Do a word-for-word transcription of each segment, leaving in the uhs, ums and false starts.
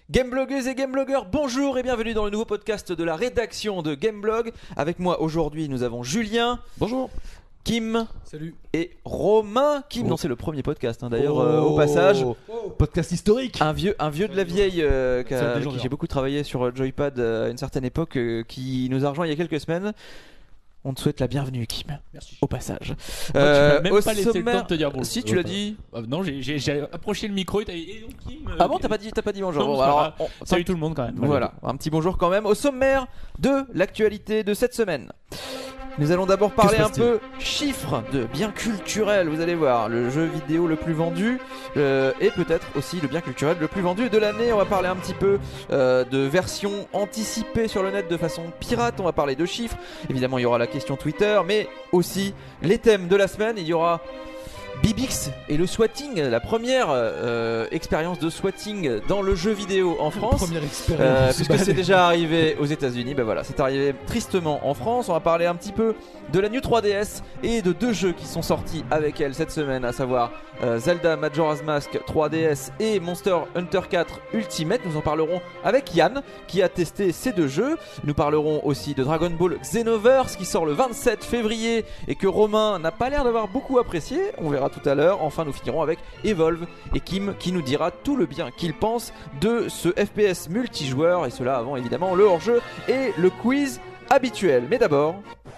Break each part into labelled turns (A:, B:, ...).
A: Gameblogueuses et gameblogueurs, bonjour et bienvenue dans le nouveau podcast de la rédaction de Gameblog. Avec moi aujourd'hui, nous avons Julien.
B: Bonjour.
A: Kim.
C: Salut.
A: Et Romain. Kim, oh. non, c'est le premier podcast hein, d'ailleurs,
B: oh.
A: euh, au passage.
B: Oh. Podcast historique.
A: Un vieux, un vieux de la vieille euh, qui, a,
B: avec
A: qui j'ai beaucoup travaillé sur Joypad euh, à une certaine époque, euh, qui nous a rejoint il y a quelques semaines. On te souhaite la bienvenue, Kim.
C: Merci.
A: Au passage.
C: Moi,
A: Euh,
C: tu m'as même
A: au
C: pas laissé
A: sommaire...
C: le temps de te dire bonjour.
A: Si, tu l'as dit.
C: Ah, non, j'ai, j'ai, j'ai approché le micro et t'as dit. Eh, donc, Kim, euh,
A: Ah bon, t'as pas dit, t'as pas dit bonjour.
C: Non,
A: Bon,
C: c'est
A: alors,
C: pas grave.
A: on-
C: Salut tout le monde quand même.
A: Voilà, un petit bonjour quand même. Au sommaire de l'actualité de cette semaine, nous allons d'abord parler
B: se
A: un
B: passe-t-il
A: peu chiffres de biens culturels. Vous allez voir, le jeu vidéo le plus vendu euh, et peut-être aussi le bien culturel le plus vendu de l'année. On va parler un petit peu euh, de versions anticipées sur le net de façon pirate. On va parler de chiffres. Évidemment, il y aura la question Twitter, mais aussi les thèmes de la semaine. Il y aura Bibix et le swatting, la première euh, expérience de swatting dans le jeu vidéo en France.
B: Première expérience.
A: Euh, puisque c'est déjà arrivé aux États-Unis, ben voilà, c'est arrivé tristement en France. On va parler un petit peu de la New trois D S et de deux jeux qui sont sortis avec elle cette semaine, à savoir euh, Zelda Majora's Mask trois D S et Monster Hunter quatre Ultimate. Nous en parlerons avec Yann qui a testé ces deux jeux. Nous parlerons aussi de Dragon Ball Xenoverse qui sort le vingt-sept février et que Romain n'a pas l'air d'avoir beaucoup apprécié. On verra tout à l'heure. Enfin, nous finirons avec Evolve et Kim qui nous dira tout le bien qu'il pense de ce F P S multijoueur, et cela avant évidemment le hors-jeu et le quiz habituel. Mais d'abord,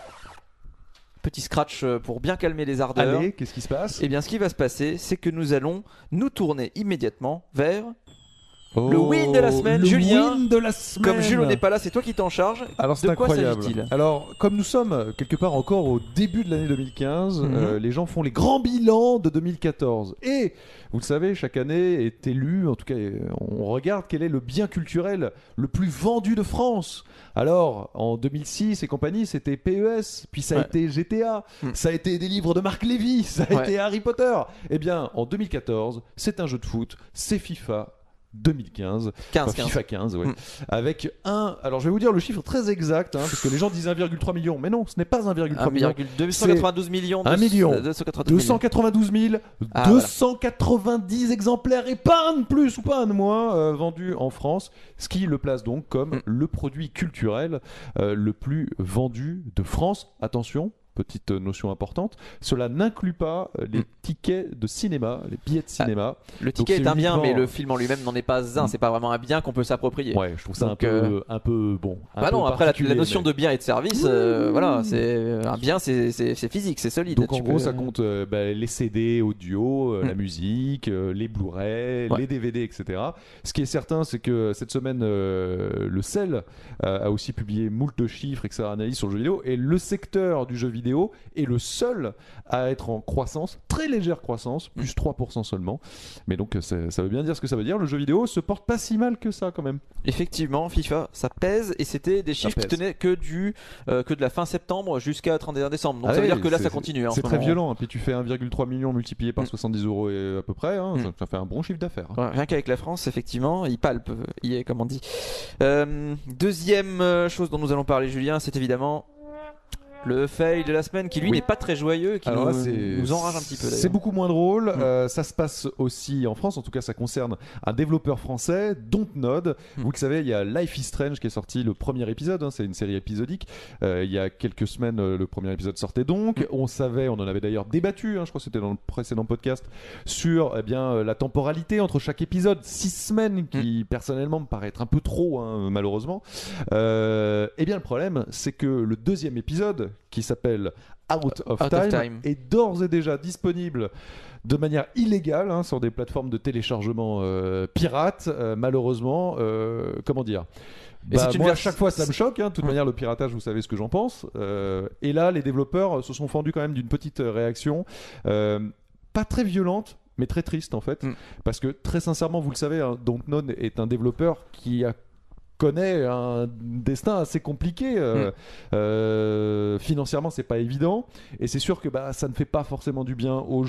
A: petit scratch pour bien calmer les ardeurs.
B: Allez, qu'est-ce qui se passe?
A: Et bien, ce qui va se passer, c'est que nous allons nous tourner immédiatement vers
B: Oh,
A: le win de la semaine.
B: le
A: Julien,
B: win de la semaine.
A: comme Jules n'est pas là, c'est toi qui t'en charge.
B: Alors c'est
A: de quoi
B: incroyable.
A: s'agit-il?
B: Alors comme nous sommes quelque part encore au début de l'année deux mille quinze,
A: Mhm.
B: euh, les gens font les grands bilans de deux mille quatorze. Et vous le savez, chaque année est élu, en tout cas on regarde quel est le bien culturel le plus vendu de France. Alors en deux mille six et compagnie, c'était P E S, puis ça a
A: Ouais.
B: été G T A,
A: Mhm.
B: ça a été des livres de Marc Lévy, ça a
A: Ouais.
B: été Harry Potter. Eh bien en deux mille quatorze, c'est un jeu de foot, c'est FIFA deux mille quinze.
A: quinze,
B: Enfin,
A: quinze.
B: FIFA quinze, ouais.
A: Mm.
B: Avec un. Alors je vais vous dire le chiffre très exact, hein, parce que les gens disent un virgule trois million. Mais non, ce n'est pas un virgule trois million.
A: deux cent quatre-vingt-douze millions.
B: un million.
A: deux cent quatre-vingt-douze
B: deux cent quatre-vingt-douze mille,
A: Ah,
B: deux cent quatre-vingt-dix exemplaires et pas un de plus ou pas un de moins euh, vendus en France, ce qui le place donc comme
A: Mm.
B: le produit culturel euh, le plus vendu de France. Attention, petite notion importante, cela n'inclut pas euh, les
A: Mm.
B: tickets de cinéma, les billets de cinéma.
A: Le ticket
B: Donc,
A: est
B: c'est
A: un bien,
B: uniquement-
A: mais le film en lui-même n'en est pas un.
B: Mm.
A: C'est pas vraiment un bien qu'on peut s'approprier.
B: Ouais, je trouve ça
A: Donc,
B: un peu,
A: euh,
B: un peu bon. un
A: Bah
B: peu
A: non, après la,
B: particulier,
A: la notion
B: mais-
A: de bien et de service, euh, voilà, c'est un bien, c'est c'est- c'est physique, c'est solide.
B: Donc en
A: Tu
B: gros,
A: peux-
B: ça compte euh, bah, les C D audio, euh,
A: Mm.
B: la musique, euh, les Blu-ray,
A: Ouais.
B: les D V D, et cetera. Ce qui est certain, c'est que cette semaine, euh, le C E L euh, a aussi publié moult de chiffres, et cetera, analyses sur le jeu vidéo. Et le secteur du jeu vidéo est le seul à être en croissance, très légère croissance, plus trois pour cent seulement. Mais donc ça, ça veut bien dire ce que ça veut dire. Le jeu vidéo se porte pas si mal que ça quand même.
A: Effectivement, FIFA, ça pèse, et c'était des chiffres qui
B: pèse.
A: tenaient que du euh, que de la fin septembre jusqu'à trente et un décembre. Donc
B: Ah
A: ça veut
B: ouais,
A: dire que là,
B: c'est-
A: ça continue. hein, en
B: C'est
A: ce
B: très
A: moment.
B: violent. Et puis tu fais un virgule trois million multiplié par
A: Mm.
B: soixante-dix euros et à peu près, hein,
A: Mm.
B: ça, ça fait un bon chiffre d'affaires. hein.
A: Ouais, rien qu'avec la France, effectivement, il palpe, il est comme on dit. Euh, deuxième euh, chose dont nous allons parler, Julien, c'est évidemment le fail de la semaine qui lui
B: Oui.
A: n'est pas très joyeux et qui
B: Alors
A: nous,
B: là, c'est-
A: nous enrage un petit peu.
B: C'est
A: d'ailleurs.
B: beaucoup moins drôle.
A: Mm.
B: Euh, ça se passe aussi en France. En tout cas, ça concerne un développeur français, Dontnod.
A: Mm.
B: Vous le savez, il y a Life is Strange qui est sorti le premier épisode. hein, c'est une série épisodique. Euh, il y a quelques semaines, euh, le premier épisode sortait donc.
A: Mm.
B: On savait, on en avait d'ailleurs débattu. hein, je crois que c'était dans le précédent podcast sur eh bien euh, la temporalité entre chaque épisode. Six semaines, qui personnellement me paraît être un peu trop, hein, malheureusement. Euh, et bien le problème, c'est que le deuxième épisode, qui s'appelle Out of,
A: Out of
B: time,
A: Time.
B: est d'ores et déjà disponible de manière illégale hein, sur des plateformes de téléchargement euh, pirates. Euh, malheureusement, euh, comment dire
A: Et
B: bah,
A: c'est une
B: moi, à
A: vers-
B: chaque fois, ça me choque. hein. De toute
A: Mm.
B: manière, le piratage, vous savez ce que j'en pense. Euh, et là, les développeurs se sont fendus quand même d'une petite euh, réaction, euh, pas très violente, mais très triste en fait,
A: Mm.
B: parce que très sincèrement, vous le savez, hein, Dontnod est un développeur qui a connaît un destin assez compliqué. Euh,
A: Mm.
B: euh, financièrement, c'est pas évident. Et c'est sûr que bah, ça ne fait pas forcément du bien au jeu.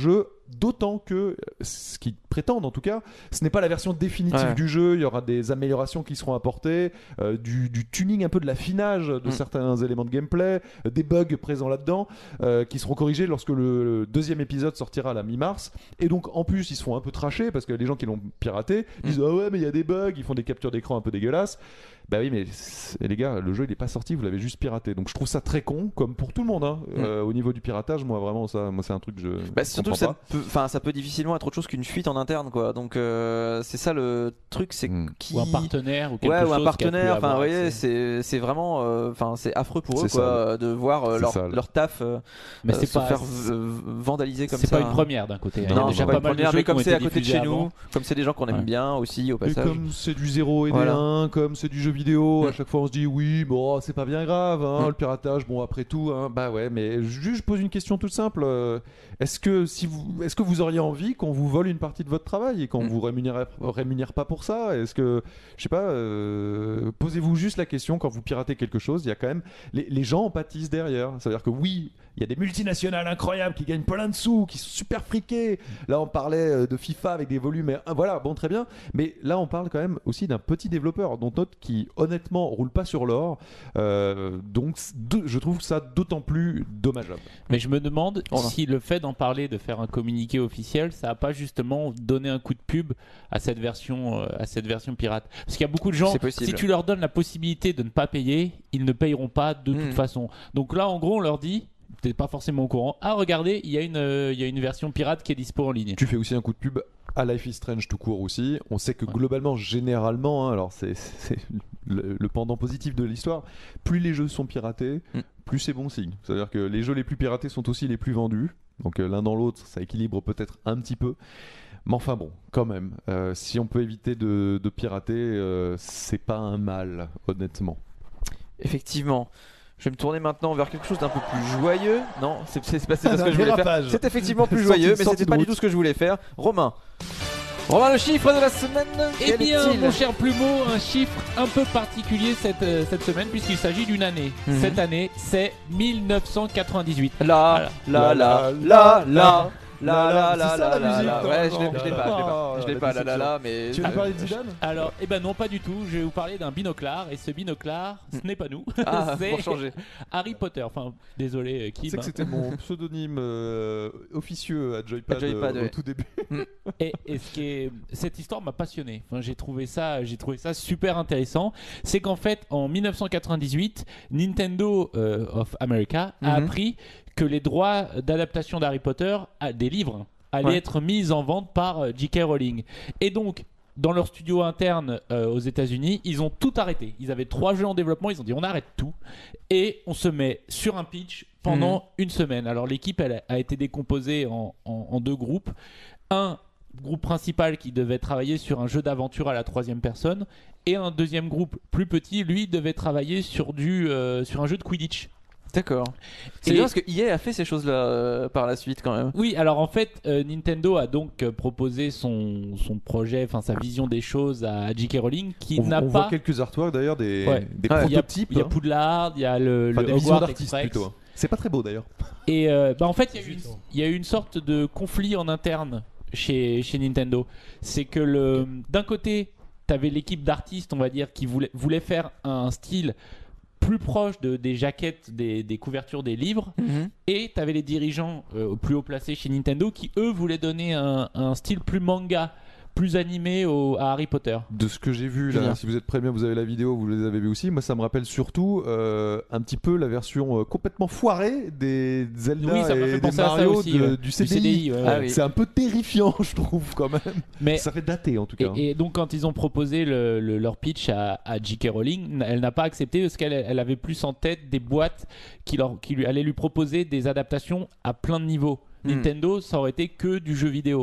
B: d'autant que ce qu'ils prétendent en tout cas, ce n'est pas la version définitive
A: Ouais.
B: du jeu. Il y aura des améliorations qui seront apportées, euh, du, du tuning, un peu de l'affinage de
A: Mm.
B: certains éléments de gameplay, euh, des bugs présents là-dedans euh, qui seront corrigés lorsque le deuxième épisode sortira à la mi-mars. Et donc en plus ils se font un peu tracher parce que les gens qui l'ont piraté disent
A: Mm.
B: ah ouais mais il y a des bugs, ils font des captures d'écran un peu dégueulasses. Bah oui mais c'est- les gars, le jeu il est pas sorti, vous l'avez juste piraté. Donc je trouve ça très con, comme pour tout le monde hein.
A: Mm.
B: Euh, au niveau du piratage, moi vraiment ça, moi c'est un truc que je
A: Bah, c'est surtout que
B: comprends
A: ça peut, enfin, ça peut difficilement être autre chose qu'une fuite en interne, quoi. Donc euh, c'est ça le truc, c'est
B: Mm.
A: qui
C: Ou un partenaire ou quelque
A: ouais,
C: chose
A: ou un
C: qui a pu
A: partenaire. Enfin,
C: avoir
A: vous voyez,
C: accès.
A: c'est c'est vraiment, euh, enfin, c'est affreux pour eux,
B: C'est
A: quoi, de voir euh,
B: C'est
A: leur,
B: ça.
A: leur taf euh,
C: Mais
A: euh,
C: c'est
A: se
C: pas,
A: faire v- v- vandaliser comme ça.
C: c'est pas une
A: hein.
C: première d'un côté. Il y a
A: Non,
C: déjà
A: c'est pas
C: pas
A: une
C: mal de
A: première,
C: jeux
A: mais
C: qui
A: comme
C: ont
A: c'est
C: été
A: à côté de
C: diffusés
A: chez nous,
C: avant.
A: comme c'est des gens qu'on aime
C: Ouais.
A: bien aussi au
B: Et
A: passage.
B: comme c'est du zéro et
A: Voilà.
B: des un, comme c'est du jeu vidéo, à
A: Mm.
B: chaque fois on se dit oui, bon, c'est pas bien grave, hein,
A: Mm.
B: le piratage, bon après tout, hein, bah ouais, mais juste je pose une question toute simple. euh, Est-ce que si vous, est-ce que vous auriez envie qu'on vous vole une partie de votre travail et qu'on
A: Mm.
B: vous rémunère, rémunère pas pour ça? Est-ce que, je sais pas, euh, posez-vous juste la question quand vous piratez quelque chose, il y a quand même les, les gens en pâtissent derrière. C'est-à-dire que oui, il y a des multinationales incroyables qui gagnent plein de sous, qui sont super friquées. Là, on parlait euh, de FIFA avec des volumes, et, ah, voilà, bon, très bien. Mais là, on parle quand même aussi d'un petit développeur, dont d'autres qui, honnêtement, roule pas sur l'or. Euh, donc, de- je trouve ça d'autant plus dommageable.
C: Mais je me demande
A: Oh non.
C: si le fait d'en parler, de faire un communiqué officiel, ça a pas justement donné un coup de pub à cette version, euh, à cette version pirate. Parce qu'il y a beaucoup de gens,
A: C'est possible.
C: si tu leur donnes la possibilité de ne pas payer, ils ne payeront pas de toute
A: Mhm.
C: façon. Donc là, en gros, on leur dit, t'es pas forcément au courant. Ah, regardez, il y a une, euh, il y a une version pirate qui est dispo en ligne.
B: Tu fais aussi un coup de pub à Life is Strange tout court aussi. On sait que globalement, généralement, hein, alors c'est c'est le, le pendant positif de l'histoire, plus les jeux sont piratés,
A: Mm.
B: plus c'est bon signe. C'est-à-dire que les jeux les plus piratés sont aussi les plus vendus. Donc euh, l'un dans l'autre, ça équilibre peut-être un petit peu. Mais enfin bon, quand même, euh, si on peut éviter de, de pirater, euh, c'est pas un mal, honnêtement.
A: Effectivement. Je vais me tourner maintenant vers quelque chose d'un peu plus joyeux. Non, c'est c'est pas, c'est pas ce que je voulais faire.
B: Dérapage.
A: C'est effectivement plus
B: Sortie-
A: joyeux, mais
B: sortie
A: c'était
B: de
A: pas du
B: route.
A: tout ce que je voulais faire. Romain. Romain, le chiffre de la semaine.
C: Eh
A: quel
C: bien,
A: est-il
C: mon cher Plumeau, un chiffre un peu particulier cette, euh, cette semaine, puisqu'il s'agit d'une année.
A: Mhm.
C: Cette année, c'est mille neuf cent quatre-vingt-dix-huit.
A: La, la, la, la, la. La la la
B: C'est ça,
A: la
B: la
A: la
B: musique,
A: la.
B: toi,
A: Ouais, je l'ai
B: non.
A: je l'ai pas, je l'ai pas.
B: Oh,
A: Je l'ai
B: la
A: pas, la la
B: déception.
A: la, mais.
B: Tu veux nous parler de Zidane?
C: Alors, eh ben non, pas du tout. Je vais vous parler d'un binoclard, et ce binoclard, ce n'est pas nous.
A: Ah,
C: c'est
A: pour changer.
C: Harry Potter. Enfin, désolé, euh,
B: Tu
C: Kim.
B: sais que c'était mon pseudonyme euh, officieux à Joypad,
A: À Joypad,
B: euh, au
A: ouais.
B: tout début.
C: Et, et ce qui est, cette histoire m'a passionné. Enfin, j'ai trouvé ça, j'ai trouvé ça super intéressant. C'est qu'en fait, en mille neuf cent quatre-vingt-dix-huit, Nintendo euh, of America a
A: Mhm.
C: appris que les droits d'adaptation d'Harry Potter, à des livres, allaient
A: Ouais.
C: être mis en vente par euh, J K Rowling. Et donc, dans leur studio interne euh, aux États-Unis, ils ont tout arrêté. Ils avaient trois jeux en développement, ils ont dit on arrête tout et on se met sur un pitch pendant
A: Mhm.
C: une semaine. Alors l'équipe elle a été décomposée en, en- en deux groupes. Un groupe principal qui devait travailler sur un jeu d'aventure à la troisième personne et un deuxième groupe plus petit, lui, devait travailler sur, du, euh, sur un jeu de Quidditch.
A: D'accord. C'est
C: Et-
A: bien parce que E A a fait ces choses-là euh, par la suite quand même.
C: Oui, alors en fait, euh, Nintendo a donc euh, proposé son, son projet, enfin sa vision des choses à J K Rowling qui
B: On,
C: n'a
B: on
C: pas...
B: voit quelques artworks d'ailleurs, des,
C: Ouais.
B: des
A: Ouais,
C: Il y a,
B: prototypes.
C: il y a
B: hein.
C: Poudlard, il y a le,
B: Enfin,
C: le
B: des visions
C: Hogwarts
B: d'artistes
C: Express.
B: plutôt. hein. C'est pas très beau d'ailleurs.
C: Et euh, bah, en fait, il y, a eu une- il y a eu une sorte de conflit en interne chez, chez Nintendo. C'est que le, d'un côté, tu avais l'équipe d'artistes, on va dire, qui voulait, voulait faire un style plus proche de, des jaquettes, des, des couvertures des livres. Et tu avais les dirigeants euh, plus haut placés chez Nintendo qui, eux, voulaient donner un, un style plus manga, plus animé au, à Harry Potter.
B: De ce que j'ai vu
A: Bien.
B: là, si vous êtes prêts bien, vous avez la vidéo, vous les avez vu aussi. Moi, ça me rappelle surtout euh, un petit peu la version euh, complètement foirée des Zelda
C: Oui, ça m'a fait
B: et des
C: penser à ça
B: Mario
C: aussi,
B: de-
C: ouais.
B: du C D I.
C: C D I, ouais,
A: Ah
C: ouais.
A: oui.
B: C'est un peu terrifiant, je trouve quand même.
C: Mais
B: Ça fait dater en tout cas.
C: Et, et donc quand ils ont proposé le- le- leur pitch à, à J K Rowling, elle n'a pas accepté parce qu'elle elle avait plus en tête des boîtes qui, leur, qui lui, allaient lui proposer des adaptations à plein de niveaux.
A: Hmm.
C: Nintendo, ça aurait été que du jeu vidéo.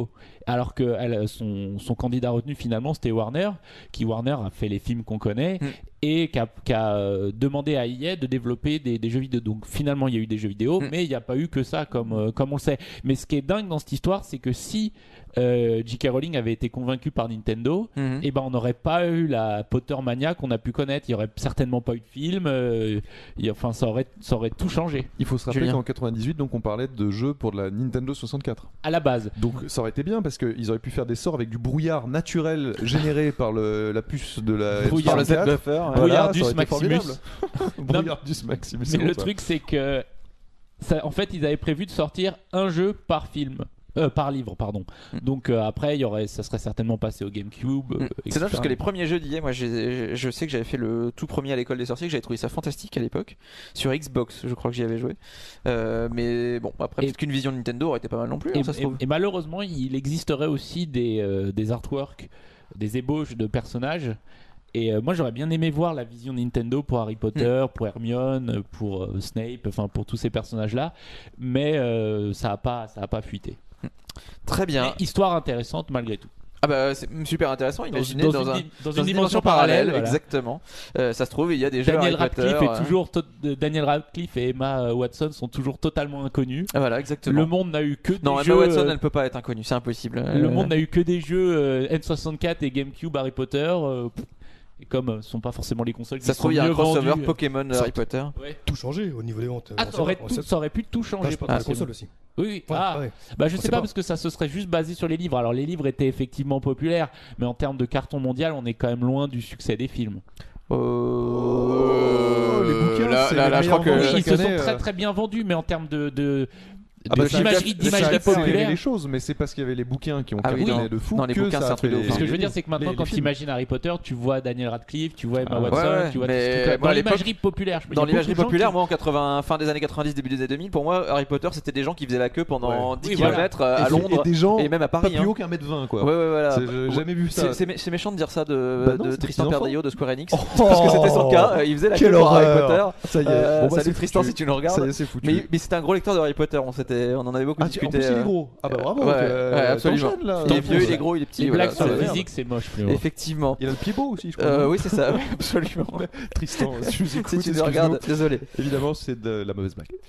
C: alors que elle, son, son candidat retenu finalement c'était Warner, qui Warner a fait les films qu'on connaît. Mm. Et qui a, qui a euh, demandé à E A de développer des, des jeux vidéo. Donc finalement il y a eu des jeux vidéo, mm. mais il n'y a pas eu que ça comme, euh, comme on le sait. Mais ce qui est dingue dans cette histoire, c'est que si euh, J K Rowling avait été convaincu par Nintendo, mm-hmm. et ben on n'aurait pas eu la Potter Mania qu'on a pu connaître. Il n'y aurait certainement pas eu de film. Euh, y, enfin, ça aurait, ça aurait tout changé.
B: Il faut se rappeler qu'en quatre-vingt-dix-huit, donc on parlait de jeux pour de la Nintendo soixante-quatre.
C: À la base.
B: Donc ça aurait été bien parce qu'ils auraient pu faire des sorts avec du brouillard naturel généré par le, la puce de la
C: brouillard
B: soixante-quatre.
C: Brouillardus voilà, Maximus.
B: Brouillardus Maximus.
C: Mais le
B: ça.
C: truc, c'est que ça, en fait, ils avaient prévu de sortir un jeu par film. Euh, par livre, pardon. Mm. Donc euh, après, il y aurait, ça serait certainement passé au GameCube.
A: Mm.
C: Euh,
A: c'est ça parce que les premiers jeux d'I A, moi, j'ai, je sais que j'avais fait le tout premier à l'école des sorciers, que j'avais trouvé ça fantastique à l'époque sur Xbox. Je crois que j'y avais joué. Euh, mais bon, après, peut-être qu'une vision Nintendo aurait été pas mal non plus.
C: Et,
A: hein, ça se
C: et, et malheureusement, il existerait aussi des euh, des artworks, des ébauches de personnages. Et euh, moi j'aurais bien aimé voir la vision Nintendo pour Harry Potter, mmh. pour Hermione, pour euh, Snape, enfin pour tous ces personnages là, mais euh, ça a pas ça a pas fuité.
A: Mmh. Très bien.
C: Mais histoire intéressante malgré tout.
A: Ah bah c'est super intéressant, imaginez dans, dans,
C: dans,
A: un,
C: une, dans,
A: dans
C: une dimension parallèle,
A: parallèle voilà. Exactement. Euh, ça se trouve il y a des
C: Daniel
A: jeux Harry
C: Radcliffe
A: Potter,
C: est
A: euh...
C: toujours to- Daniel Radcliffe et Emma Watson sont toujours totalement inconnus.
A: Ah voilà exactement.
C: Le monde n'a eu que des
A: non,
C: jeux.
A: Non Emma Watson elle peut pas être inconnue, c'est impossible.
C: Le
A: euh...
C: monde n'a eu que des jeux euh, N soixante-quatre et GameCube Harry Potter. Euh, Et comme euh, ce sont pas forcément les consoles qui
A: ça se trouve il y a un crossover
C: vendues,
A: Pokémon
D: ça
A: Harry Potter.
D: Ouais. Tout changé au niveau des ventes.
C: Ah, ça aurait, tout, ça aurait pu tout changer.
D: Enfin, je parle de la console aussi.
C: Oui, oui.
D: Ouais,
C: ah,
D: ouais.
C: bah je
D: on
C: sais pas, pas parce que ça se serait juste basé sur les livres. Alors les livres étaient effectivement populaires, mais en termes de carton mondial, on est quand même loin du succès des films.
A: Euh...
B: Oh, les bouquins,
A: là,
B: c'est
A: là,
B: les
A: là je crois que
C: oui, ils se
B: année,
C: sont
B: euh...
C: très très bien vendus, mais en termes de, de...
B: Ah bah
C: d'imagerie, d'imagerie populaire.
B: les choses, mais c'est parce qu'il y avait les bouquins qui ont
A: ah
B: cartonné
A: oui,
B: de fou
A: non, les
B: que
A: bouquins,
B: ça
A: c'est un
B: a
A: truc
B: fait
A: de
B: les...
C: Ce que je veux dire, c'est que maintenant,
B: les,
C: quand
B: les
C: tu imagines Harry Potter, tu vois Daniel Radcliffe, tu vois Emma
B: ah,
C: Watson,
A: ouais, ouais,
C: tu vois
A: mais
C: tout ce
A: bon,
C: dans l'imagerie populaire. Je
A: dans l'imagerie populaire,
C: qui...
A: moi en quatre-vingts, fin des années quatre-vingt-dix, début des années deux mille, pour moi, Harry Potter, c'était des gens qui faisaient la queue pendant
B: ouais.
A: dix
C: oui,
A: kilomètres
C: voilà.
A: à Londres
B: et, des gens
A: et même à Paris.
B: Pas plus haut qu'un mètre vingt, quoi.
A: Ouais, ouais, voilà.
B: J'ai jamais vu ça.
A: C'est, c'est, c'est méchant de dire ça de,
B: bah non,
A: de Tristan Perdriau de Square Enix,
B: oh,
A: parce que c'était son cas. Il faisait la queue pour Harry Potter.
B: Ça y est.
A: Euh,
B: bon, bah,
A: salut Tristan si tu nous regardes.
B: Ça y est, c'est foutu.
A: Mais, mais c'était un gros lecteur de Harry Potter. On, s'était, on en avait beaucoup
B: ah,
A: discuté.
B: En plus, il est gros. Ah bah bravo.
A: Ouais,
B: euh,
A: ouais, absolument.
B: Là,
A: il est vieux, il est gros, il est petit.
C: Les
A: voilà,
C: blagues sur le
A: c'est...
C: physique, c'est moche.
A: Effectivement.
B: Il a le pied beau aussi, je crois.
A: Euh, oui, c'est ça. Absolument.
B: Tristan, si vous écoutez,
A: si tu nous regardes, désolé.
B: Évidemment, c'est de la mauvaise blague.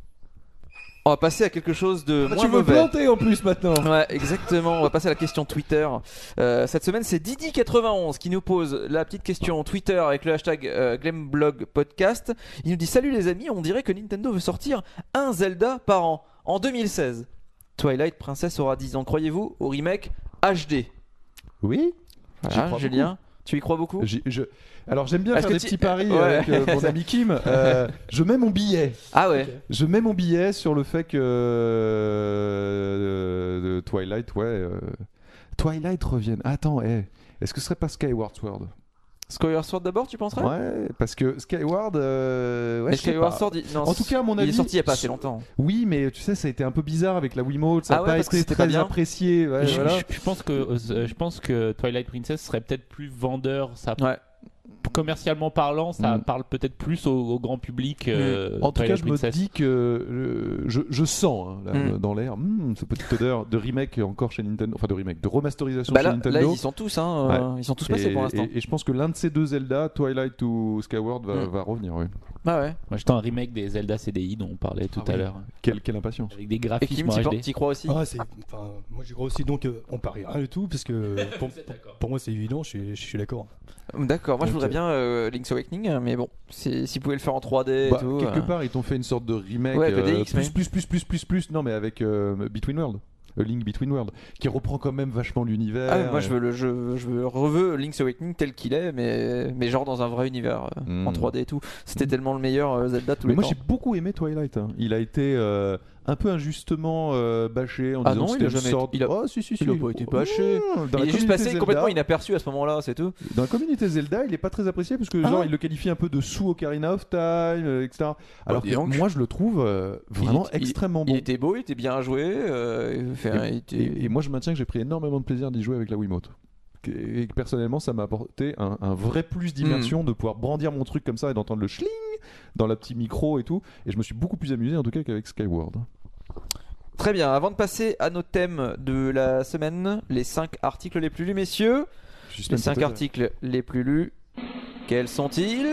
A: On va passer à quelque chose de
B: ah,
A: moins
B: tu veux
A: mauvais.
B: planter en plus maintenant.
A: Ouais, exactement. On va passer à la question Twitter. Euh, cette semaine, c'est Didi quatre-vingt-onze qui nous pose la petite question Twitter avec le hashtag euh, Glemblog Podcast. Il nous dit: salut les amis, on dirait que Nintendo veut sortir un Zelda par an en deux mille seize. Twilight Princess aura dix ans. Croyez-vous au remake H D?
B: Oui.
A: Voilà, Julien, tu y crois beaucoup?
B: J- je... Alors j'aime bien
A: Est-ce
B: faire des
A: tu...
B: petits paris
A: ouais.
B: avec euh, mon ami Kim. Euh, je mets mon billet.
A: Ah ouais.
B: Je mets mon billet sur le fait que euh, Twilight, ouais, euh... Twilight revienne. Attends, hey. Est-ce que ce serait pas Skyward Sword?
A: Skyward Sword d'abord, tu penserais?
B: Ouais, parce que Skyward. Euh... Ouais,
A: mais Skyward Sword, il... non,
B: en tout cas, à mon avis,
A: il est sorti il y a pas assez longtemps.
B: Oui, mais tu sais, ça a été un peu bizarre avec la Wiimote. Ça n'a
A: ah ouais,
B: pas été très
A: pas
B: apprécié. Ouais,
C: je,
B: voilà.
C: je, je pense que euh, je pense que Twilight Princess serait peut-être plus vendeur. Ça...
A: Ouais.
C: Commercialement parlant, ça
B: mm.
C: parle peut-être plus au, au grand public. Euh,
B: en tout
C: Twilight
B: cas, je
C: Princess.
B: me dis que euh, je, je sens hein, là,
A: mm.
B: dans l'air mm, cette petite odeur de remake encore chez Nintendo, enfin de remake, de remasterisation
A: bah
B: chez
A: là,
B: Nintendo.
A: Là, ils y sont tous, hein,
B: ouais.
A: euh, ils sont tous passés
B: et,
A: pour l'instant.
B: Et, et je pense que l'un de ces deux Zelda, Twilight ou Skyward, va,
A: mm.
B: va revenir. Oui.
A: Bah ouais.
C: Moi, j'étais un remake des Zelda C D I dont on parlait tout
B: ah,
C: à
B: oui.
C: l'heure.
B: Quelle, quelle impatience.
C: Avec des
A: Et
C: graphismes
A: Kim,
C: en H D.
A: t'y crois aussi?
D: Ah, c'est, enfin, moi j'y crois aussi, donc euh, on parie rien du tout, parce que pour, pour moi c'est évident, je suis, je suis d'accord.
A: D'accord, moi
D: donc,
A: je voudrais
D: euh...
A: bien euh, Link's Awakening, mais bon, si, si vous pouvez le faire en trois D et
B: bah,
A: tout.
B: Quelque
A: euh...
B: part, ils t'ont fait une sorte de remake
A: ouais, P D X,
B: euh, plus,
A: mais...
B: plus, plus, plus, plus, plus, non mais avec euh, Between Worlds. A Link Between Worlds, qui reprend quand même vachement l'univers.
A: Ah, moi je veux le je, je veux reveux Link's Awakening tel qu'il est, mais mais genre dans un vrai univers euh,
B: mm.
A: en trois D et tout. C'était mm. tellement le meilleur euh, Zelda tous
B: mais
A: les
B: moi
A: temps.
B: Moi j'ai beaucoup aimé Twilight. Hein. Il a été euh, un peu injustement euh, bâché en
A: ah
B: disant
A: non,
B: que c'était
A: il a
B: une
A: jamais
B: sorte.
A: Été... Il a...
B: Oh si si si.
A: Il a pas été bâché.
B: Oh,
A: il est juste passé Zelda... complètement inaperçu à ce moment-là, c'est tout.
B: Dans la communauté Zelda, il est pas très apprécié parce que
A: ah
B: genre
A: ouais.
B: il le qualifie un peu de sous Ocarina of Time, euh, et cetera. Alors
A: bah,
B: que
A: donc,
B: moi je le trouve euh, vraiment
A: il,
B: extrêmement
A: il,
B: bon.
A: Il était beau, il était bien joué. Euh, enfin,
B: et,
A: il était...
B: et, et moi je maintiens que j'ai pris énormément de plaisir d'y jouer avec la Wiimote. Et que personnellement ça m'a apporté un, un vrai plus d'immersion mmh. de pouvoir brandir mon truc comme ça et d'entendre le schling dans la petite micro et tout. Et je me suis beaucoup plus amusé en tout cas qu'avec Skyward.
A: Très bien, avant de passer à nos thèmes de la semaine, les cinq articles les plus lus, messieurs. Les cinq articles les plus lus, quels sont-ils?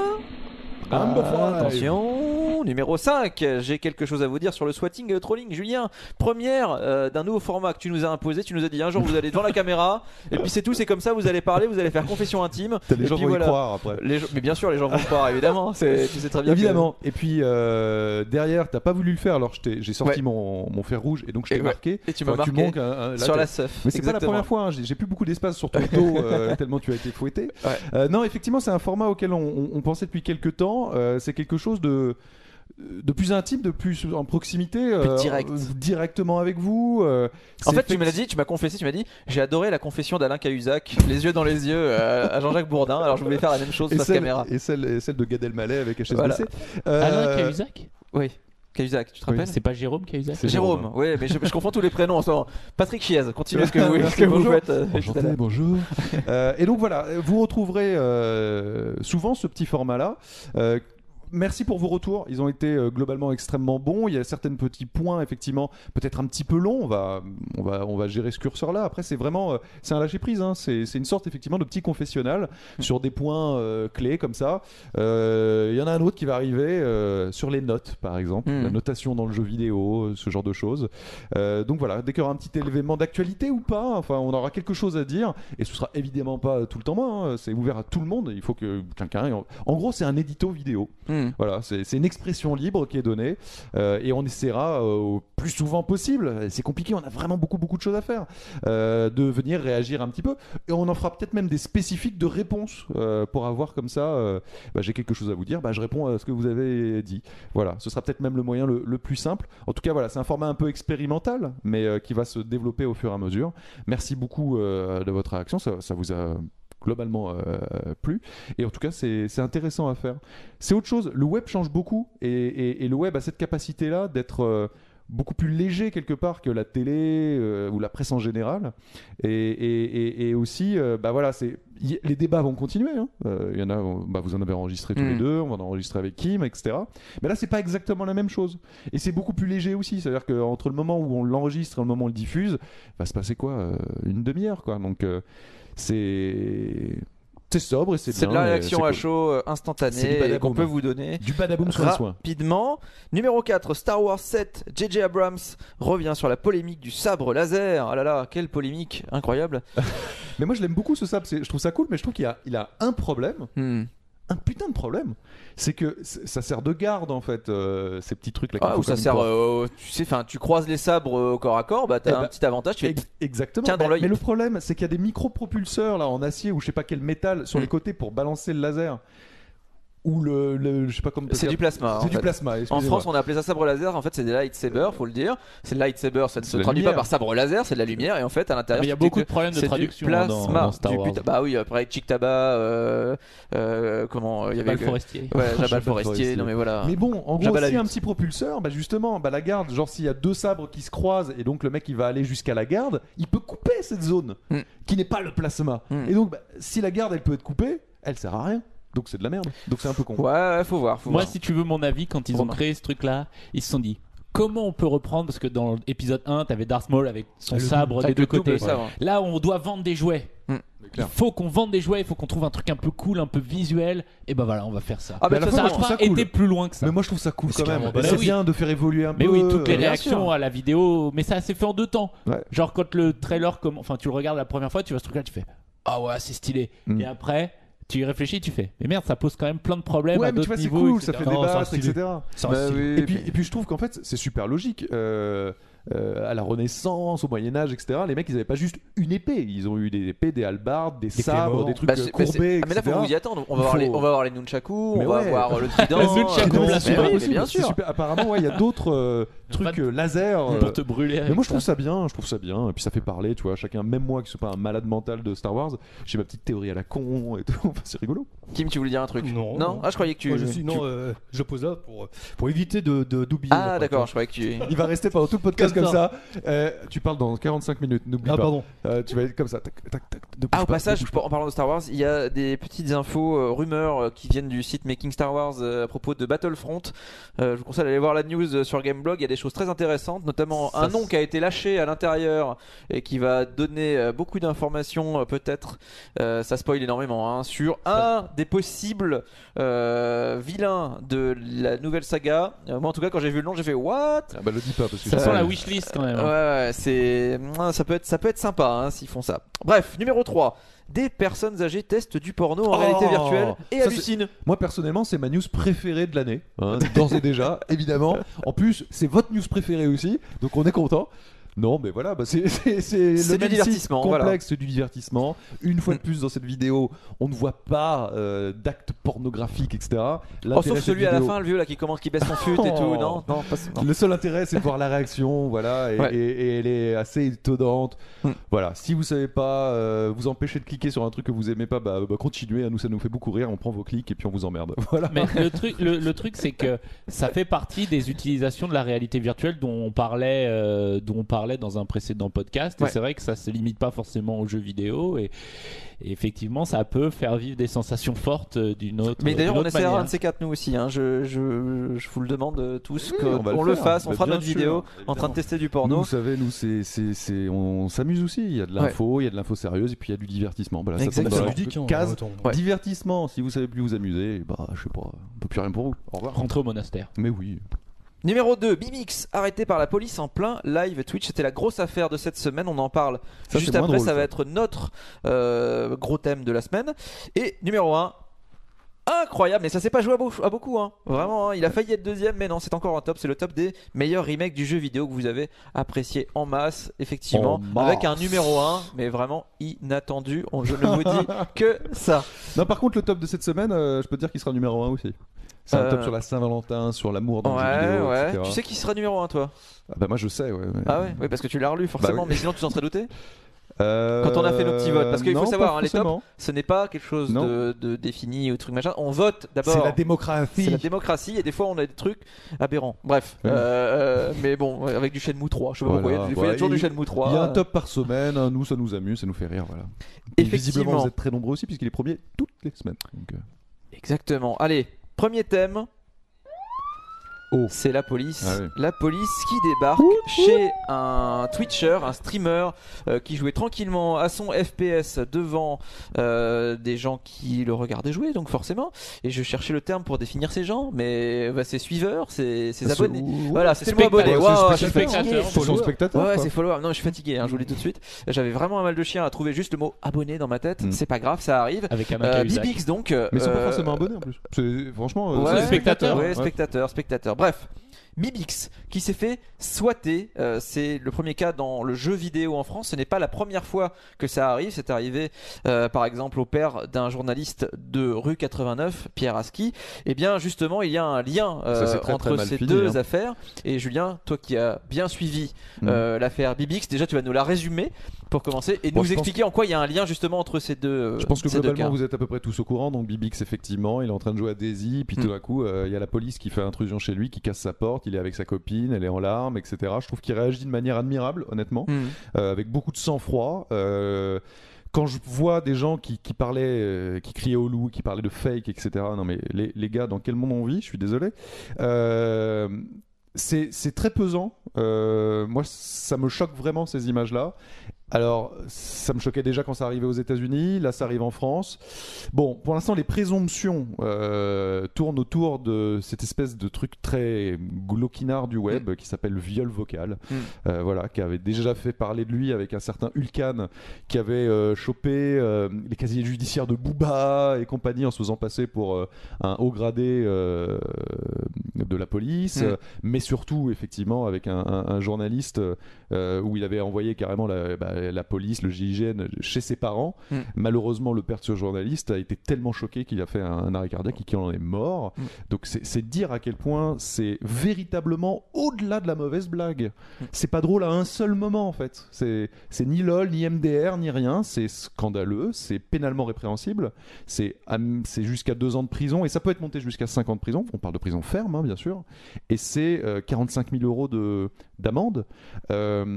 B: Ah,
A: Attention, numéro cinq, j'ai quelque chose à vous dire sur le swatting et le trolling. Julien, première euh, d'un nouveau format que tu nous as imposé. Tu nous as dit un jour vous allez devant la caméra et puis c'est tout, c'est comme ça, vous allez parler, vous allez faire confession intime.
B: T'as les
A: et
B: gens
A: puis
B: vont
A: voilà.
B: y croire après.
A: Les gens- mais bien sûr, les gens vont y croire, évidemment. C'est- Tu sais très bien.
B: Évidemment. Et puis euh, derrière, t'as pas voulu le faire, alors je t'ai- j'ai sorti
A: Ouais.
B: mon, mon fer rouge et donc je
A: Et
B: t'ai
A: ouais.
B: marqué.
A: Et tu m'as
B: Enfin,
A: marqué
B: manques un- un- là,
A: sur
B: t'as-
A: la seuf.
B: Mais c'est pas la première fois, hein. j'ai j'ai plus beaucoup d'espace sur ton dos euh, tellement tu as été fouetté.
A: Ouais.
B: Euh, non, effectivement, c'est un format auquel on, on- on pensait depuis quelques temps. Euh, c'est quelque chose de de plus intime, de plus en proximité, euh,
A: direct.
B: directement avec vous. euh,
A: En
B: c'est
A: fait, tu me l'as dit, tu m'as confessé, tu m'as dit, j'ai adoré la confession d'Alain Cahuzac, les yeux dans les yeux euh, à Jean-Jacques Bourdin. Alors je voulais faire la même chose
B: et
A: face
B: celle,
A: caméra.
B: et celle, et celle de Gad Elmaleh avec H S B C.
A: Voilà.
B: Euh,
C: Alain Cahuzac
A: Oui, Cahuzac, tu te
B: Oui.
A: rappelles?
C: C'est pas Jérôme Cahuzac?
B: C'est
A: Jérôme,
B: Jérôme.
A: oui, mais je, je confonds tous les prénoms en ce moment. Patrick Chiez, continuez ce que vous, ce que vous
B: Bonjour.
A: faites. euh, tout à
B: Enchanté,
A: l'heure.
B: bonjour. Euh, et donc voilà, vous retrouverez euh, souvent ce petit format-là. Euh, Merci pour vos retours, ils ont été euh, globalement extrêmement bons. Il y a certains petits points, effectivement, peut-être un petit peu longs. On va, on va, on va gérer ce curseur-là. Après, c'est vraiment, euh, c'est un lâcher prise. Hein. C'est, c'est une sorte effectivement de petit confessionnal sur des points euh, clés comme ça. Euh, Il y en a un autre qui va arriver euh, sur les notes, par exemple,
A: Mm.
B: la notation dans le jeu vidéo, ce genre de choses. Euh, donc voilà, dès qu'il y aura un petit élément d'actualité ou pas, enfin, on aura quelque chose à dire. Et ce sera évidemment pas tout le temps moi. Hein. C'est ouvert à tout le monde. Il faut que quelqu'un. ait- En gros, c'est un édito vidéo.
A: Hmm.
B: Voilà, c'est c'est une expression libre qui est donnée euh, et on essaiera euh, au plus souvent possible. C'est compliqué, on a vraiment beaucoup beaucoup de choses à faire. Euh, de venir réagir un petit peu et on en fera peut-être même des spécifiques de réponses euh, pour avoir comme ça. Euh, bah, j'ai quelque chose à vous dire, bah, je réponds à ce que vous avez dit. Voilà, ce sera peut-être même le moyen le, le plus simple. En tout cas, voilà, c'est un format un peu expérimental, mais euh, qui va se développer au fur et à mesure. Merci beaucoup euh, de votre réaction, ça, ça vous a globalement euh, plu et en tout cas c'est c'est intéressant à faire. C'est autre chose, le web change beaucoup et, et- et le web a cette capacité là d'être euh, beaucoup plus léger quelque part que la télé euh, ou la presse en général et, et- et- et aussi euh, bah voilà, c'est y- les débats vont continuer hein. Euh, il y en a on- bah, vous en avez enregistré tous
A: Mm.
B: les deux, on va en enregistrer avec Kim, etc. Mais là c'est pas exactement la même chose et c'est beaucoup plus léger aussi, c'est à dire qu'entre le moment où on l'enregistre et le moment où on le diffuse va se passer quoi, euh, une demi-heure quoi, donc euh, c'est c'est sobre et c'est
A: C'est
B: bien.
A: de la
B: et
A: réaction
B: c'est
A: à
B: cool.
A: chaud euh,
B: C'est du
A: instantanée
B: badaboum.
A: qu'on peut vous donner
B: Du badaboum sur le soin.
A: rapidement. Numéro quatre, Star Wars sept, J J Abrams revient sur la polémique du sabre laser. Ah là là, quelle polémique incroyable.
B: Mais moi je l'aime beaucoup ce sabre, c'est- je trouve ça cool, mais je trouve qu'il a, il a un problème,
A: Hmm.
B: un putain de problème. C'est que c- ça sert de garde en fait, euh, ces petits trucs là.
A: Ah, ou ça sert, euh, tu sais, enfin, tu croises les sabres euh, au corps à corps, bah t'as
B: Eh
A: un
B: bah,
A: petit avantage. Tu fais...
B: Exactement.
A: Tiens dans
B: mais,
A: l'œil.
B: mais le problème, c'est qu'il y a des micro-propulseurs là en acier ou je sais pas quel métal sur
A: Mm.
B: les côtés pour balancer le laser. Ou le, le- je sais pas comment.
A: C'est du plasma.
B: C'est
A: en
B: du
A: fait.
B: plasma.
A: En
B: excusez-moi.
A: France, on a appelé ça sabre laser. En fait, c'est des lightsabers, faut le dire. C'est le lightsaber, ça ne se
B: C'est la
A: traduit pas
B: lumière.
A: par sabre laser, c'est de la lumière. Et en fait, à l'intérieur,
C: Mais il y a
A: c'est
C: beaucoup
A: que
C: de problèmes de
A: c'est du
C: traduction hein, dans,
A: plasma,
C: dans Star
A: du
C: Wars.
A: puta- Bah oui, après Chick Taba, euh, euh, comment euh, il y avait
C: Pas le
A: que-
C: forestier.
A: Ouais, Jabba le
B: Jabba le
A: forestier.
B: forestier.
A: Non mais voilà.
B: Mais bon, en gros,
A: Jabba la
B: s'il y a un
A: hutte.
B: petit propulseur, bah justement, bah la garde, genre s'il y a deux sabres qui se croisent et donc le mec il va aller jusqu'à la garde, il peut couper cette zone
A: Mm.
B: qui n'est pas le plasma.
A: Mm.
B: Et donc, bah, si la garde elle peut être coupée, elle sert à rien. Donc c'est de la merde. Donc c'est un peu con.
A: Ouais, ouais, faut voir. Faut
C: Moi,
A: voir.
C: si tu veux mon avis, quand ils ont
A: Romain.
C: créé ce truc-là, ils se sont dit comment on peut reprendre, parce que dans l'épisode un, t'avais Darth Maul avec son
D: Ah, le
C: sabre des
A: Avec
C: deux
A: le double
C: côtés.
A: sabre.
C: Là, on doit vendre des jouets.
A: Mm.
C: Il
B: clair.
C: faut qu'on vende des jouets, il faut qu'on trouve un truc un peu cool, un peu visuel. Et ben voilà, on va faire ça.
A: Ah,
B: Mais
A: bah,
B: à la
A: de toute
B: fois,
C: ça
B: moi,
C: n'a
B: je trouve
C: pas
B: ça cool.
C: été plus loin que ça.
B: Mais moi je trouve ça cool
D: Mais c'est
B: quand même.
D: carrément
B: Bah,
C: balèze.
B: c'est
C: Oui.
B: bien de faire évoluer un
C: Mais
B: peu.
C: oui, toutes les
B: euh,
A: bien
C: réactions
A: sûr.
C: à la vidéo, mais ça s'est fait en deux temps.
B: Ouais.
C: Genre quand le trailer, comme, enfin tu le regardes la première fois, tu vois ce truc-là, tu fais ah ouais, c'est stylé.
B: Mm.
C: Et après, tu y réfléchis, tu fais mais merde, ça pose quand même plein de problèmes
B: Ouais,
C: à
B: mais tu
C: d'autres
B: vois, c'est
C: niveaux.
B: cool, ça
C: et cetera.
B: fait
D: Non,
B: débattre,
D: c'est un stylé.
B: et cetera.
D: C'est un
A: Bah
D: style.
A: oui,
B: Et puis,
A: puis-
B: et puis je trouve qu'en fait c'est super logique. Euh, euh, à la Renaissance, au Moyen Âge, et cetera. Les mecs ils avaient pas juste une épée, ils ont eu des épées, des hallebardes, des, sabres,
D: claymores.
B: des trucs
A: Bah,
B: euh,
A: c'est- bah, c'est-
B: courbés,
A: ah, mais là, faut
B: et cetera.
A: vous y attendre. On va,
B: Il
A: voir
B: faut-
A: les, on va voir les nunchakus,
B: Mais
A: on va
B: ouais.
A: voir euh, le trident.
C: Le nunchaku,
A: euh,
C: la
A: mais
C: super
A: oui, mais
B: possible,
A: bien
B: c'est
A: sûr.
B: super. Apparemment, ouais, il y a d'autres euh, trucs
C: Van-
B: euh, laser. euh,
C: pour te brûler.
B: Mais
C: avec
B: moi je trouve
C: ça.
B: ça bien, je trouve ça bien, et puis ça fait parler, tu vois, chacun, même moi qui suis pas un malade mental de Star Wars, j'ai ma petite théorie à la con et tout, enfin c'est rigolo.
A: Kim, tu voulais dire un truc?
D: Non,
A: Non.
D: non.
A: Ah, je croyais que tu.
D: Moi, je suis
A: tu-
D: non, euh, je pose là pour pour éviter de de- d'oublier.
A: Ah,
D: la
A: d'accord,
D: partie.
A: je croyais que tu.
B: Il va rester pendant tout le podcast chose comme ça. Euh, tu parles dans quarante-cinq minutes, n'oublie
D: Ah,
B: pas.
D: pardon.
B: Euh, tu vas être comme ça. Tac, tac, tac, ne bouge
A: Ah, au
B: pas,
A: passage,
B: ne bouge pas.
A: en parlant de Star Wars, il y a des petites infos, euh, rumeurs euh, qui viennent du site Making Star Wars euh, à propos de Battlefront. Euh, je vous conseille d'aller voir la news euh, sur Gameblog. Il y a des choses très intéressantes, notamment
B: Ça,
A: un nom
B: c'est-
A: qui a été lâché à l'intérieur et qui va donner euh, beaucoup d'informations, euh, peut-être. Euh, ça spoil énormément, hein, sur un des possibles euh, vilains de la nouvelle saga. Euh, moi, en tout cas, quand j'ai vu le nom, j'ai fait what?
B: Ah bah le dis pas parce que
C: Ça
B: je-
C: sent
A: Ouais.
C: la wishlist quand même.
A: Ouais,
C: hein.
A: ouais, c'est ah, ça peut être ça peut être sympa hein, s'ils font ça. Bref, numéro trois. Des personnes âgées testent du porno en
B: Oh,
A: réalité virtuelle et
B: ça,
A: hallucinent.
B: Moi personnellement, c'est ma news préférée de l'année, hein, d'ores et déjà, évidemment. En plus, c'est votre news préférée aussi, donc on est content. Non, mais voilà, bah c'est c'est- c'est
A: C'est
B: le
A: du
B: même
A: divertissement,
B: site
A: voilà.
B: complexe, c'est du divertissement. Une fois de
A: Mm.
B: plus dans cette vidéo, on ne voit pas euh, d'actes pornographiques, et cetera.
A: Oh,
B: L'intérêt
A: sauf
B: de cette
A: celui à la
B: vidéo-
A: fin, le vieux là qui commence, qui baisse son fut et tout.
B: Oh.
A: Non, non, pas non.
B: Le seul intérêt, c'est de voir la réaction, voilà, et,
A: Ouais.
B: et- et elle est assez étonnante.
A: Mm.
B: Voilà, si vous savez pas euh, vous empêcher de cliquer sur un truc que vous aimez pas, bah, bah, continuez, à nous ça nous fait beaucoup rire, on prend vos clics et puis on vous emmerde. Voilà.
C: Mais le truc, le, le truc, c'est que ça fait partie des utilisations de la réalité virtuelle dont on parlait, euh, dont on parlait dans un précédent podcast.
A: Ouais.
C: Et c'est vrai que ça se limite pas forcément aux jeux vidéo et, et effectivement, ça peut faire vivre des sensations fortes euh, d'une autre.
A: Mais d'ailleurs,
C: d'une
A: on
C: autre
A: essaiera un
C: manière.
A: de ces quatre nous aussi. Hein. Je, je, je vous le demande euh, tous
B: Oui,
A: qu'on
B: on va le
A: on le
B: faire.
A: fasse. On
B: Bah,
A: fera
B: bien
A: notre
B: sûr,
A: vidéo en train
B: évidemment.
A: de tester du
B: Nous,
A: porno.
B: vous savez, nous, c'est, c'est, c'est, on s'amuse aussi. Il y a de l'info, il y a de l'info sérieuse, et puis il y a du divertissement. Voilà, ça tombe
A: Exactement.
B: dans la
D: C'est ludique, hein,
B: case
D: autant.
A: Ouais.
B: divertissement. Si vous savez plus vous amuser, bah, je sais pas, on peut plus rien pour vous. Au revoir.
C: Rentrer au monastère.
B: Mais oui.
A: Numéro deux, Bimix, arrêté par la police en plein live Twitch. C'était la grosse affaire de cette semaine. On en parle
B: Ça,
A: juste
B: c'est moins
A: après.
B: drôle,
A: ça va
B: ça.
A: être notre euh, gros thème de la semaine. Et numéro un, incroyable, mais ça s'est pas joué à, beau- à beaucoup. Hein. Vraiment, hein. Il a failli être deuxième, mais non, c'est encore un top. C'est le top des meilleurs remakes du jeu vidéo que vous avez apprécié en masse, effectivement.
B: En masse.
A: Avec un numéro un, mais vraiment inattendu. On- Je ne vous dis que ça.
B: Non, par contre, le top de cette semaine, euh, je peux te dire qu'il sera numéro un aussi. C'est un
A: Euh,
B: top sur la Saint-Valentin, sur l'amour dans le jeu
A: Ouais,
B: vidéo,
A: ouais.
B: et cetera.
A: Tu sais qui sera numéro un, toi?
B: Ah bah moi je sais, ouais. mais-
A: Ah ouais, oui, parce que tu l'as relu forcément,
B: Bah oui.
A: mais sinon tu t'en serais douté.
B: Euh,
A: Quand on a fait nos petits votes, parce qu'il faut
B: non,
A: savoir,
B: pas
A: hein, les tops,
B: forcément.
A: ce n'est pas quelque chose
B: Non.
A: de, de défini ou truc machin. On vote d'abord.
B: C'est la démocratie.
A: C'est la démocratie et des fois on a des trucs aberrants. Bref,
B: Oui.
A: euh, euh, mais bon, ouais, avec du Shenmue trois, je sais pas
B: Voilà,
A: pourquoi. Des fois, il y a
B: ouais,
A: toujours du
B: il-
A: Shenmue trois.
B: Il y a un top par semaine, hein, nous ça nous amuse, ça nous fait rire, voilà. Et visiblement
A: Effectivement.
B: vous êtes très nombreux aussi puisqu'il est premier toutes les semaines. Donc, euh,
A: Exactement. Allez, premier thème.
B: Oh.
A: C'est la police.
B: Ah oui.
A: La police qui débarque chez un Twitcher, un streamer euh, qui jouait tranquillement à son F P S devant euh, des gens qui le regardaient jouer, donc forcément. Et je cherchais le terme pour définir ces gens, mais bah, ses suiveurs, ses, ses
B: ce-
A: abonnés.
B: ouais,
A: Voilà, c'est le mot
C: Spectateur.
A: abonné.
B: ouais,
A: Waouh,
B: c'est
A: je suis
C: spectateur.
A: fatigué.
B: c'est son spectateur.
A: Ouais,
B: quoi.
A: c'est follower. Non, je suis fatigué, hein, je vous le dis tout de suite. J'avais vraiment un mal de chien à trouver juste le mot abonné dans ma tête.
B: Mm.
A: C'est pas grave, ça arrive.
C: Avec un
A: Euh,
C: Cahuzac.
A: Bibix donc.
B: Mais ils sont pas
A: euh,
B: forcément abonnés en plus. C'est franchement. euh,
A: Ouais,
C: c'est spectateur.
A: Ouais,
B: Ouais.
A: spectateur, spectateur. Bref. Bibix qui s'est fait swatter, euh, c'est le premier cas dans le jeu vidéo en France. Ce n'est pas la première fois que ça arrive. C'est arrivé euh, par exemple au père d'un journaliste de rue quatre-vingt-neuf, Pierre Aski. Et bien justement, il y a un lien euh,
B: Ça, c'est très,
A: entre
B: très mal
A: ces
B: fini,
A: deux
B: hein.
A: affaires. Et Julien, toi qui as bien suivi
B: Mm.
A: euh, l'affaire Bibix, déjà tu vas nous la résumer pour commencer et
B: Bon,
A: nous
B: je pense-
A: expliquer en quoi il y a un lien justement entre ces deux. euh,
B: Je pense que
A: ces deux
B: globalement
A: cas.
B: vous êtes à peu près tous au courant. Donc Bibix effectivement, il est en train de jouer à Daisy, puis
A: Mm.
B: tout d'un coup euh, il y a la police qui fait intrusion chez lui, qui casse sa porte, il est avec sa copine, elle est en larmes, et cetera. Je trouve qu'il réagit de manière admirable, honnêtement,
A: Mm.
B: euh, avec beaucoup de sang-froid. Euh, quand je vois des gens qui, qui parlaient, euh, qui criaient au loup, qui parlaient de fake, et cetera. Non mais les, les gars, dans quel monde on vit? Je suis désolé. Euh, c'est c'est très pesant. Euh, moi, ça me choque vraiment ces images-là. Alors, ça me choquait déjà quand ça arrivait aux États-Unis. Là, ça arrive en France. Bon, pour l'instant, les présomptions euh, tournent autour de cette espèce de truc très glauquinard du web qui s'appelle le viol vocal.
A: Mm.
B: Euh, voilà, qui avait déjà fait parler de lui avec un certain Hulkan qui avait euh, chopé euh, les casiers judiciaires de Booba et compagnie en se faisant passer pour euh, un haut gradé euh, de la police,
A: Mm.
B: euh, mais surtout effectivement avec un, un- un journaliste euh, où il avait envoyé carrément la, bah, la, la police, le G I G N chez ses parents.
A: Mm.
B: Malheureusement, le père de ce journaliste a été tellement choqué qu'il a fait un, un arrêt cardiaque et qu'il en est mort. Mm. Donc c'est, c'est dire à quel point c'est véritablement au-delà de la mauvaise blague. Mm. C'est pas drôle à un seul moment en fait. C'est, c'est ni LOL, ni M D R, ni rien. C'est scandaleux, c'est pénalement répréhensible. C'est, c'est jusqu'à deux ans de prison et ça peut être monté jusqu'à cinq ans de prison. On parle de prison ferme, hein, bien sûr. Et c'est euh, quarante-cinq mille euros de, d'amende. Euh,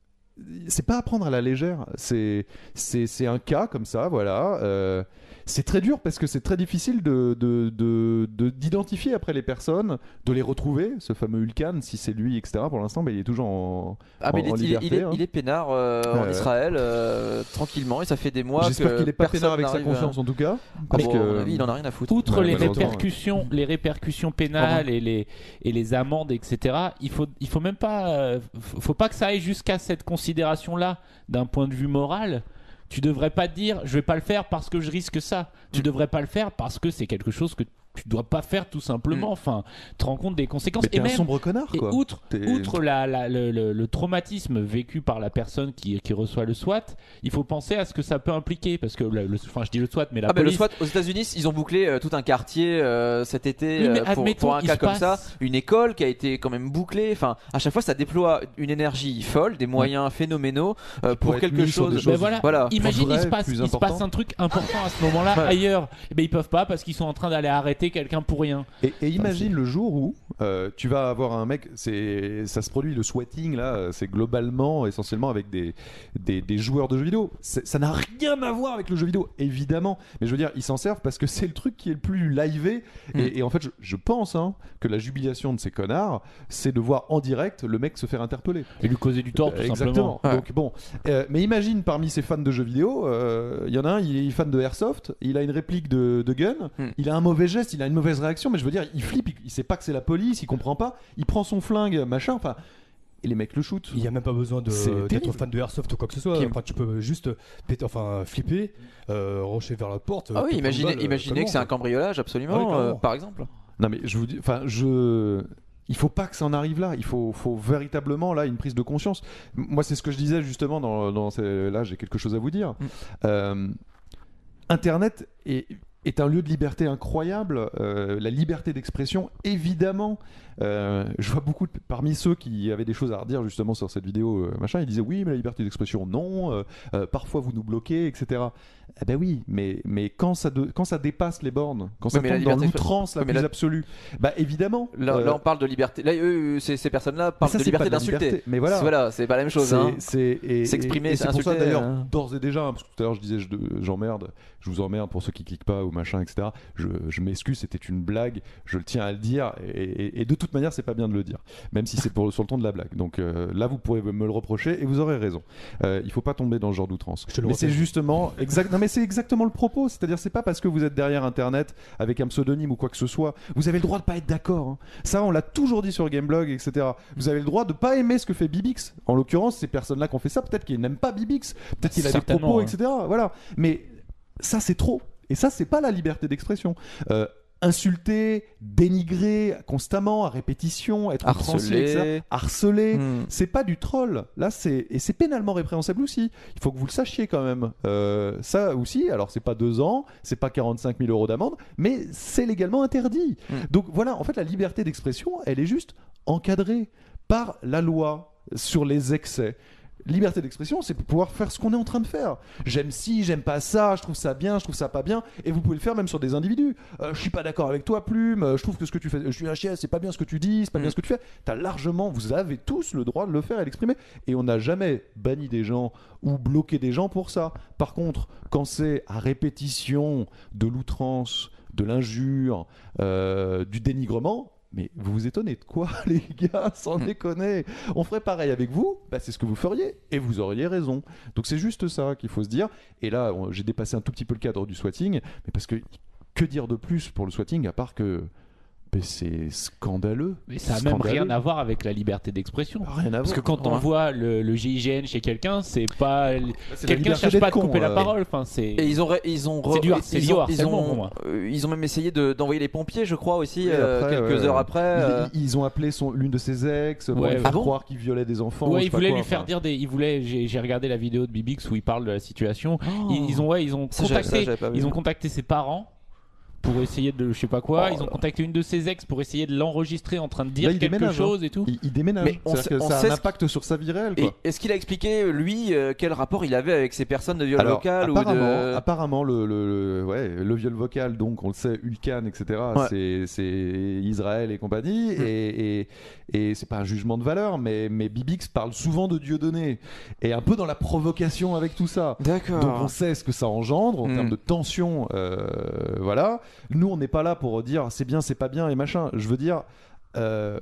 B: c'est pas à prendre à la légère. C'est, c'est, c'est un cas comme ça, voilà. Euh, c'est très dur parce que c'est très difficile de, de, de, de, d'identifier après les personnes, de les retrouver, ce fameux Hulkan, si c'est lui, et cetera. Pour l'instant, bah, il est toujours en,
A: ah, mais
B: en,
A: il, est,
B: liberté.
A: Il est,
B: hein.
A: il est peinard euh,
B: euh,
A: en Israël, euh, tranquillement, et ça fait des mois
B: J'espère
A: que
B: qu'il est pas
A: personne
B: peinard avec sa
A: n'arrive
B: conscience
A: à...
B: en tout cas.
A: Parce
B: Parce
A: bon,
B: que...
A: à mon avis, il en a rien à foutre.
C: Outre
B: Ouais,
C: les
B: malheureusement,
C: répercussions, les répercussions pénales et les, et les amendes, et cetera, il faut, il faut même pas, euh, faut pas que ça aille jusqu'à cette considération-là d'un point de vue moral. Tu devrais pas te dire je vais pas le faire parce que je risque ça. Tu devrais pas le faire parce que c'est quelque chose que tu dois pas faire tout simplement. Enfin, te rends compte des conséquences.
B: Mais t'es
C: et
B: un
C: même,
B: sombre connard
C: et
B: quoi.
C: outre,
B: T'es...
C: outre la, la, le, le, le traumatisme vécu par la personne qui, qui reçoit le SWAT, il faut penser à ce que ça peut impliquer parce que le, le, enfin je dis le SWAT mais la
A: ah
C: police.
A: Mais le SWAT aux États-Unis, ils ont bouclé euh, tout un quartier euh, cet été
C: Oui,
A: euh, pour,
C: admettons,
A: pour un cas comme
C: passe...
A: ça, une école qui a été quand même bouclée. Enfin, à chaque fois, ça déploie une énergie folle, des moyens ouais. phénoménaux euh, pour quelque chose.
B: choses,
C: ben voilà.
A: voilà.
C: Imagine,
B: vrai,
C: il, se passe, il se passe un truc important à ce moment-là ouais. ailleurs. Et ben ils peuvent pas parce qu'ils sont en train d'aller arrêter quelqu'un pour rien.
B: Et, et imagine enfin, le jour où euh, tu vas avoir un mec, c'est, ça se produit le swatting là, c'est globalement essentiellement avec des, des, des joueurs de jeux vidéo. C'est, ça n'a rien à voir avec le jeu vidéo, évidemment. Mais je veux dire, ils s'en servent parce que c'est le truc qui est le plus livé. Mm. Et, et en fait, je, je pense hein, que la jubilation de ces connards, c'est de voir en direct le mec se faire interpeller.
C: Et lui causer du tort, tout
B: euh, exactement.
C: simplement. Ouais.
B: Donc bon, euh, mais imagine parmi ces fans de jeux vidéo, il euh, y en a un, il est fan de Airsoft, il a une réplique de, de gun, mm. il a un mauvais geste, il a une mauvaise réaction, mais je veux dire, il flippe, il, il sait pas que c'est la police, il comprend pas, il prend son flingue, machin, enfin. Et les mecs le shootent.
D: Il n'y a même pas besoin de, d'être fan de Airsoft ou quoi que ce soit. Qui... Enfin, tu peux juste péter, enfin, flipper, euh, rocher vers la porte.
A: Ah oui, imaginez, balle, imaginez que c'est un cambriolage, absolument, ah oui, euh, par exemple.
B: Non mais je vous dis, enfin, je. Il faut pas que ça en arrive là. Il faut, faut véritablement là une prise de conscience. Moi, c'est ce que je disais justement dans, dans ces... là, j'ai quelque chose à vous dire. Mm. Euh, Internet est est un lieu de liberté incroyable, euh, la liberté d'expression, évidemment. Euh, je vois beaucoup de, parmi ceux qui avaient des choses à redire justement sur cette vidéo, euh, machin, ils disaient oui, mais la liberté d'expression, non. Euh, euh, parfois vous nous bloquez, et cetera. Eh ben oui, mais mais quand ça de, quand ça dépasse les bornes, quand ça tombe dans l'outrance la oui, plus là, absolue, bah évidemment.
A: Là, euh, là, on parle de liberté. Là, eux, ces, ces personnes-là parlent ça, de liberté d'insulter. Liberté.
B: Mais voilà,
A: c'est, voilà, c'est pas la même chose.
B: C'est,
A: hein.
B: c'est, et,
A: s'exprimer,
B: et, et
A: c'est,
B: c'est pour
A: insulter,
B: ça d'ailleurs
A: hein.
B: d'ores et déjà, hein, parce que tout à l'heure je disais je, j'emmerde, je vous emmerde pour ceux qui cliquent pas ou machin, et cetera. Je, je m'excuse, c'était une blague, je le tiens à le dire, et, et, et de toute manière, c'est pas bien de le dire, même si c'est pour, sur le ton de la blague. Donc euh, là, vous pourrez me le reprocher et vous aurez raison. Euh, il faut pas tomber dans ce genre d'outrance. Mais c'est justement, exact, non mais c'est exactement le propos, c'est-à-dire c'est pas parce que vous êtes derrière Internet avec un pseudonyme ou quoi que ce soit, vous avez le droit de pas être d'accord. Hein. Ça, on l'a toujours dit sur Gameblog, et cetera. Vous avez le droit de pas aimer ce que fait Bibix. En l'occurrence, ces personnes-là qui ont fait ça, peut-être qu'ils n'aiment pas Bibix, peut-être qu'il a des propos, hein. et cetera. Voilà. Mais ça, c'est trop. Et ça, c'est pas la liberté d'expression. Euh, insulter, dénigrer constamment, à répétition, être
A: harcelé,
B: harceler, hmm. c'est pas du troll. Là, c'est et c'est pénalement répréhensible aussi. Il faut que vous le sachiez quand même. Euh, ça aussi. Alors, c'est pas deux ans, c'est pas quarante-cinq mille euros d'amende, mais c'est légalement interdit. Hmm. Donc voilà. En fait, la liberté d'expression, elle est juste encadrée par la loi sur les excès. Liberté d'expression, c'est pour pouvoir faire ce qu'on est en train de faire. J'aime ci, j'aime pas ça, je trouve ça bien, je trouve ça pas bien, et vous pouvez le faire même sur des individus. Euh, je suis pas d'accord avec toi, Plume, euh, je trouve que ce que tu fais, je suis un chien, c'est pas bien ce que tu dis, c'est pas mmh. bien ce que tu fais. T'as largement, vous avez tous le droit de le faire et l'exprimer, et on n'a jamais banni des gens ou bloqué des gens pour ça. Par contre, quand c'est à répétition de l'outrance, de l'injure, euh, du dénigrement, mais vous vous étonnez de quoi, les gars, sans déconner. On ferait pareil avec vous, bah c'est ce que vous feriez, et vous auriez raison. Donc c'est juste ça qu'il faut se dire. Et là, on, j'ai dépassé un tout petit peu le cadre du swatting, mais parce que que dire de plus pour le swatting, à part que Mais c'est scandaleux.
C: Mais ça a
B: Scandaleux.
C: même rien à voir avec la liberté d'expression.
B: Rien à
C: Parce
B: voir.
C: que quand on
B: Ouais.
C: voit le, le G I G N chez quelqu'un, c'est pas
B: C'est la
C: quelqu'un
B: liberté
C: cherche
B: d'être
C: pas à te
B: con,
C: couper la
B: euh.
C: parole. Enfin, c'est
A: Et ils ont, ré- ils ont, re-
C: C'est du har-
A: ils
C: c'est
A: ont-
C: du
A: ils
C: harcèlement
A: ont,
C: pour moi.
A: euh, ils ont même essayé de- d'envoyer les pompiers, je crois aussi,
B: Oui,
A: euh,
B: après,
A: quelques
B: ouais,
A: heures
B: ouais.
A: après.
B: Ils,
A: euh,
B: ils ont appelé son, l'une de ses ex pour
C: Ouais,
B: lui
C: ouais.
B: faire
A: Ah bon
B: croire qu'il violait des enfants.
C: ouais,
B: je
C: ils
B: sais pas
C: voulaient
B: quoi,
C: lui faire
B: enfin.
C: dire des. Ils voulaient. J'ai j'ai regardé la vidéo de Bibix où il parle de la situation.
A: Oh.
C: Ils, ils ont ouais, ils ont
A: Ça, j'avais- ça,
C: contacté.
A: j'avais pas vu.
C: Ils ont contacté ses parents. Pour essayer de je sais pas quoi,
A: Oh
C: ils ont
A: là.
C: contacté une de ses ex pour essayer de l'enregistrer en train de dire
B: Là, il
C: quelque
B: déménage,
C: chose et tout.
B: Il, il déménage.
A: Mais on
B: C'est-à-dire
A: sait-
B: que
A: on
B: ça a
A: sait
B: un
A: ce-
B: impact sur sa vie réelle.
A: Et
B: Quoi.
A: est-ce qu'il a expliqué, lui, euh, quel rapport il avait avec ces personnes de viol
B: Alors,
A: vocal ou
B: apparemment,
A: de...
B: apparemment le, le, le- ouais, le viol vocal, donc on le sait, Ulcan, et cetera,
A: Ouais.
B: c'est, c'est Israël et compagnie,
A: Mm.
B: et, et, et c'est pas un jugement de valeur, mais, mais Bibix parle souvent de Dieudonné, et un peu dans la provocation avec tout ça.
A: D'accord.
B: Donc on sait ce que ça engendre en
A: Mm.
B: termes de tension, euh, voilà. Nous on n'est pas là pour dire c'est bien, c'est pas bien et machin. Je veux dire, euh,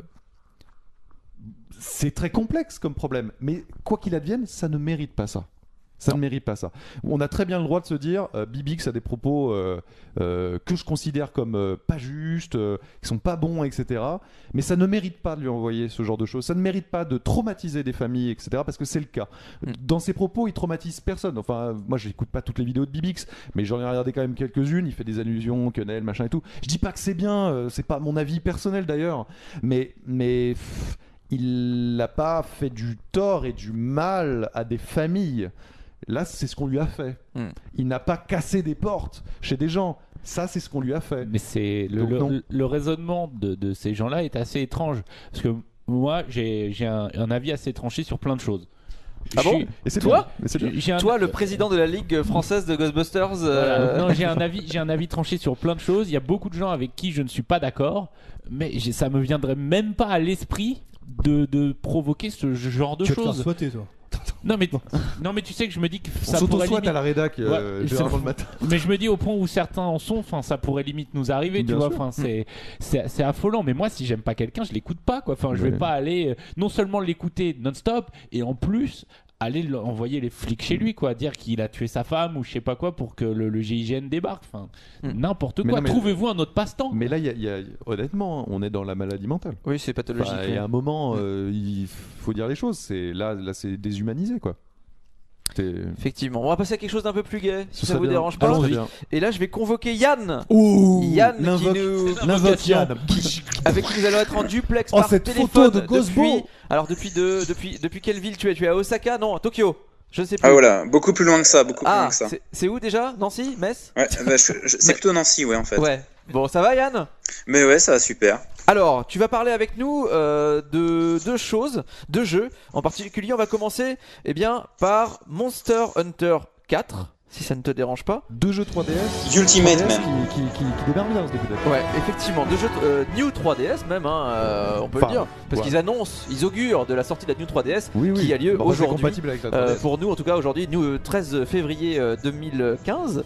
B: c'est très complexe comme problème, mais quoi qu'il advienne, ça ne mérite pas ça. Ça ne mérite pas ça. On a très bien le droit de se dire, euh, Bibix a des propos euh, euh, que je considère comme euh, pas justes, euh, qui sont pas bons, et cetera. Mais ça ne mérite pas de lui envoyer ce genre de choses. Ça ne mérite pas de traumatiser des familles, et cetera. Parce que c'est le cas.
A: Mm.
B: Dans ses propos, il traumatise personne. Enfin, moi, je n'écoute pas toutes les vidéos de Bibix, mais j'en ai regardé quand même quelques-unes. Il fait des allusions, quenelle, machin et tout. Je dis pas que c'est bien. Euh, c'est pas mon avis personnel d'ailleurs. Mais, mais pff, il n'a pas fait du tort et du mal à des familles. Là, c'est ce qu'on lui a fait.
A: Mm.
B: Il n'a pas cassé des portes chez des gens. Ça, c'est ce qu'on lui a fait.
C: Mais c'est le,
B: Donc,
C: le-
B: non.
C: le raisonnement de, de ces gens-là est assez étrange parce que moi j'ai j'ai un, un avis assez tranché sur plein de choses.
A: Ah
C: Je
A: bon
C: suis-
B: Et c'est
A: Toi
B: bien. Mais c'est bien.
C: j'ai un-
A: Toi, le président de la Ligue française de Ghostbusters.
C: Voilà.
A: euh,
C: Non, j'ai un avis, j'ai un avis tranché sur plein de choses. Il y a beaucoup de gens avec qui je ne suis pas d'accord, mais j'ai- ça me viendrait même pas à l'esprit de, de provoquer ce genre de
D: Tu vas te faire
C: choses.
D: souhaiter, toi.
C: Non mais non mais tu sais que je me dis que ça
B: On
C: pourrait
B: s'auto-souhaite
C: limite-
B: à la rédac euh,
C: Ouais,
B: généralement
C: c'est-
B: le matin.
C: Mais je me dis au point où certains en sont, enfin ça pourrait limite nous arriver, tu
B: Bien
C: vois.
B: sûr.
C: Enfin c'est c'est c'est affolant. Mais moi si j'aime pas quelqu'un, je l'écoute pas quoi. Enfin je vais
B: Ouais.
C: pas aller euh, non seulement l'écouter non-stop et en plus aller l- envoyer les flics chez lui quoi, dire qu'il a tué sa femme ou je sais pas quoi pour que le, le G I G N débarque. Enfin
A: Mm.
C: n'importe
B: Mais
C: quoi.
B: non, mais-
C: Trouvez-vous un autre passe-temps.
B: Mais là, il y a- il y a- honnêtement, on est dans la maladie mentale.
A: Oui, c'est pathologique.
B: Enfin, il y a un moment, euh, il faut dire les choses. C'est là, là, c'est déshumanisé, quoi. C'est-
A: Effectivement. On va passer à quelque chose d'un peu plus gai, si
B: Ce
A: ça
B: serait
A: vous
B: bien.
A: dérange pas.
B: Allons-y. bien.
A: Et là, je vais convoquer Yann.
D: Ouh,
A: Yann qui
D: l'invoque-
A: nous...
D: l'invoque Yann.
A: avec qui nous allons être en duplex
D: Oh,
A: par
D: cette
A: téléphone.
D: photo de Gosbo.
A: depuis... Alors depuis de... depuis depuis quelle ville tu es? Tu es à Osaka? Non, à Tokyo. Je ne sais plus.
E: Ah voilà, beaucoup plus loin que ça, beaucoup plus loin
A: Ah,
E: que ça.
A: c'est- c'est où déjà? Nancy? Metz?
E: Ouais, bah, je- je- c'est plutôt Nancy, ouais, en fait.
A: Ouais. Bon, ça va Yann?
E: Mais ouais, ça va super.
A: Alors, tu vas parler avec nous euh, de deux choses, deux jeux. En particulier, on va commencer eh bien, par Monster Hunter quatre, si ça ne te dérange pas.
B: Deux jeux trois D S.
E: Ultimate
B: trois D S
E: même.
B: Qui, qui, qui, qui démarrent bien ce début d'année.
A: Ouais, effectivement, deux jeux euh, New trois D S même, hein, euh, on peut
B: Enfin,
A: le dire. Parce
B: ouais.
A: qu'ils annoncent, ils augurent de la sortie de la New trois D S
B: Oui, oui.
A: qui a lieu
B: Bon, bah, c'est
A: aujourd'hui.
B: compatible avec la trois D
A: Euh,
B: S.
A: pour nous en tout cas aujourd'hui, nous euh, treize février euh, deux mille quinze.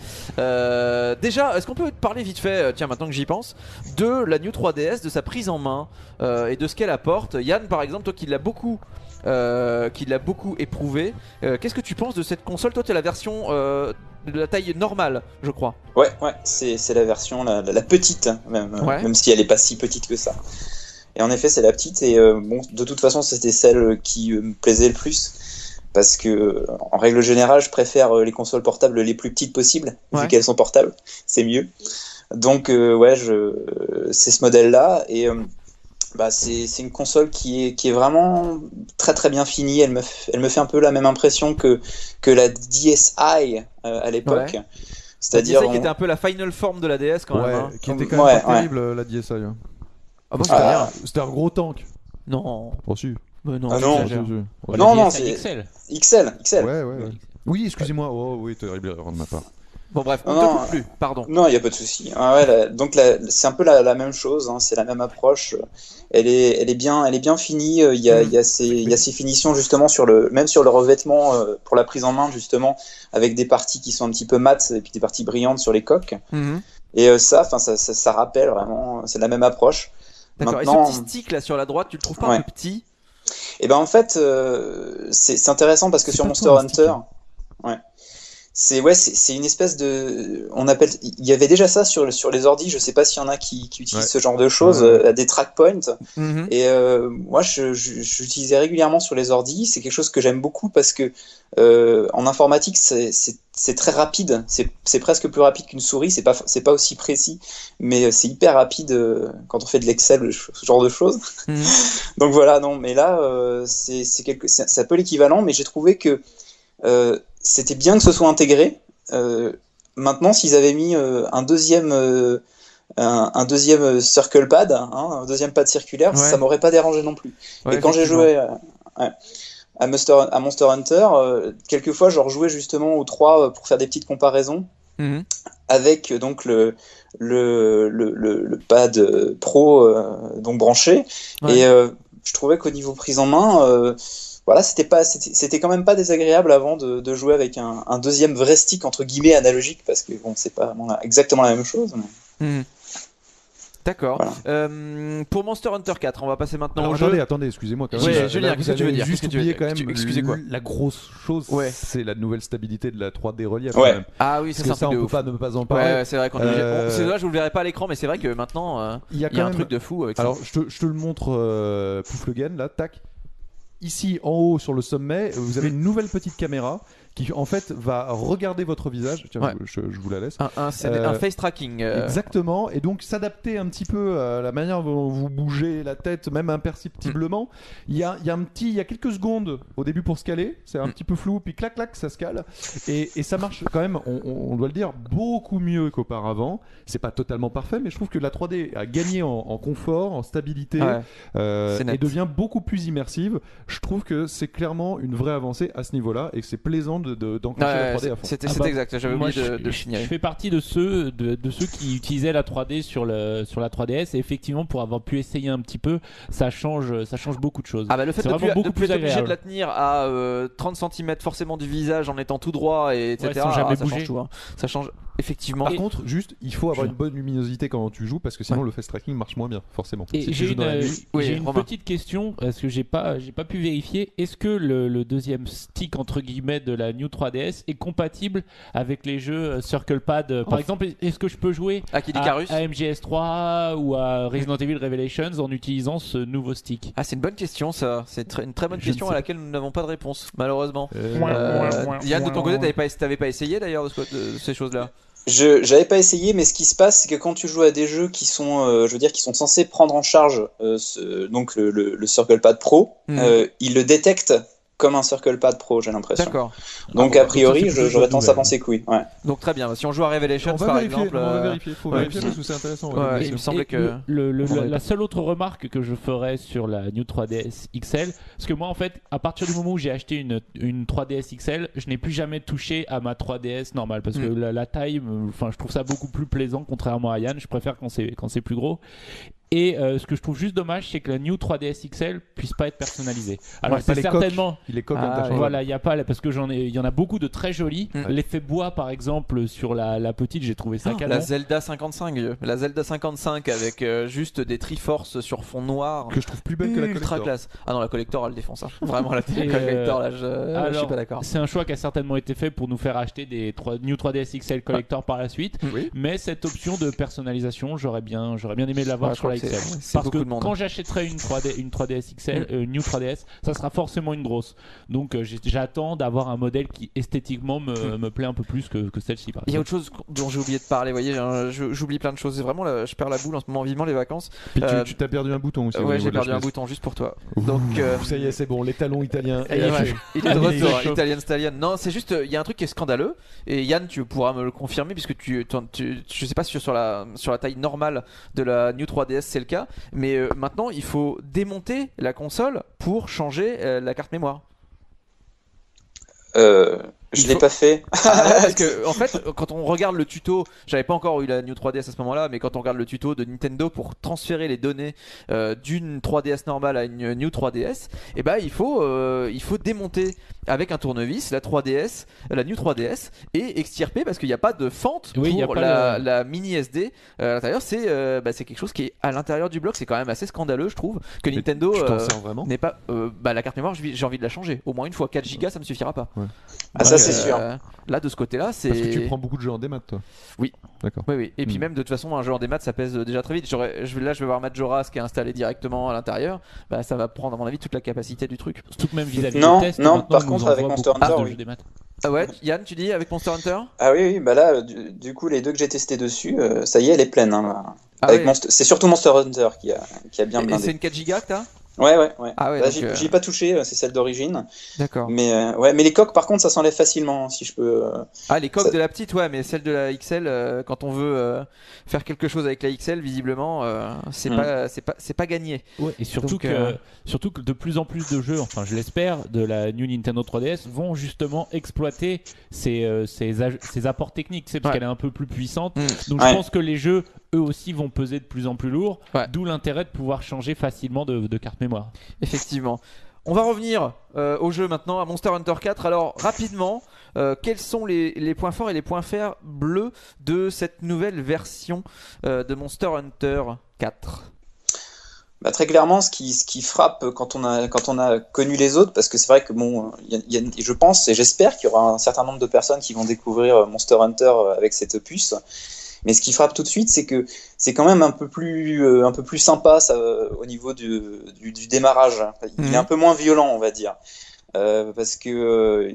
A: Euh, déjà, est-ce qu'on peut parler vite fait, euh, tiens maintenant que j'y pense, de la New trois D S, de sa prise en main euh, et de ce qu'elle apporte. Yann par exemple, toi qui l'as beaucoup, euh, qui l'a beaucoup éprouvé, euh, qu'est-ce que tu penses de cette console? Toi tu as la version euh, de la taille normale, je crois.
E: Ouais, ouais, c'est c'est la version la, la, la petite, hein, même, euh,
A: Ouais.
E: même si elle est pas si petite que ça. Et en effet, c'est la petite, et euh, bon, de toute façon, c'était celle qui euh, me plaisait le plus. Parce que, euh, en règle générale, je préfère euh, les consoles portables les plus petites possibles,
A: Ouais.
E: vu qu'elles sont portables, c'est mieux. Donc, euh, ouais, je, c'est ce modèle-là, et euh, bah, c'est c'est une console qui est, qui est vraiment très très bien finie. Elle me, f- elle me fait un peu la même impression que, que la D S I euh, à l'époque.
A: Ouais.
E: C'est-à-dire,
A: C'est ça qui
E: on-
A: était un peu la final form de la D S quand
B: Ouais,
A: même. hein.
B: qui était quand
E: Ouais,
B: même pas
E: ouais.
B: terrible euh, la D S I. hein.
A: Ah bon,
E: Ah.
A: c'était rien.
B: C'était un gros tank.
A: Non,
B: Oh, si.
A: mais non.
E: Ah non.
A: j'exagère.
B: Si, si. Ouais.
E: Non, non,
C: c'est
E: c'est-
C: X L.
E: X L, X L.
B: Ouais, ouais, ouais. Oui, excusez-moi. Oh, oui, terrible erreur de ma part.
A: Bon bref, on
E: Non,
A: ne
E: non,
A: te coupe plus, pardon.
E: Non, il n'y a pas de souci. Ah ouais, la- donc la- c'est un peu la, la même chose, hein, c'est la même approche. Elle est, elle est bien, elle est bien finie. euh, Il y a,
A: Mm.
E: il y a ces, il y a ces finitions justement sur le, même sur le revêtement euh, pour la prise en main justement, avec des parties qui sont un petit peu mates et puis des parties brillantes sur les coques.
A: Mhm.
E: Et euh, ça, enfin, ça, ça, ça rappelle vraiment, c'est la même approche.
A: D'accord, et
E: Maintenant-
A: ce petit stick là sur la droite, tu le trouves pas
E: Ouais.
A: un peu petit?
E: Et ben en fait, euh, c'est c'est intéressant parce que
B: C'est
E: sur
B: pas
E: Monster
B: toi, un stick,
E: Hunter,
B: hein.
E: ouais, c'est ouais, c'est, c'est une espèce de, on appelle, il y avait déjà ça sur sur les ordis. Je sais pas s'il y en a qui, qui utilisent ouais. ce genre de choses, ouais. euh, des track points. Mm-hmm. Et euh, moi, je, je, j'utilisais régulièrement sur les ordis. C'est quelque chose que j'aime beaucoup parce que euh, en informatique, c'est, c'est c'est très rapide. C'est c'est presque plus rapide qu'une souris. C'est pas c'est pas aussi précis, mais c'est hyper rapide euh, quand on fait de l'Excel, ce genre de choses. Mm-hmm. Donc voilà, non. Mais là, euh, c'est c'est quelque, c'est, c'est un peu l'équivalent. Mais j'ai trouvé que euh, c'était bien que ce soit intégré. Euh, maintenant, s'ils avaient mis euh, un deuxième, euh, un, un deuxième circle pad, hein, un deuxième pad circulaire, ouais. ça m'aurait pas dérangé non plus. Ouais, et quand j'ai joué à, à, Monster, à Monster Hunter, euh, quelquefois, je rejouais justement aux trois pour faire des petites comparaisons mm-hmm. avec donc le le, le, le, le pad pro euh, donc branché. Ouais. Et euh, je trouvais qu'au niveau prise en main. Euh, Voilà, c'était pas, c'était, c'était quand même pas désagréable avant de, de jouer avec un, un deuxième vrai stick entre guillemets analogique parce que bon, c'est pas exactement la même chose. Mais...
A: Mmh. D'accord. Voilà. Euh, pour Monster Hunter quatre, on va passer maintenant
B: Alors,
A: au
B: attendez,
A: jeu.
B: Attendez, excusez-moi. Quand
A: oui,
B: même.
A: Julien, qu'est-ce que tu veux dire
B: Juste oublier quand même.
A: Excusez quoi
B: La grosse chose, ouais. c'est la nouvelle stabilité de la trois D relief.
E: Ouais.
B: Quand même.
A: Ah oui, c'est
B: ça.
A: ça,
B: on peut
A: ouf.
B: pas ne pas en parler.
A: Ouais, c'est vrai. Quand euh... on... C'est là, je vous le verrai pas à l'écran, mais c'est vrai que maintenant, euh, il y a, il y a un même... truc de fou. Avec
B: Alors,
A: ça.
B: je te, je te le montre, euh, Pouflegen, là, tac. Ici, en haut, sur le sommet, vous avez une nouvelle petite caméra qui, en fait, va regarder votre visage. Tiens, ouais. je, je vous la laisse.
A: Un, un, c'est euh, un face tracking. Euh...
B: Exactement. Et donc, s'adapter un petit peu à la manière dont vous bougez la tête, même imperceptiblement. Il y a, il y a un petit, il y a quelques secondes au début pour se caler. C'est un mm. petit peu flou, puis clac, clac, ça se cale. Et, et ça marche quand même, on, on doit le dire, beaucoup mieux qu'auparavant. C'est pas totalement parfait, mais je trouve que la trois D a gagné en, en confort, en stabilité, ouais. euh, et devient beaucoup plus immersive. Je trouve que c'est clairement une vraie avancée à ce niveau-là et que c'est plaisant de, de, d'enclencher ouais, la trois D à fond.
A: C'était,
B: ah
A: c'est
B: bah,
A: exact, j'avais oublié de, de le signaler.
C: Je fais partie de ceux, de, de ceux qui utilisaient la trois D sur, le, sur la trois D S et effectivement, pour avoir pu essayer un petit peu, ça change, ça change beaucoup de choses.
A: Ah bah le fait c'est de plus, beaucoup de plus être obligé de la tenir à euh, trente centimètres forcément du visage en étant tout droit, et etc.
C: Ouais, sans jamais
A: ah, ça
C: bouger.
A: change tout. Hein. Ça change effectivement.
B: Par
A: et...
B: contre, juste, il faut avoir une bonne luminosité quand tu joues parce que sinon ouais. le face tracking marche moins bien, forcément.
C: Et
B: si
C: j'ai
B: tu
C: une, euh,
A: oui,
C: j'ai une petite question parce que j'ai pas, j'ai pas pu vérifier. Est-ce que le, le deuxième stick entre guillemets de la New trois D S est compatible avec les jeux Circle Pad? Par oh. exemple, est-ce que je peux jouer
A: à,
C: à M G S trois ou à Resident Evil Revelations en utilisant ce nouveau stick?
A: Ah, c'est une bonne question, ça. C'est tr- une très bonne je question à laquelle nous n'avons pas de réponse, malheureusement.
B: Euh...
A: Euh, Yann, de ton côté, t'avais pas, t'avais pas essayé d'ailleurs de, ce, de ces choses-là?
E: Je j'avais pas essayé, mais ce qui se passe, c'est que quand tu joues à des jeux qui sont, euh, je veux dire, qui sont censés prendre en charge euh, ce, donc le, le, le Circle Pad Pro, mmh. euh, ils le détectent comme un Circle Pad Pro, j'ai l'impression.
A: D'accord.
E: Donc ah, a priori, ça, j'aurais tendance à penser que oui. Ouais.
A: Donc très bien. Si on joue à Revelations,
B: par
A: vérifier,
B: exemple, on va vérifier. Faut
A: ouais.
B: vérifier parce que c'est intéressant.
A: Ouais, ouais, il me semblait que
C: le, le, le, la seule autre remarque que je ferais sur la New trois D S X L, parce que moi en fait, à partir du moment où j'ai acheté une une trois D S X L, je n'ai plus jamais touché à ma trois D S normale parce que mm. la, la taille, enfin, je trouve ça beaucoup plus plaisant contrairement à Yann. Je préfère quand c'est quand c'est plus gros. Et euh, ce que je trouve juste dommage, c'est que la New trois D S X L puisse pas être personnalisée. Alors
B: ouais,
C: c'est certainement,
B: il est coq
C: ah, voilà, il y a pas parce que j'en ai, il y en a beaucoup de très jolis. Mm. L'effet bois, par exemple, sur la, la petite, j'ai trouvé ça oh, canon.
A: La Zelda cinquante-cinq, la Zelda cinquante-cinq avec euh, juste des Triforce sur fond noir.
B: Que je trouve plus belle que la collector.
A: Ultra classe. Ah non, la collector, elle défonce ça. Vraiment la collector, là, je,
C: alors,
A: je suis pas d'accord.
C: C'est un choix qui a certainement été fait pour nous faire acheter des trois, New trois D S X L collector ouais. par la suite.
A: Oui.
C: Mais cette option de personnalisation, j'aurais bien, j'aurais bien aimé l'avoir ouais, sur la X L.
A: C'est, c'est
C: parce que
A: monde.
C: Quand j'achèterai une trois D, une trois D S X L, mm. euh, New trois D S, ça sera forcément une grosse. Donc euh, j'attends d'avoir un modèle qui esthétiquement me, mm. me plaît un peu plus que, que celle-ci.
A: Il y a autre chose dont j'ai oublié de parler. Vous voyez, j'oublie plein de choses. C'est vraiment, là, je perds la boule en ce moment, vivement les vacances.
B: Puis euh, tu, tu t'as perdu un bouton aussi.
A: Ouais, j'ai perdu un bouton juste pour toi.
B: Ouh,
A: Donc euh,
B: ça y est, c'est bon. Les talons italiens.
A: Et ouais, il est de retour, Italian Stallion. Non, c'est juste, il y a un truc qui est scandaleux. Et Yann, tu pourras me le confirmer puisque tu, tu, tu je sais pas si sur la sur la taille normale de la New trois D S c'est le cas, mais euh, maintenant il faut faut démonter la console pour changer euh, la carte mémoire.
E: Euh, je l'ai
A: faut...
E: pas fait.
A: Ah, parce que en fait, quand on regarde le tuto, j'avais pas encore eu la New trois D S à ce moment-là, mais quand on regarde le tuto de Nintendo pour transférer les données euh, d'une trois D S normale à une New trois D S, et eh ben il faut euh, il faut démonter avec un tournevis la trois D S, la New trois D S et extirper parce qu'il n'y a pas de fente
C: oui,
A: pour la, le... la mini S D euh, à l'intérieur. C'est euh, bah, c'est quelque chose qui est à l'intérieur du bloc. C'est quand même assez scandaleux, je trouve, que mais Nintendo
B: euh, n'est pas.
A: Euh, bah la carte mémoire, j'ai envie de la changer. Au moins une fois. quatre gigas, ça me suffira pas.
B: Ouais.
E: Ah, ça c'est sûr.
A: Euh, là, de ce côté-là, c'est.
B: Parce que tu prends beaucoup de jeux en démat, toi.
A: Oui.
B: D'accord.
A: Oui, oui. Et puis
B: Mm.
A: même de toute façon, un jeu en démat, ça pèse déjà très vite. J'aurais- je, là, je vais voir Majora's qui est installé directement à l'intérieur. Bah, ça va prendre, à mon avis, toute la capacité du truc.
C: Surtout que même vis-à-vis
E: Non,
C: des tests,
E: non,
C: maintenant,
E: par
C: on nous
E: contre,
C: envoie
E: avec Monster
C: beaucoup plus
E: Hunter,
C: de
E: oui.
C: jeux des maths.
A: Ah ouais, Yann, tu dis avec Monster Hunter?
E: Ah oui, oui, bah là, du, du coup, les deux que j'ai testés dessus, euh, ça y est, elle est pleine. Hein, là.
A: Ah
E: Avec
A: ouais.
E: Monster- C'est surtout Monster Hunter qui a, qui a bien
A: Et- Et
E: blindé.
A: c'est une quatre gigas que t'as?
E: Ouais, ouais, ouais.
A: Ah ouais,
E: Là,
A: donc,
E: j'y
A: euh,
E: j'y ai pas touché, euh, c'est celle d'origine.
A: D'accord.
E: Mais, euh, ouais, mais les coques, par contre, ça s'enlève facilement, si je peux. euh.
A: Ah, les coques
E: Ça-
A: de la petite, ouais, mais celle de la X L, euh, quand on veut euh, faire quelque chose avec la X L, visiblement, euh, c'est
E: Hmm.
A: pas, c'est pas, c'est pas gagné.
C: Ouais, et surtout
A: Donc,
C: que,
A: euh,
C: surtout que de plus en plus de jeux, enfin je l'espère, de la New Nintendo trois D S vont justement exploiter ces, euh, ces, aj- ces apports techniques, c'est parce
A: Ouais.
C: qu'elle est un peu plus puissante.
A: Mm.
C: Donc
E: Ouais.
C: je pense que les jeux, eux aussi, vont peser de plus en plus lourd,
A: Ouais.
C: d'où l'intérêt de pouvoir changer facilement de, de carte mémoire.
A: Effectivement. On va revenir euh, au jeu maintenant, à Monster Hunter quatre. Alors, rapidement, euh, quels sont les, les points forts et les points faibles de cette nouvelle version euh, de Monster Hunter quatre?
E: Bah, très clairement, ce qui, ce qui frappe quand on a, quand on a connu les autres, parce que c'est vrai que bon, il y a- il y a- je pense et j'espère qu'il y aura un certain nombre de personnes qui vont découvrir Monster Hunter avec cette opus. Mais ce qui frappe tout de suite, c'est que c'est quand même un peu plus, euh, un peu plus sympa ça, euh, au niveau du, du, du démarrage. Il
A: Mhm.
E: est un peu moins violent, on va dire. Euh, parce que euh,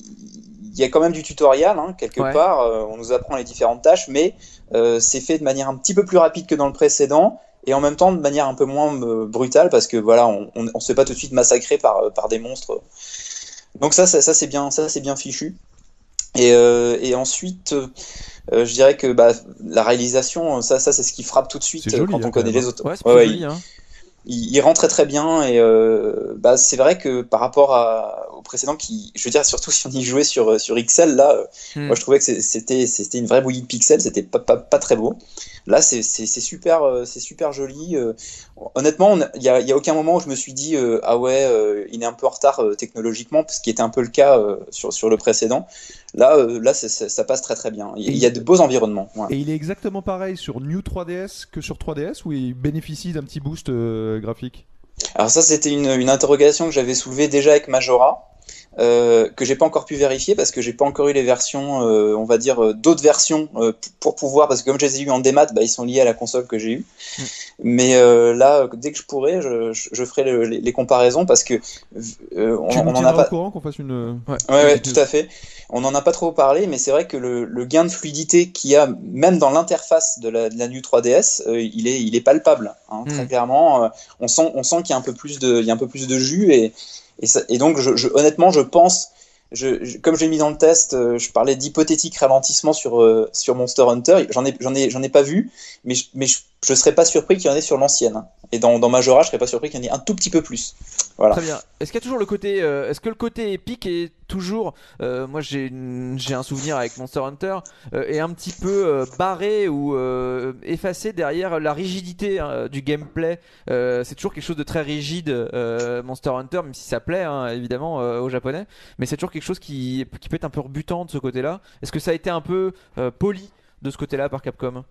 E: il y a quand même du tutoriel, hein, quelque
A: Ouais.
E: part. Euh, on nous apprend les différentes tâches, mais euh, c'est fait de manière un petit peu plus rapide que dans le précédent. Et en même temps de manière un peu moins euh, brutale, parce que voilà, on, on, on se fait pas tout de suite massacrer par, par des monstres. Donc ça, ça, ça c'est bien, ça c'est bien fichu. Et, euh, et ensuite, euh, je dirais que bah, la réalisation, ça, ça c'est ce qui frappe tout de suite
B: C'est joli,
E: quand
B: hein,
E: on connaît
B: quand même,
E: les autres.
A: Ouais, c'est
E: Ouais,
A: plutôt
E: ouais,
A: joli,
E: il,
A: hein.
E: il, il rend très très bien et euh, bah, c'est vrai que par rapport à, au précédent, qui, je veux dire surtout si on y jouait sur, sur X L, là, euh,
A: Hmm.
E: moi je trouvais que c'est- c'était c'était une vraie bouillie de pixels, c'était pas, pas, pas très beau. Là c'est c'est- c'est super, euh, c'est super joli. euh. Honnêtement, on a- il y a, il y a aucun moment où je me suis dit euh, ah ouais, euh, il est un peu en retard euh, technologiquement, ce qui était un peu le cas euh, sur, sur le précédent. Là, euh, là c'est- c'est- ça passe très très bien. Il il y a de beaux environnements. Ouais.
B: Et il est exactement pareil sur New trois D S que sur trois D S, où il bénéficie d'un petit boost euh, graphique.
E: Alors ça, c'était une, une interrogation que j'avais soulevée déjà avec Majora, euh, que j'ai pas encore pu vérifier parce que j'ai pas encore eu les versions, euh, on va dire euh, d'autres versions euh, p- pour pouvoir, parce que comme je les ai eu en démat, bah, ils sont liés à la console que j'ai eue.
A: Mm.
E: Mais euh, là, dès que je pourrai, je, je, je ferai le- les, les comparaisons parce que euh, on,
B: tu
E: on
B: nous
E: en a
B: tiendras
E: pas.
B: au courant qu'on fasse une.
A: Ouais.
E: Ouais, ouais, tout à fait. On n'en a pas trop parlé, mais c'est vrai que le, le gain de fluidité qu'il y a, même dans l'interface de la, de la New trois D S, euh, il, est, il est palpable. Hein, très
A: Mm.
E: clairement, euh, on sent, on sent qu'il y a un peu plus de, il y a un peu plus de jus. Et, et, ça- et donc, je, je- honnêtement, je pense, je, je- comme j'ai mis dans le test, euh, je parlais d'hypothétique ralentissement sur, euh, sur Monster Hunter. J'en ai, j'en ai, j'en ai pas vu, mais je, mais je, je serais pas surpris qu'il y en ait sur l'ancienne. Et dans, dans Majora, je serais pas surpris qu'il y en ait un tout petit peu plus. Voilà.
A: Très bien. Est-ce qu'il y a toujours le côté, euh, est-ce que le côté épique est toujours, euh, moi j'ai une- j'ai un souvenir avec Monster Hunter, euh, est un petit peu euh, barré ou euh, effacé derrière la rigidité hein, du gameplay. Euh, c'est toujours quelque chose de très rigide, euh, Monster Hunter, même si ça plaît hein, évidemment euh, aux Japonais, mais c'est toujours quelque chose qui, qui peut être un peu rebutant de ce côté-là. Est-ce que ça a été un peu euh, poli de ce côté-là par Capcom?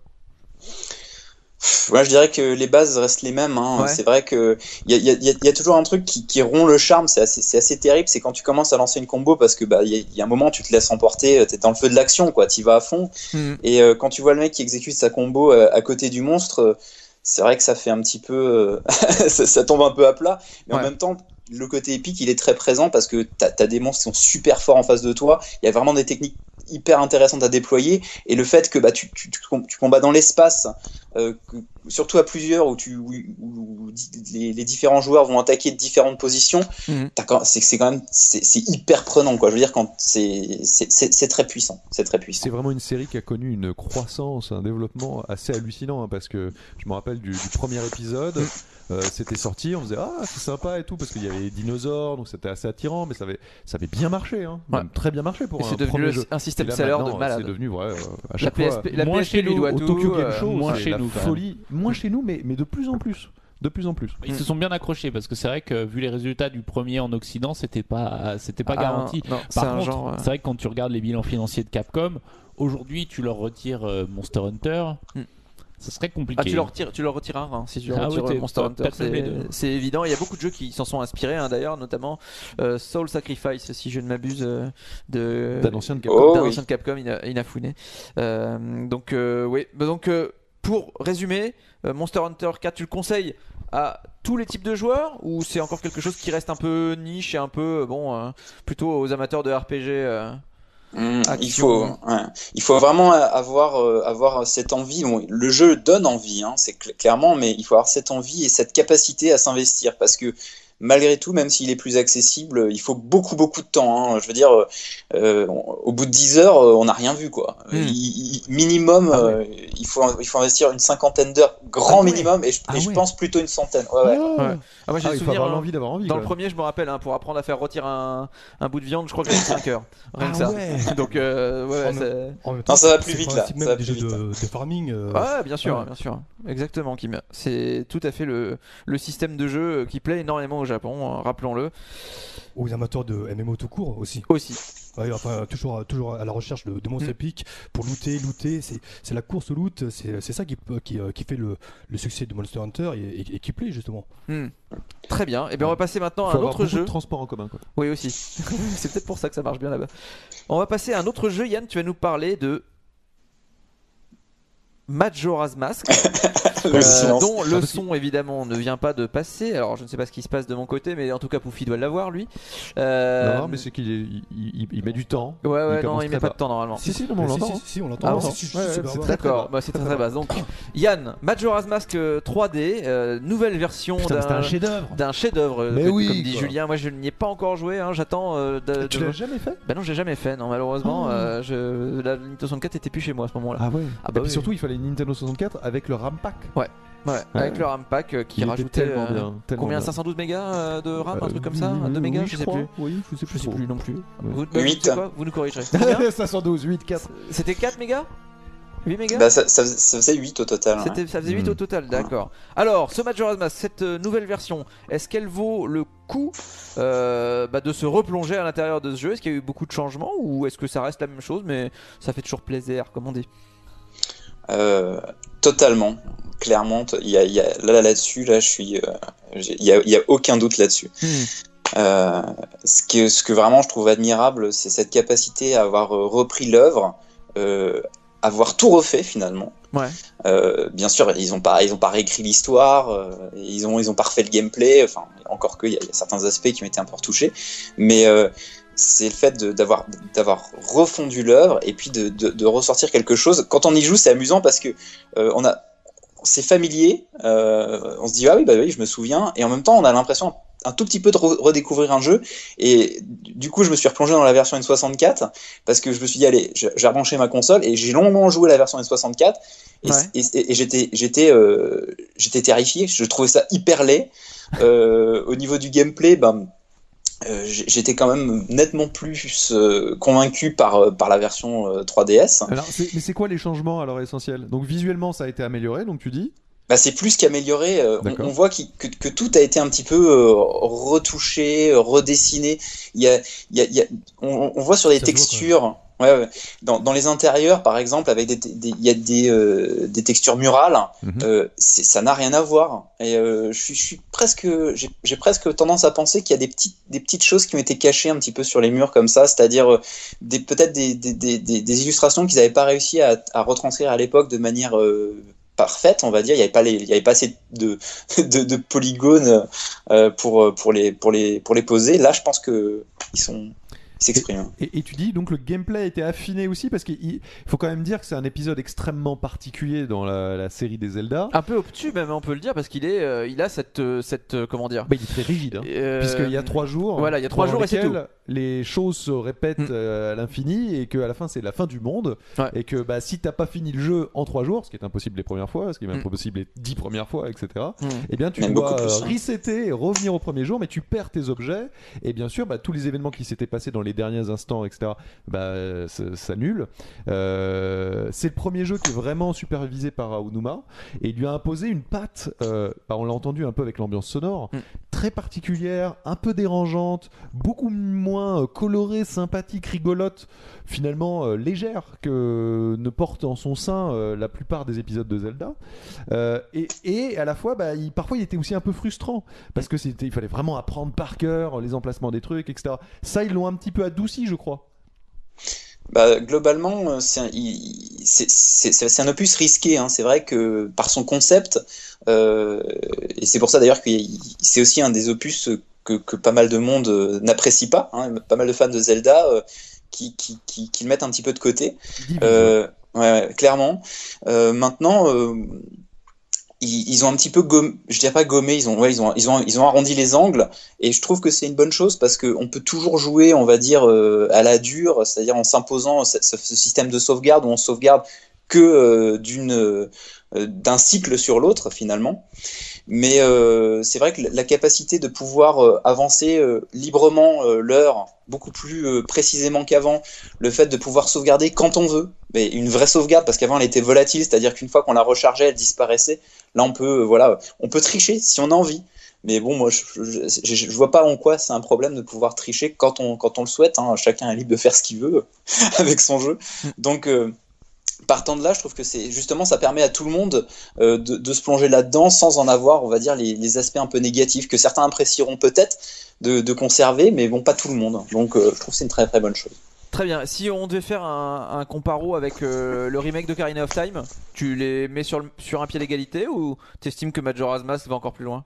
E: Moi, je dirais que les bases restent les mêmes. Hein.
A: Ouais.
E: C'est vrai que il y a, y a- y a- y a toujours un truc qui, qui rompt le charme. C'est assez, c'est assez terrible. C'est quand tu commences à lancer une combo parce que bah il y, a- y a un moment où tu te laisses emporter. T'es dans le feu de l'action, quoi. T'y vas à fond.
A: Hmm.
E: Et euh, quand tu vois le mec qui exécute sa combo euh, à côté du monstre, euh, c'est vrai que ça fait un petit peu, euh, ça, ça tombe un peu à plat. Mais
A: Ouais.
E: en même temps, le côté épique, il est très présent parce que t'as, t'as des monstres qui sont super forts en face de toi. Il y a vraiment des techniques hyper intéressantes à déployer. Et le fait que bah tu, tu, tu, tu combats dans l'espace, euh, que- surtout à plusieurs, où, tu, où, où les, les différents joueurs vont attaquer de différentes positions,
A: Mhm.
E: t'as quand- c'est, c'est quand même c'est, c'est hyper prenant, quoi. Je veux dire, quand c'est, c'est, c'est, c'est très puissant. C'est très puissant.
B: C'est vraiment une série qui a connu une croissance, un développement assez hallucinant hein, parce que je me rappelle du, du premier épisode, euh, c'était sorti, on faisait ah c'est sympa et tout parce qu'il y avait les dinosaures donc c'était assez attirant, mais ça avait, ça avait bien marché, hein,
A: Ouais.
B: même très bien marché pour
A: Et
B: un
A: c'est devenu
B: premier
A: le-
B: jeu.
A: un
B: Et
A: système
B: là,
A: seller de
B: maintenant,
A: malade.
B: C'est devenu vrai. euh, à
A: La
B: chaque
A: P S
B: fois,
A: P, la
C: Moins
A: P S P
C: chez
A: lui
C: nous,
A: doit
B: au
A: tout.
B: Tokyo Game
A: euh,
B: Show,
C: moins
B: c'est
C: chez
B: la
C: nous, quand même.
B: folie, moins chez nous, mais, mais de plus en plus, de plus en plus.
C: Ils se sont bien accrochés parce que c'est vrai que vu les résultats du premier en Occident, c'était pas, c'était pas
A: Ah,
C: garanti.
A: non, c'est
C: Par
A: un
C: contre,
A: genre, euh,
C: c'est vrai que quand tu regardes les bilans financiers de Capcom, aujourd'hui tu leur retires euh, Monster Hunter.
A: Hmm.
C: ça serait compliqué.
A: Ah, tu le retires, tu le retireras hein, si tu le
C: Ah
A: retires
C: ouais,
A: Monster Hunter, c'est,
C: deux.
A: c'est évident. Il y a beaucoup de jeux qui s'en sont inspirés hein, d'ailleurs, notamment euh, Soul Sacrifice, si je ne m'abuse, euh, de
B: d'un ancien de Capcom.
E: Oh,
A: d'un
E: oui.
A: ancien de Capcom, Ina- Inafune. Euh, donc euh, oui, bah, donc euh, pour résumer, euh, Monster Hunter quatre, tu le conseilles à tous les types de joueurs ou c'est encore quelque chose qui reste un peu niche et un peu bon, euh, plutôt aux amateurs de R P G euh,
E: Mmh, il
A: action.
E: faut, ouais. Il faut vraiment avoir, euh, avoir cette envie. Bon, le jeu donne envie, hein, c'est cl- clairement, mais il faut avoir cette envie et cette capacité à s'investir parce que malgré tout, même s'il est plus accessible, il faut beaucoup, beaucoup de temps. Hein. Je veux dire, euh, au bout de dix heures, on n'a rien vu, quoi.
A: Mmh.
E: Il, il- minimum,
B: Ah ouais.
E: euh, il faut, il faut investir une cinquantaine d'heures, grand
B: Ah ouais.
E: minimum, et je,
B: Ah
E: et je
B: ouais.
E: pense plutôt une centaine. Ouais, ouais.
B: Ah,
A: Ouais. Ah, moi j'ai
B: Ah,
A: le
B: il faut
A: souvenir
B: avoir
A: hein,
B: l'envie d'avoir envie.
A: dans
B: quoi.
A: le premier, je me rappelle, hein, pour apprendre à faire rôtir un, un bout de viande, je crois que j'ai mis cinq heures. Rien
B: Ah
A: que ça.
B: ouais.
A: Donc, euh, ouais, ouais,
D: En
A: c'est...
D: En même temps,
E: Non, ça va
D: c'est-
E: plus
D: c'est
E: vite,
D: le
E: là.
D: principe
E: Ça
D: même
E: va
D: des
E: plus
D: jeux
E: vite.
D: de, de farming. euh,
A: Ouais, bien sûr,
D: ouais.
A: bien sûr. Exactement, Kim. C'est tout à fait le, le système de jeu qui plaît énormément au Japon, euh, rappelons-le.
D: Aux amateurs de M M O tout court aussi.
A: Aussi.
D: Ouais, enfin, toujours, toujours à la recherche de, de monstres
A: Mm.
D: épiques pour looter, looter. C'est, c'est la course au loot, c'est, c'est ça qui, qui, qui fait le, le succès de Monster Hunter et, et, et qui plaît justement.
A: Hmm. Très bien. Et bien, on va passer maintenant à
B: Faut
A: un
B: avoir
A: autre
B: beaucoup
A: jeu.
B: de transport en commun. Quoi.
A: Oui, aussi. C'est peut-être pour ça que ça marche bien là-bas. On va passer à un autre jeu. Yann, tu vas nous parler de Majora's Mask,
E: Le
A: euh,
E: silence.
A: dont le son évidemment ne vient pas de passer. Alors je ne sais pas ce qui se passe de mon côté, mais en tout cas Poufy doit l'avoir lui. Euh,
B: Non, non, mais c'est qu'il est- il, il- il met du temps.
A: Ouais, ouais, non,
B: commence
A: il met
B: très
A: pas
B: bas.
A: de temps normalement.
B: Si, si, non, mais on
D: Mais si,
B: l'entend.
D: si, si, on l'entend.
A: Ah
D: Ah,
A: bon
D: c'est su-
B: Ouais, ouais,
D: super
B: c'est
D: bas.
B: très,
A: D'accord,
B: bas.
A: bah, c'est très
B: Très,
A: très
B: très
A: bas. Donc Yann, Majora's Mask euh, trois D, euh, nouvelle version
B: Putain,
A: d'un
B: c'était un chef-d'œuvre.
A: d'un chef-d'œuvre, euh,
B: Mais
A: comme,
B: oui,
A: comme dit
B: quoi.
A: Julien. Moi je n'y ai pas encore joué, hein, j'attends euh, de,
B: Tu
A: de-
B: l'as jamais fait
A: Bah non, j'ai jamais fait, non, malheureusement.
B: Oh.
A: euh, je... La Nintendo soixante-quatre était plus chez moi à ce moment-là.
B: Ah ouais.
A: Ah
B: Et
A: bah
B: puis
A: oui.
B: surtout, il fallait une Nintendo soixante-quatre avec le RAM pack.
A: Ouais, avec
B: Ouais.
A: le RAM pack euh, qui
B: Il était
A: rajoutait
B: tellement
A: euh,
B: bien, tellement
A: combien
B: bien.
A: cinq cent douze mégas euh, de RAM, un
B: Euh,
A: truc comme ça, deux mégas,
B: oui,
A: je sais
B: crois.
A: plus.
B: Oui, je sais
A: Je
B: plus.
A: sais
B: trop.
A: plus non plus. Vous, bah,
E: huit.
A: vous savez quoi, vous nous corrigerez. Combien
B: cinq cent douze, huit, quatre.
A: C'était quatre mégas huit mégas
E: Bah, ça, ça, ça faisait huit au total. ouais.
A: C'était, ça faisait huit
B: Mm.
A: au total, d'accord. Alors, ce Majora's Mask, cette euh, nouvelle version, est-ce qu'elle vaut le coup euh, bah, de se replonger à l'intérieur de ce jeu? Est-ce qu'il y a eu beaucoup de changements ou est-ce que ça reste la même chose mais ça fait toujours plaisir, comme on dit?
E: Euh, totalement, clairement. t- Il y a, il y a- là, là-dessus, là, je suis. euh, j'ai- Il y a, il y a aucun doute là-dessus.
A: Hmm.
E: Euh, ce que, ce que vraiment je trouve admirable, c'est cette capacité à avoir euh, repris l'œuvre, euh, avoir tout refait finalement.
A: Ouais.
E: Euh, bien sûr, ils ont pas, ils ont pas réécrit l'histoire, euh, ils ont, ils ont pas refait le gameplay. Enfin, encore que il y, a- il y a certains aspects qui ont été un peu retouchés, mais euh, c'est le fait de- d'avoir, d'avoir refondu l'œuvre et puis de, de, de ressortir quelque chose. Quand on y joue, c'est amusant parce que euh, on a, c'est familier. Euh, on se dit ah oui, bah oui, je me souviens, et en même temps, on a l'impression un tout petit peu de re- redécouvrir un jeu. Et du coup, je me suis replongé dans la version N soixante-quatre parce que je me suis dit allez, je- j'ai rebranché ma console et j'ai longuement joué la version N soixante-quatre et,
A: Ouais.
E: et, et- et j'étais j'étais euh, j'étais terrifié. Je trouvais ça hyper laid. Euh, au niveau du gameplay, ben euh, j- j'étais quand même nettement plus euh, convaincu par par la version euh, trois D S.
B: Alors, c'est- mais c'est quoi les changements alors essentiels? Donc visuellement, ça a été amélioré, donc tu dis.
E: Bah, c'est plus qu'amélioré. euh, on,
B: D'accord.
E: on voit qu'il- que, que tout a été un petit peu euh, retouché, euh, redessiné. Il y a, il y a, il y a- on, on voit sur les
D: Ça se voit,
E: textures. Ouais, ouais. Dans, dans les intérieurs, par exemple, avec des, des- il y a des, euh, des textures murales.
B: Mhm.
E: euh, c'est- ça n'a rien à voir. Et euh, je suis, je suis presque, j'ai j'ai presque tendance à penser qu'il y a des petites, des petites choses qui ont été cachées un petit peu sur les murs comme ça, c'est-à-dire euh, des, peut-être des, des, des, des- des illustrations qu'ils n'avaient pas réussi à, à retranscrire à l'époque de manière euh, parfaite, on va dire. Il n'y avait pas les, il y avait pas assez de, de, de polygones euh, pour, pour les, pour les, pour les poser. Là, je pense que ils sont, ils s'expriment.
B: Et, et tu dis donc le gameplay a été affiné aussi parce qu'il il faut quand même dire que c'est un épisode extrêmement particulier dans la, la série des Zelda.
A: Un peu obtus même, on peut le dire, parce qu'il est, euh, il a cette, euh, cette euh, comment dire,
B: Bah, il est très rigide, hein.
A: euh,
B: Puisqu'il y a trois jours.
A: Voilà, il y a trois
B: pendant
A: jours et c'est
B: lesquels les choses se répètent
A: Mm.
B: euh, à l'infini et qu'à la fin c'est la fin du monde.
A: Ouais.
B: Et que bah, si t'as pas fini le jeu en trois jours, ce qui est impossible les premières fois, ce qui est même
A: Mm.
B: impossible les dix premières fois, et cetera.
A: Hmm.
B: Eh bien, tu
E: Même
B: dois
E: beaucoup plus,
B: euh,
E: hein.
B: resetter et revenir au premier jour, mais tu perds tes objets. Et bien sûr, bah, tous les événements qui s'étaient passés dans les derniers instants, et cetera, bah, euh, ça- s'annulent. Euh, c'est le premier jeu qui est vraiment supervisé par Aonuma et il lui a imposé une patte. Euh, bah, on l'a entendu un peu avec l'ambiance sonore,
A: Mm.
B: très très particulière, un peu dérangeante, beaucoup moins colorée, sympathique, rigolote, finalement euh, légère que ne porte en son sein euh, la plupart des épisodes de Zelda. Euh, et, et à la fois, bah, il, parfois il était aussi un peu frustrant parce que c'était, il fallait vraiment apprendre par cœur les emplacements des trucs, et cetera. Ça, ils l'ont un petit peu adouci, je crois.
E: Bah, globalement, c'est un, il- c'est- c'est- c'est- c'est un opus risqué. Hein. C'est vrai que par son concept, euh, et c'est pour ça d'ailleurs que c'est aussi un des opus que, que pas mal de monde euh, n'apprécie pas. Hein. Pas mal de fans de Zelda euh, qui, qui, qui, qui le mettent un petit peu de côté. Euh, ouais, ouais, clairement. Euh, maintenant. Euh, Ils, ils ont un petit peu gommé, je dirais pas gommé, ils ont, ouais, ils ont, ils ont, ils ont arrondi les angles, et je trouve que c'est une bonne chose parce que on peut toujours jouer, on va dire, euh, à la dure, c'est-à-dire en s'imposant ce, ce, ce système de sauvegarde où on sauvegarde que euh, d'une, euh, d'un cycle sur l'autre finalement. Mais euh, c'est vrai que la capacité de pouvoir euh, avancer euh, librement euh, l'heure, beaucoup plus euh, précisément qu'avant, le fait de pouvoir sauvegarder quand on veut, mais une vraie sauvegarde parce qu'avant elle était volatile, c'est-à-dire qu'une fois qu'on la rechargeait, elle disparaissait. Là, on peut, euh, voilà, on peut tricher si on a envie. Mais bon, moi, je, je, je, je vois pas en quoi c'est un problème de pouvoir tricher quand on, quand on le souhaite. Hein. Chacun est libre de faire ce qu'il veut avec son jeu. Donc, euh, partant de là, je trouve que c'est justement, ça permet à tout le monde euh, de, de se plonger là-dedans sans en avoir, on va dire, les, les aspects un peu négatifs que certains apprécieront peut-être de, de conserver, mais bon, pas tout le monde. Donc, euh, je trouve que c'est une très très bonne chose.
A: Très bien. Si on devait faire un, un comparo avec euh, le remake d'Ocarina of Time, tu les mets sur, le, sur un pied d'égalité ou t'estimes que Majora's Mask va encore plus loin?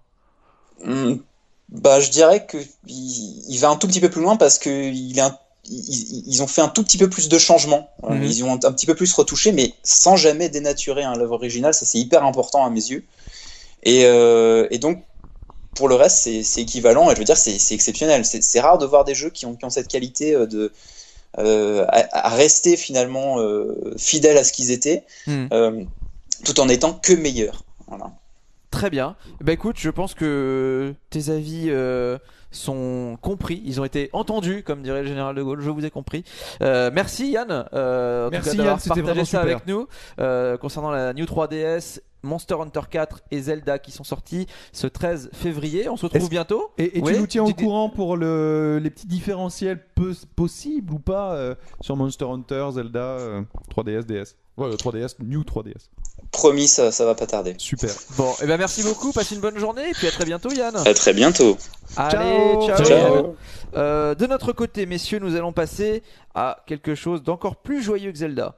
E: Hum, bah, je dirais que il, il va un tout petit peu plus loin parce que il est un, ils, ils ont fait un tout petit peu plus de changements. Mm-hmm. Ils ont un, un petit peu plus retouché, mais sans jamais dénaturer hein, l'œuvre originale. Ça, c'est hyper important à mes yeux. Et, euh, et donc, pour le reste, c'est, c'est équivalent. Et je veux dire, c'est, c'est exceptionnel. C'est, c'est rare de voir des jeux qui ont, qui ont cette qualité de Euh, à, à rester finalement euh, fidèles à ce qu'ils étaient, mmh. euh, tout en étant que meilleurs. Voilà.
A: Très bien. Bah écoute, je pense que tes avis euh, sont compris, ils ont été entendus, comme dirait le général de Gaulle. Je vous ai compris. Euh, merci Yann. Euh,
B: merci
A: en tout cas, d'avoir
B: Yann, c'était
A: partagé ça
B: super.
A: avec nous euh, concernant la New trois D S. Monster Hunter quatre et Zelda qui sont sortis ce treize février. On se retrouve
B: Est-ce...
A: bientôt.
B: Et, et
A: oui,
B: tu nous tiens au
A: du...
B: courant pour le, les petits différentiels peu, possibles ou pas euh, sur Monster Hunter, Zelda, euh, trois D S, D S. Ouais, le trois D S, New trois D S.
E: Promis, ça, ça va pas tarder.
B: Super.
A: Bon, et eh ben merci beaucoup. Passez une bonne journée et puis à très bientôt, Yann.
E: À très bientôt.
A: Allez, ciao.
B: ciao.
E: ciao.
A: Euh, de notre côté, messieurs, nous allons passer à quelque chose d'encore plus joyeux que Zelda.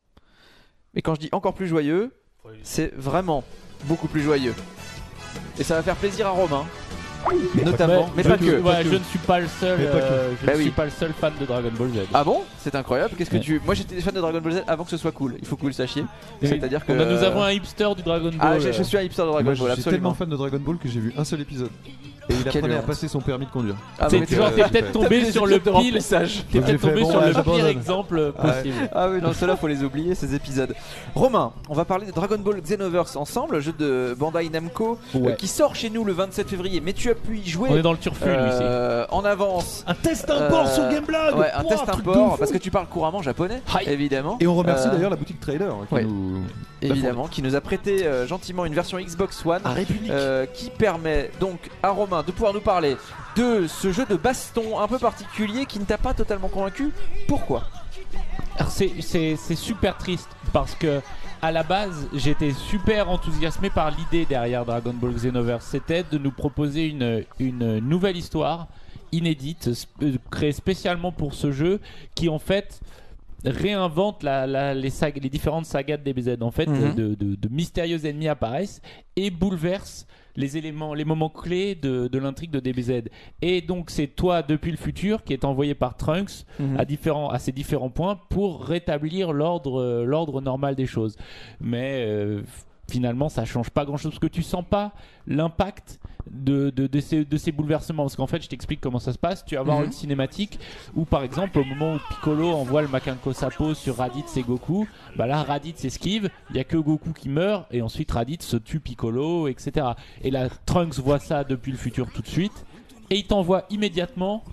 A: Et quand je dis encore plus joyeux, c'est vraiment beaucoup plus joyeux. Et ça va faire plaisir à Romain. Mais notamment, mais, mais pas, que,
C: que.
A: pas
C: Ouais,
A: que.
C: Je ne suis pas le seul. Euh, je
A: bah
C: ne
A: oui.
C: suis pas le seul fan de Dragon Ball Z.
A: Ah bon? C'est incroyable. Qu'est-ce que
C: ouais.
A: tu. Moi j'étais fan de Dragon Ball Z avant que ce soit cool. Il faut que vous le sachiez.
C: Et
A: C'est-à-dire que.
C: On a, nous avons un hipster du Dragon Ball.
A: Ah, je, je suis un hipster de Dragon
B: Moi,
A: Ball.
B: Je suis
A: absolument.
B: tellement fan de Dragon Ball que j'ai vu un seul épisode. Et il
A: Quelle
B: apprenait à
A: honte.
B: passer son permis de conduire.
A: Ah,
C: c'est
A: mais
C: genre, t'es peut-être tombé sur le pile. T'es peut-être tombé
B: bon,
C: sur
B: ouais,
C: le
B: j'abandonne.
C: pire exemple possible.
A: Ah oui, non, ceux-là faut les oublier, ces épisodes. Romain, on va parler de Dragon Ball Xenoverse ensemble, jeu de Bandai Namco
B: Ouais.
A: euh, qui sort chez nous le vingt-sept février. Mais tu as pu y jouer
C: On est dans le turfu, lui,
A: euh, en avance.
B: Un test import
A: Euh,
B: sur Gameblog.
A: Ouais, un
B: Pouah,
A: test
B: truc de
A: import
B: fou.
A: parce que tu parles couramment japonais,
C: Hi.
A: évidemment.
B: Et on remercie
A: Euh,
B: d'ailleurs la boutique Trailer hein, qui
A: ouais.
B: nous
A: Évidemment, qui nous a prêté euh, gentiment une version Xbox One
B: à République.
A: euh, qui permet donc à Romain de pouvoir nous parler de ce jeu de baston un peu particulier qui ne t'a pas totalement convaincu. Pourquoi?
C: Alors, c'est, c'est, c'est super triste parce que à la base j'étais super enthousiasmé par l'idée derrière Dragon Ball Xenoverse. C'était de nous proposer une, une nouvelle histoire inédite sp- créée spécialement pour ce jeu qui en fait réinvente la, la, les, sag- les différentes sagas de D B Z. En fait,
A: Mhm.
C: de, de, de mystérieux ennemis apparaissent et bouleversent les éléments, les moments clés de, de l'intrigue de D B Z. Et donc c'est toi depuis le futur qui est envoyé par Trunks
A: Mhm.
C: à, différents, à ces différents points pour rétablir l'ordre, euh, l'ordre normal des choses. Mais euh, finalement ça change pas grand chose parce que tu sens pas l'impact de, de, de, ces, de ces bouleversements. Parce qu'en fait je t'explique comment ça se passe. Tu vas avoir
A: Mhm.
C: une cinématique où par exemple au moment où Piccolo envoie le Makenko Sapo sur Raditz et Goku, bah là Raditz esquive, il y a que Goku qui meurt et ensuite Raditz se tue Piccolo, et cetera. Et là Trunks voit ça depuis le futur tout de suite et il t'envoie immédiatement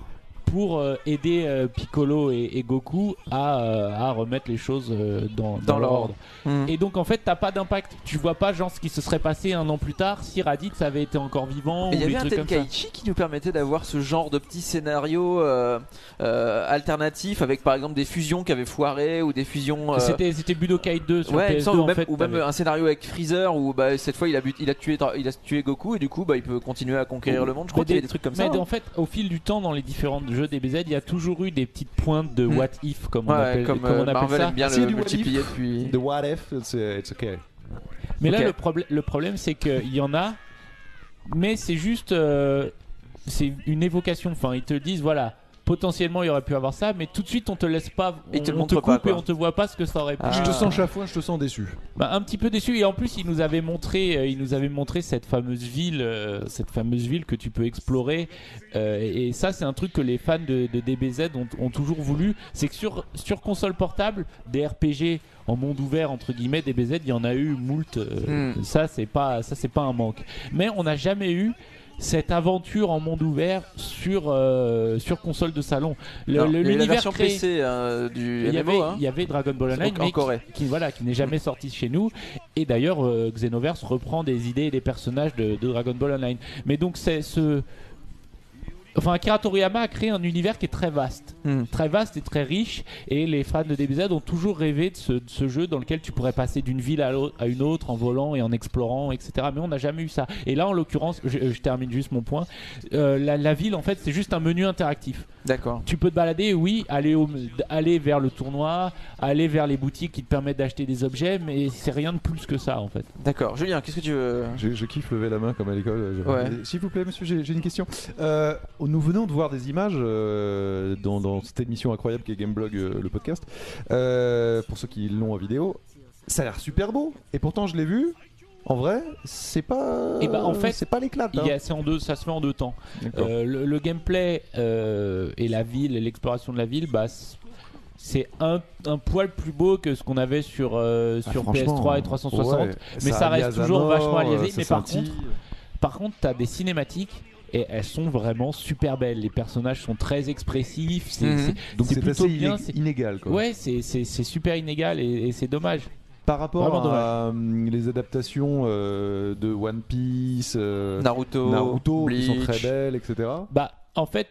C: pour euh, aider euh, Piccolo et, et Goku à, euh, à remettre les choses euh, dans, dans,
A: Dans
C: leur
A: l'ordre.
C: ordre.
A: Mmh.
C: Et donc en fait t'as pas d'impact. Tu vois pas genre ce qui se serait passé un an plus tard si Raditz avait été encore vivant
A: Et
C: ou
A: il y
C: des
A: avait un
C: trucs comme ça.
A: Tenkaichi qui nous permettait d'avoir ce genre de petits scénarios euh, euh, alternatifs avec par exemple des fusions qui avaient foiré ou des fusions. euh,
C: C'était, c'était Budokai deux sur
A: Ouais, il me
C: P S deux
A: semble, ou
C: en
A: même,
C: fait.
A: ou même
C: t'avais-
A: un scénario avec Freezer où bah, cette fois il a, but- il, a tué, il a tué Goku et du coup bah, il peut continuer à conquérir le monde. Je crois
C: Mais
A: qu'il y a
C: des-
A: des trucs comme
C: Mais
A: ça.
C: en fait, au fil du temps, dans les différents jeux D B Z, il y a toujours eu des petites pointes de
A: Mm.
C: what if, comme on
A: Ouais,
C: appelle,
A: comme
C: comme
A: euh,
C: on appelle
A: Marvel
C: ça.
A: aime bien
B: C'est
A: le
B: du what if.
A: multiplier depuis.
B: The what if, it's, uh, it's okay.
C: Mais là,
A: Ok.
C: le, problème le problème, c'est qu'il y en a, mais c'est juste. euh, c'est une évocation. Enfin, ils te disent, voilà, potentiellement il y aurait pu avoir ça, mais tout de suite on te laisse pas.
A: Ils
C: on,
A: te le
C: on
A: montrent
C: coupe
A: pas, quoi.
C: et on te voit pas ce que ça aurait pu.
A: Ah.
B: Je te sens chafouin, je te sens déçu.
C: Bah, un petit peu déçu, et en plus il nous avait montré, euh, il nous avait montré cette fameuse ville, euh, cette fameuse ville que tu peux explorer, euh, et, et ça c'est un truc que les fans de, de D B Z ont, ont toujours voulu, c'est que sur, sur console portable, des R P G en monde ouvert entre guillemets, D B Z il y en a eu moult, euh,
A: Mm.
C: ça c'est pas, ça c'est pas un manque, mais on n'a jamais eu cette aventure en monde ouvert sur, euh, sur console de salon. Le-
A: Non,
C: le-
A: il y avait la
C: l'univers
A: version
C: créé-
A: P C euh, du
C: il y,
A: M M
C: avait,
A: O. Hein.
C: il y avait Dragon Ball Online,
A: En
C: mais
A: Corée.
C: qui, qui, voilà, qui n'est jamais sorti chez nous. Et d'ailleurs, euh, Xenoverse reprend des idées et des personnages de, de Dragon Ball Online. Mais donc, c'est ce. Enfin, Akira Toriyama a créé un univers qui est très vaste.
A: Mm.
C: Très vaste et très riche. Et les fans de D B Z ont toujours rêvé de ce, de ce jeu dans lequel tu pourrais passer d'une ville à, l'autre- à une autre en volant et en explorant, et cetera. Mais on n'a jamais eu ça. Et là, en l'occurrence, je, je termine juste mon point. Euh, la, la ville, en fait, c'est juste un menu interactif.
A: D'accord.
C: Tu peux te balader, oui, aller, au, aller vers le tournoi, aller vers les boutiques qui te permettent d'acheter des objets, mais c'est rien de plus que ça en fait.
A: D'accord. Julien, qu'est-ce que tu veux
B: Je, je kiffe lever la main comme à l'école.
A: Ouais.
B: S'il vous plaît, monsieur, j'ai j'ai une question. Euh, nous venons de voir des images euh, dans, dans cette émission incroyable qui est Gameblog, euh, le podcast. Euh, pour ceux qui l'ont en vidéo, ça a l'air super beau. Et pourtant, je l'ai vu. En vrai, c'est pas.
C: Et bah, en fait,
B: c'est pas l'éclat.
C: Il y a- c'est en deux, ça se fait en deux temps.
B: D'accord.
C: Euh, le, le gameplay euh, et la ville, et l'exploration de la ville, bah, c- c'est un, un poil plus beau que ce qu'on avait sur, euh,
B: Ah,
C: sur P S trois
B: franchement,
C: et trois cent soixante.
B: ouais,
C: mais ça reste
B: aliase à
C: toujours
B: mort,
C: vachement
B: euh,
C: aliasé.
B: ça
C: Mais par
B: scintille.
C: contre, par contre, t'as des cinématiques. Et elles sont vraiment super belles. Les personnages sont très expressifs. C'est,
A: Mhm.
C: c'est-
B: donc
C: c'est
B: c'est
C: plutôt
B: assez
C: bien.
B: iné-
C: c'est-
B: inégal. Quoi.
C: Ouais, c'est, c'est, c'est super inégal et, et c'est dommage.
B: Par rapport
C: Vraiment
B: à euh, les adaptations euh, de One Piece, euh,
A: Naruto,
B: Naruto, qui sont
A: Bleach.
B: très belles, et cetera.
C: Bah, en fait,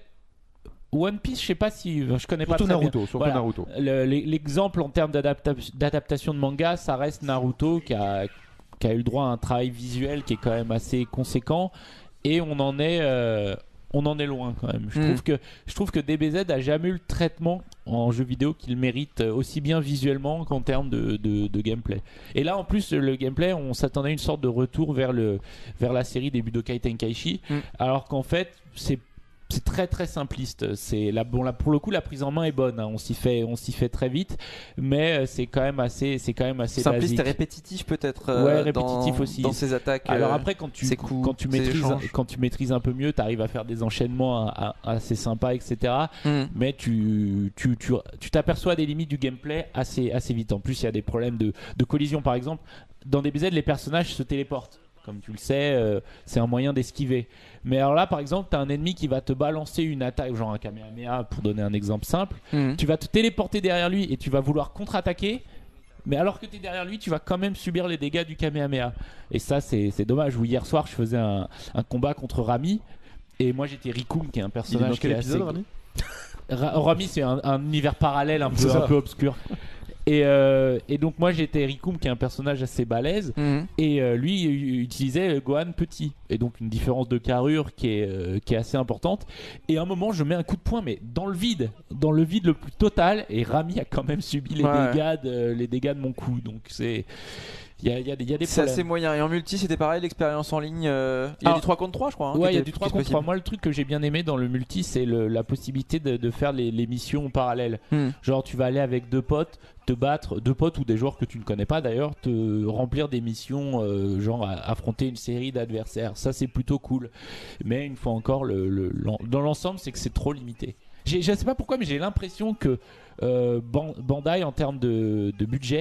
C: One Piece, je sais pas si. Je connais pas
B: Surtout
C: très bien.
B: Naruto, surtout
C: Voilà.
B: Naruto.
C: Le- l'exemple en termes d'adapta- d'adaptation de manga, ça reste Naruto qui a, qui a eu le droit à un travail visuel qui est quand même assez conséquent et on en est, euh, on en est loin quand même. Je,
A: Mm.
C: trouve que, je trouve que D B Z a jamais eu le traitement en jeu vidéo qu'il mérite aussi bien visuellement qu'en termes de, de, de gameplay. Et là en plus le gameplay, on s'attendait à une sorte de retour vers, le, vers la série des Budokai Tenkaichi
A: Mm.
C: alors qu'en fait c'est c'est très très simpliste. C'est la, bon, là, pour le coup, la prise en main est bonne. Hein. On s'y fait, on s'y fait très vite, mais euh, c'est quand même assez, c'est quand même assez
A: Simpliste et
C: basique.
A: répétitif peut-être. euh,
C: Ouais, répétitif
A: dans,
C: aussi.
A: Dans ses attaques.
C: Alors
A: euh,
C: après, quand tu,
A: ses coups,
C: quand tu
A: ses
C: maîtrises,
A: échanges.
C: quand tu maîtrises un peu mieux, tu arrives à faire des enchaînements à- à- assez sympas, et cetera.
A: Mm.
C: Mais tu, tu, tu, tu t'aperçois des limites du gameplay assez, assez vite. En plus, il y a des problèmes de, de collision, par exemple. Dans D B Z, les personnages se téléportent. Comme tu le sais, euh, c'est un moyen d'esquiver. Mais alors là, par exemple, tu as un ennemi qui va te balancer une attaque, genre un Kamehameha, pour donner un exemple simple.
A: Mm.
C: Tu vas te téléporter derrière lui et tu vas vouloir contre-attaquer. Mais alors que tu es derrière lui, tu vas quand même subir les dégâts du Kamehameha. Et ça, c'est c'est dommage. Où hier soir, je faisais un, un combat contre Rami. Et moi, j'étais Rikun, qui est un
B: Il est
C: personnage
B: dans
C: qui
B: quel
C: est
B: épisode,
C: assez...
B: Rami
C: Ra- Rami, c'est un, un univers parallèle un
B: C'est
C: peu,
B: ça.
C: un peu obscur. Et, euh, et donc moi j'étais Rikum qui est un personnage assez balèze
A: Mm.
C: et euh, lui il utilisait Gohan petit et donc une différence de carrure qui est, euh, qui est assez importante et à un moment je mets un coup de poing mais dans le vide dans le vide le plus total et Rami a quand même subi les,
A: Ouais.
C: dégâts, de, les dégâts de mon coup donc c'est il y a, il y a des, il y a des
A: C'est
C: problèmes.
A: assez moyen. Et en multi, c'était pareil, l'expérience en ligne. euh, Il y a
C: Alors,
A: du trois contre trois, je crois. hein, qui
C: Ouais, il y a
A: était-
C: du
A: qui
C: trois
A: est
C: contre trois.
A: possible.
C: Moi, le truc que j'ai bien aimé dans le multi, c'est le- la possibilité de, de faire les, les missions en parallèle.
A: Hmm.
C: Genre, tu vas aller avec deux potes, te battre, deux potes ou des joueurs que tu ne connais pas d'ailleurs, te remplir des missions, euh, genre à- affronter une série d'adversaires. Ça, c'est plutôt cool. Mais une fois encore, le, le- l'en- dans l'ensemble, c'est que c'est trop limité. J'ai- Je ne sais pas pourquoi, mais j'ai l'impression que euh, Ban- Bandai, en termes de, de budget,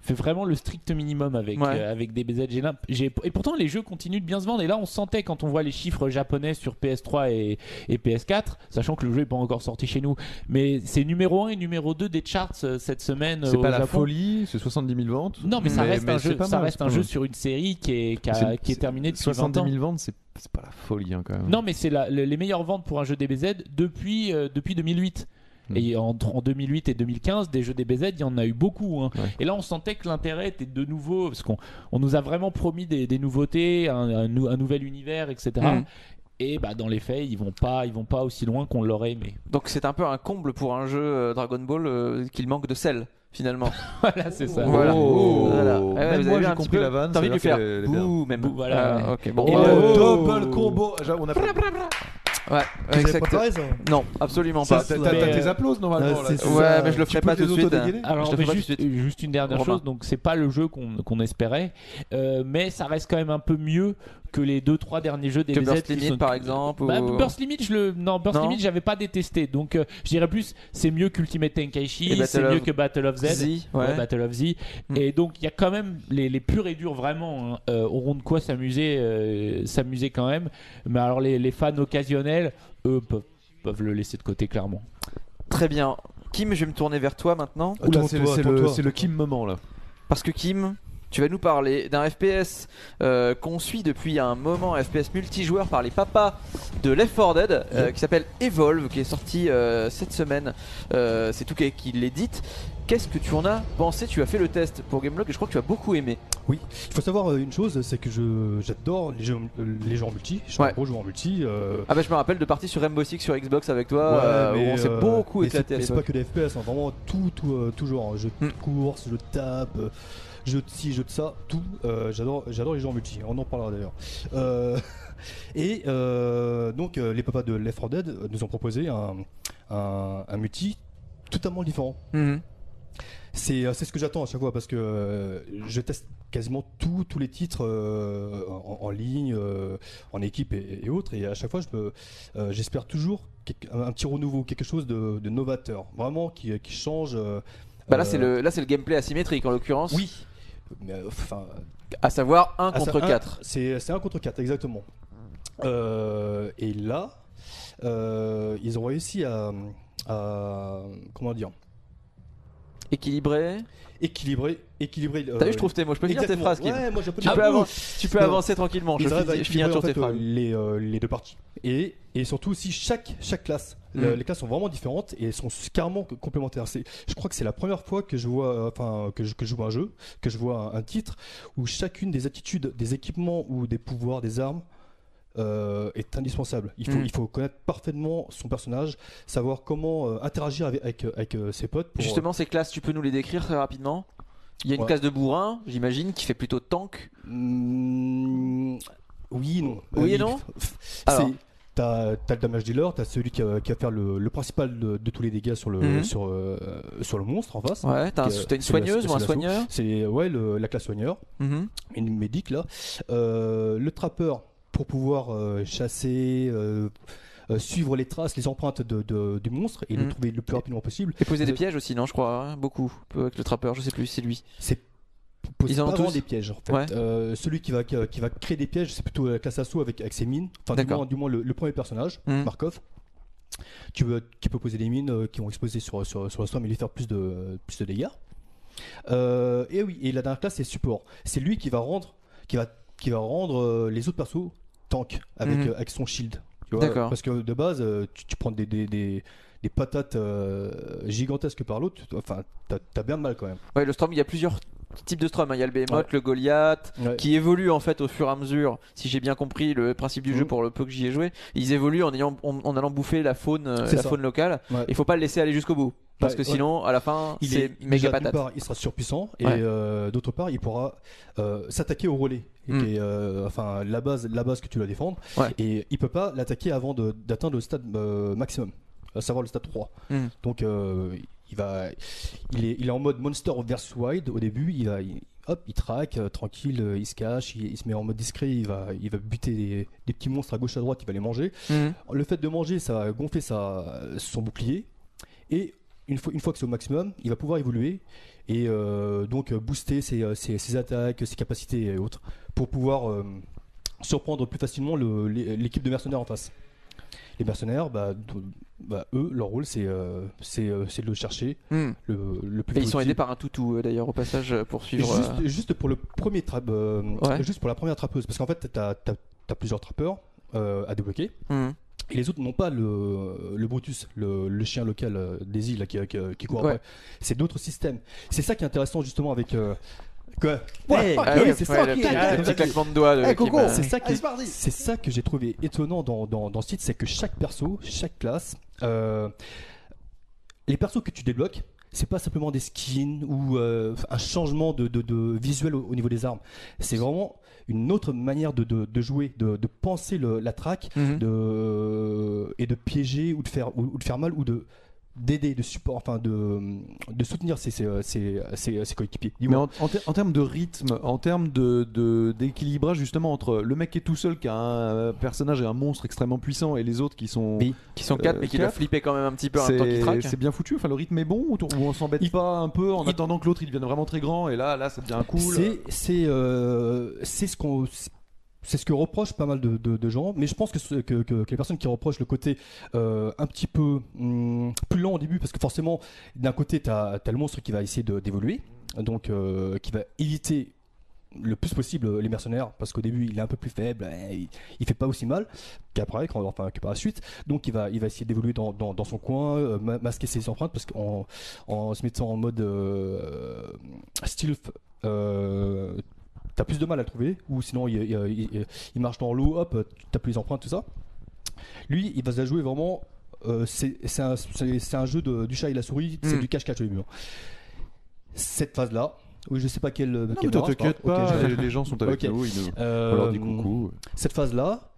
C: fait vraiment le strict minimum avec,
A: Ouais.
C: euh, avec D B Z. J'ai l'imp- j'ai- Et pourtant, les jeux continuent de bien se vendre. Et là, on sentait quand on voit les chiffres japonais sur P S trois et, et P S quatre, sachant que le jeu n'est pas encore sorti chez nous, mais c'est numéro un et numéro deux des charts euh, cette semaine.
B: C'est
C: au
B: pas la
C: Japon.
B: folie, c'est soixante-dix mille ventes.
C: Non, mais ça
B: Mais-
C: reste
B: mais
C: un
B: c'est
C: jeu,
B: pas
C: ça
B: mal,
C: reste
B: c'est
C: un
B: pas
C: jeu
B: mal.
C: sur une série qui est, qui a-
B: C'est-
C: qui est terminée depuis vingt
B: soixante-dix
C: ans.
B: mille ventes, c'est c'est pas la folie hein, quand même.
C: Non, mais c'est la- le- les meilleures ventes pour un jeu D B Z depuis, euh, depuis deux mille huit.
B: Mm.
C: Et entre en deux mille huit et deux mille quinze, des jeux D B Z, il y en a eu beaucoup. hein.
B: Ouais.
C: Et là, on sentait que l'intérêt était de nouveau, parce qu'on on nous a vraiment promis des, des nouveautés, un, un nou- un nouvel univers, et cetera.
A: Mm.
C: Et bah, dans les faits, ils vont pas, ils vont pas aussi loin qu'on l'aurait aimé.
A: Donc c'est un peu un comble pour un jeu euh, Dragon Ball euh, qu'il manque de sel finalement.
C: Voilà, c'est ça.
A: Voilà.
B: Oh.
A: Voilà.
B: Même
A: Ouais, vous avez
B: moi,
A: vu
B: j'ai
A: un petit
B: compris
A: peu,
B: la vanne,
A: T'as envie de lui faire
B: c'est-à-dire qu'elle est bien.
A: bouh même.
C: Bouh, voilà.
A: Ah, ok. Bon.
C: Et
B: Oh,
C: le-
B: double combo. On a pas...
A: Ouais.
D: Vous avez
A: exact.
D: préparé ça?
A: Non, absolument
B: T'as
A: pas.
B: t'as-
C: Mais,
B: t'as
C: euh,
B: tes applauses normalement.
D: euh,
B: là.
D: c'est ça.
A: Ouais, mais je le
B: Tu
A: ferai
B: peux
A: pas
B: te
A: tout de
B: les
A: suite.
B: autodégainer
A: hein.
C: Alors,
A: Je le
C: mais
A: fais pas
C: juste,
A: tout de suite.
C: juste une dernière
A: Romain.
C: chose, donc c'est pas le jeu qu'on qu'on espérait, euh, mais ça reste quand même un peu mieux que les deux trois derniers jeux D B
A: Que
C: Z
A: Burst
C: qui
A: Limit
C: sont-
A: par exemple.
C: Bah,
A: ou-
C: Burst Limit, je le non Burst
A: Non.
C: Limit, j'avais pas détesté, donc euh, je dirais plus c'est mieux qu'Ultimate Tenkaichi,
A: Et Battle
C: c'est
A: of
C: mieux que Battle of Z,
A: Z,
C: Ouais,
A: ouais.
C: Battle of Z,
A: Mm.
C: et donc il y a quand même les, les purs et durs vraiment hein, euh, auront de quoi s'amuser, euh, s'amuser quand même, mais alors les, les fans occasionnels, eux peuvent, peuvent le laisser de côté clairement.
A: Très bien. Kim, je vais me tourner vers toi maintenant.
B: Oula,
D: Attends,
B: c'est
D: toi,
B: c'est
D: attends,
B: le,
D: toi.
B: c'est le Kim moment là.
A: Parce que Kim, tu vas nous parler d'un F P S euh, qu'on suit depuis un moment, un F P S multijoueur par les papas de Left four Dead, euh, qui s'appelle Evolve, qui est sorti euh, cette semaine. Euh, c'est tout qui l'édite. Qu'est-ce que tu en as pensé? Tu as fait le test pour Gameblog et je crois que tu as beaucoup aimé.
D: Oui, il faut savoir euh, une chose, c'est que je j'adore les jeux, euh, les jeux en multi. Je suis
A: Ouais.
D: un gros joueur en multi. euh,
A: Ah bah je me rappelle de parties sur Rainbow Six sur Xbox avec toi,
D: ouais,
A: euh, où
D: mais,
A: on s'est
D: euh,
A: beaucoup
D: mais
A: éclaté
D: c'est-
A: à
D: mais C'est pas
A: l'époque.
D: que des F P S, hein, vraiment tout, tout, euh, tout genre. Jeux de
A: Mm.
D: course, jeux de table, euh, jeux de ci, jeux de ça, tout. Euh, j'adore, j'adore les jeux en multi. On en parlera d'ailleurs. Euh, et euh, donc euh, les papas de Left four Dead nous ont proposé un, un, un multi totalement différent.
A: Mhm.
D: C'est euh, c'est ce que j'attends à chaque fois parce que euh, je teste quasiment tous tous les titres euh, en, en ligne, euh, en équipe et, et autres. Et à chaque fois, je peux, euh, j'espère toujours quelque- un, un petit renouveau, quelque chose de, de novateur, vraiment qui, qui change. euh,
A: Bah là
D: euh,
A: c'est le là c'est le gameplay asymétrique en l'occurrence.
D: Oui. Mais, euh, enfin,
A: À savoir un
D: ah,
A: contre
D: ça, un-
A: quatre.
D: C'est c'est un contre quatre, exactement. Euh, et là, euh, ils ont réussi à, à comment dire,
A: Équilibré.
D: équilibrer, équilibrer.
A: T'as vu, je trouve tes mots, je peux dire tes
D: exactement.
A: phrases, Kim.
D: Ouais, moi, je peux
A: Tu
D: dire-
A: peux,
D: Ah,
A: avan-
D: bon.
A: tu peux
D: Non.
A: avancer tranquillement. Je,
D: Ils arrivent à
A: finis- je finis
D: équilibrer
A: sur
D: en
A: tes
D: fait,
A: phrases.
D: euh, les, euh, les deux parties. Et, et surtout aussi chaque, chaque classe. Le-
A: Mm.
D: les classes sont vraiment différentes et elles sont carrément c- complémentaires. C'est- Je crois que c'est la première fois que je vois, euh, enfin que je, que je joue à un jeu, que je vois un, un titre où chacune des attitudes, des équipements ou des pouvoirs, des armes euh, est indispensable. Il faut,
A: Mm.
D: il faut connaître parfaitement son personnage, savoir comment euh, interagir avec, avec, avec, euh, ses potes. Pour,
A: Justement, ces classes, tu peux nous les décrire très rapidement? Il y a une
D: Ouais.
A: classe de bourrin, j'imagine, qui fait plutôt tank.
D: Mm, oui, non.
A: Oui et
D: Euh,
A: non
D: c'est-
A: Alors.
D: T'as t'as le damage dealer, t'as celui qui va, qui va faire le, le principal de, de tous les dégâts sur le,
A: Mhm.
D: sur, euh, sur le monstre en face.
A: Ouais, t'as un-
D: Que-
A: t'as une
D: c'est la-
A: soigneuse
D: c'est
A: ou un
D: l'assaut.
A: soigneur?
D: C'est ouais, le- la classe soigneur,
A: Mhm.
D: une médic là. Euh, le trappeur pour pouvoir euh, chasser, euh, euh, suivre les traces, les empreintes de, de- du monstre et
A: Mhm.
D: le trouver le plus rapidement possible.
A: Et poser des
D: Vous-
A: pièges aussi, non, je crois, hein, beaucoup. Peu avec le trappeur, je sais plus, c'est lui.
D: C'est pose
A: Ils en ont
D: pas vraiment
A: tous
D: des pièges en fait.
A: Ouais.
D: Euh, celui qui va, qui, va- qui va créer des pièges, c'est plutôt la classe assaut avec, avec ses mines. Enfin, du
A: D'accord.
D: moins, du moins le, le premier personnage,
A: Mhm.
D: Markov, qui peut, qui peut poser des mines euh, qui vont exploser sur, sur, sur le sol mais lui faire plus de, plus de dégâts. Euh, et oui, et la dernière classe, c'est support. C'est lui qui va rendre, qui va, qui va rendre euh, les autres persos tank avec,
A: Mhm.
D: euh, avec son shield. Tu vois,
A: D'accord.
D: parce que de base, euh, tu, tu prends des, des, des, des patates euh, gigantesques par l'autre, tu- enfin, t'as t'as bien de mal quand même.
A: Ouais, le Storm, il y a plusieurs types de Storm. hein. Il y a le Behemoth,
D: Ouais.
A: le Goliath,
D: Ouais.
A: qui évoluent en fait au fur et à mesure. Si j'ai bien compris le principe du jeu
D: Mhm.
A: pour le peu que j'y ai joué, ils évoluent en, ayant, en, en allant bouffer la faune, euh,
D: C'est
A: la
D: ça.
A: faune locale.
D: Ouais.
A: Il faut pas le laisser aller jusqu'au bout. Parce
D: Ouais,
A: que
D: ouais.
A: sinon, à la fin,
D: Il
A: c'est
D: est
A: méga
D: déjà, d'une
A: patate.
D: part, il sera surpuissant et
A: Ouais.
D: euh, d'autre part, il pourra euh, s'attaquer au relais, et
A: Mm.
D: qui est, euh, enfin la base, la base que tu dois défendre.
A: Ouais.
D: Et il peut pas l'attaquer avant de- d'atteindre le stade euh, maximum, à savoir le stade trois.
A: Mm.
D: Donc euh, il va, il est, il est en mode monster versus wild au début. Il va, il- hop, il traque euh, tranquille, euh, il se cache, il, il se met en mode discret. Il va, il va buter des, des petits monstres à gauche à droite. Il va les manger.
A: Mhm.
D: Le fait de manger, ça va gonfler sa, son bouclier. Et une fois, une fois que c'est au maximum, il va pouvoir évoluer et euh, donc booster ses, ses, ses attaques, ses capacités et autres pour pouvoir euh, surprendre plus facilement le, l'équipe de mercenaires en face. Les mercenaires, bah, bah, eux, leur rôle, c'est, euh, c'est, euh, c'est de le chercher
A: Hmm.
D: le, le plus
A: Et ils sont
D: possible.
A: aidés par un toutou euh, d'ailleurs au passage pour suivre.
D: Juste,
A: euh,
D: juste pour le premier trappe, euh,
A: Ouais.
D: juste pour la première trappeuse, parce qu'en fait, t'as, t'as, t'as plusieurs trappeurs euh, à débloquer.
A: hmm.
D: Et les autres n'ont pas le, le Brutus, le, le chien local euh, des îles là, qui, qui, qui court
A: Ouais.
D: après. C'est d'autres systèmes. C'est ça qui est intéressant justement avec. Euh, quoi
A: Ouais,
D: Ah
A: ah
D: oui,
A: ouais,
D: c'est
A: ouais,
D: ça
A: le
D: qui
A: petit-
D: est-
A: le petit claquement de doigts de
B: Hey,
A: Kim,
B: Coco,
A: euh,
D: C'est ça, qui
B: Allez,
D: est-
B: c'est parti.
D: c'est ça que j'ai trouvé étonnant dans, dans, dans ce titre, c'est que chaque perso, chaque classe, euh, les persos que tu débloques, c'est pas simplement des skins ou euh, un changement de, de, de visuel au, au niveau des armes. C'est vraiment une autre manière de, de, de jouer, de, de penser le, la track
A: Mhm.
D: de, et de piéger ou de faire, ou, ou de faire mal ou de d'aider, de support, enfin de, de soutenir ses, ses, ses, ses, ses coéquipiers.
B: Mais
D: Dis-moi.
B: en, en, ter- en termes de rythme, en termes de, de- d'équilibrage justement entre le mec qui est tout seul, qui a un euh, personnage et un monstre extrêmement puissant, et les autres qui sont.
D: Oui.
A: Qui sont quatre
B: Euh,
A: mais qui doivent
B: quatre.
A: flipper quand même un petit peu en même temps qu'ils
B: C'est,
A: traquent.
B: c'est bien foutu. Enfin, le rythme est bon, ou, ou on s'embête
D: Il-
B: pas un peu en
D: il-
B: attendant que l'autre il devienne vraiment très grand, et là, là, ça devient cool.
D: C'est c'est euh, c'est ce qu'on c'est ce que reprochent pas mal de, de, de gens, mais je pense que, ce- que, que, que les personnes qui reprochent le côté euh, un petit peu hum, plus lent au début, parce que forcément, d'un côté, tu as le monstre qui va essayer de- d'évoluer, donc euh, qui va éviter le plus possible les mercenaires, parce qu'au début, il est un peu plus faible, hein, il, il fait pas aussi mal qu'après, quand- enfin que par la suite, donc il va, il va essayer d'évoluer dans, dans, dans son coin, euh, ma- masquer ses empreintes, parce qu'en en se mettant en mode euh, stealth, euh, t'as plus de mal à le trouver, ou sinon il, il- il- il marche dans l'eau, hop, t'as plus les empreintes, tout ça. Lui, il va se la jouer vraiment. euh, c'est c'est un, c'est- c'est un jeu de, du chat et la souris, c'est
A: Mm.
D: du cache-cache au début. Cette phase-là, oui, je sais pas quelle.
B: Non,
D: quelle
B: mais toi,
D: barre,
B: t'inquiète
D: c'est grave.
B: pas,
D: Ok, je-
B: les, les gens sont avec
D: Ok.
B: nous, ils nous-
D: Euh,
B: on leur dit coucou.
D: Cette phase-là,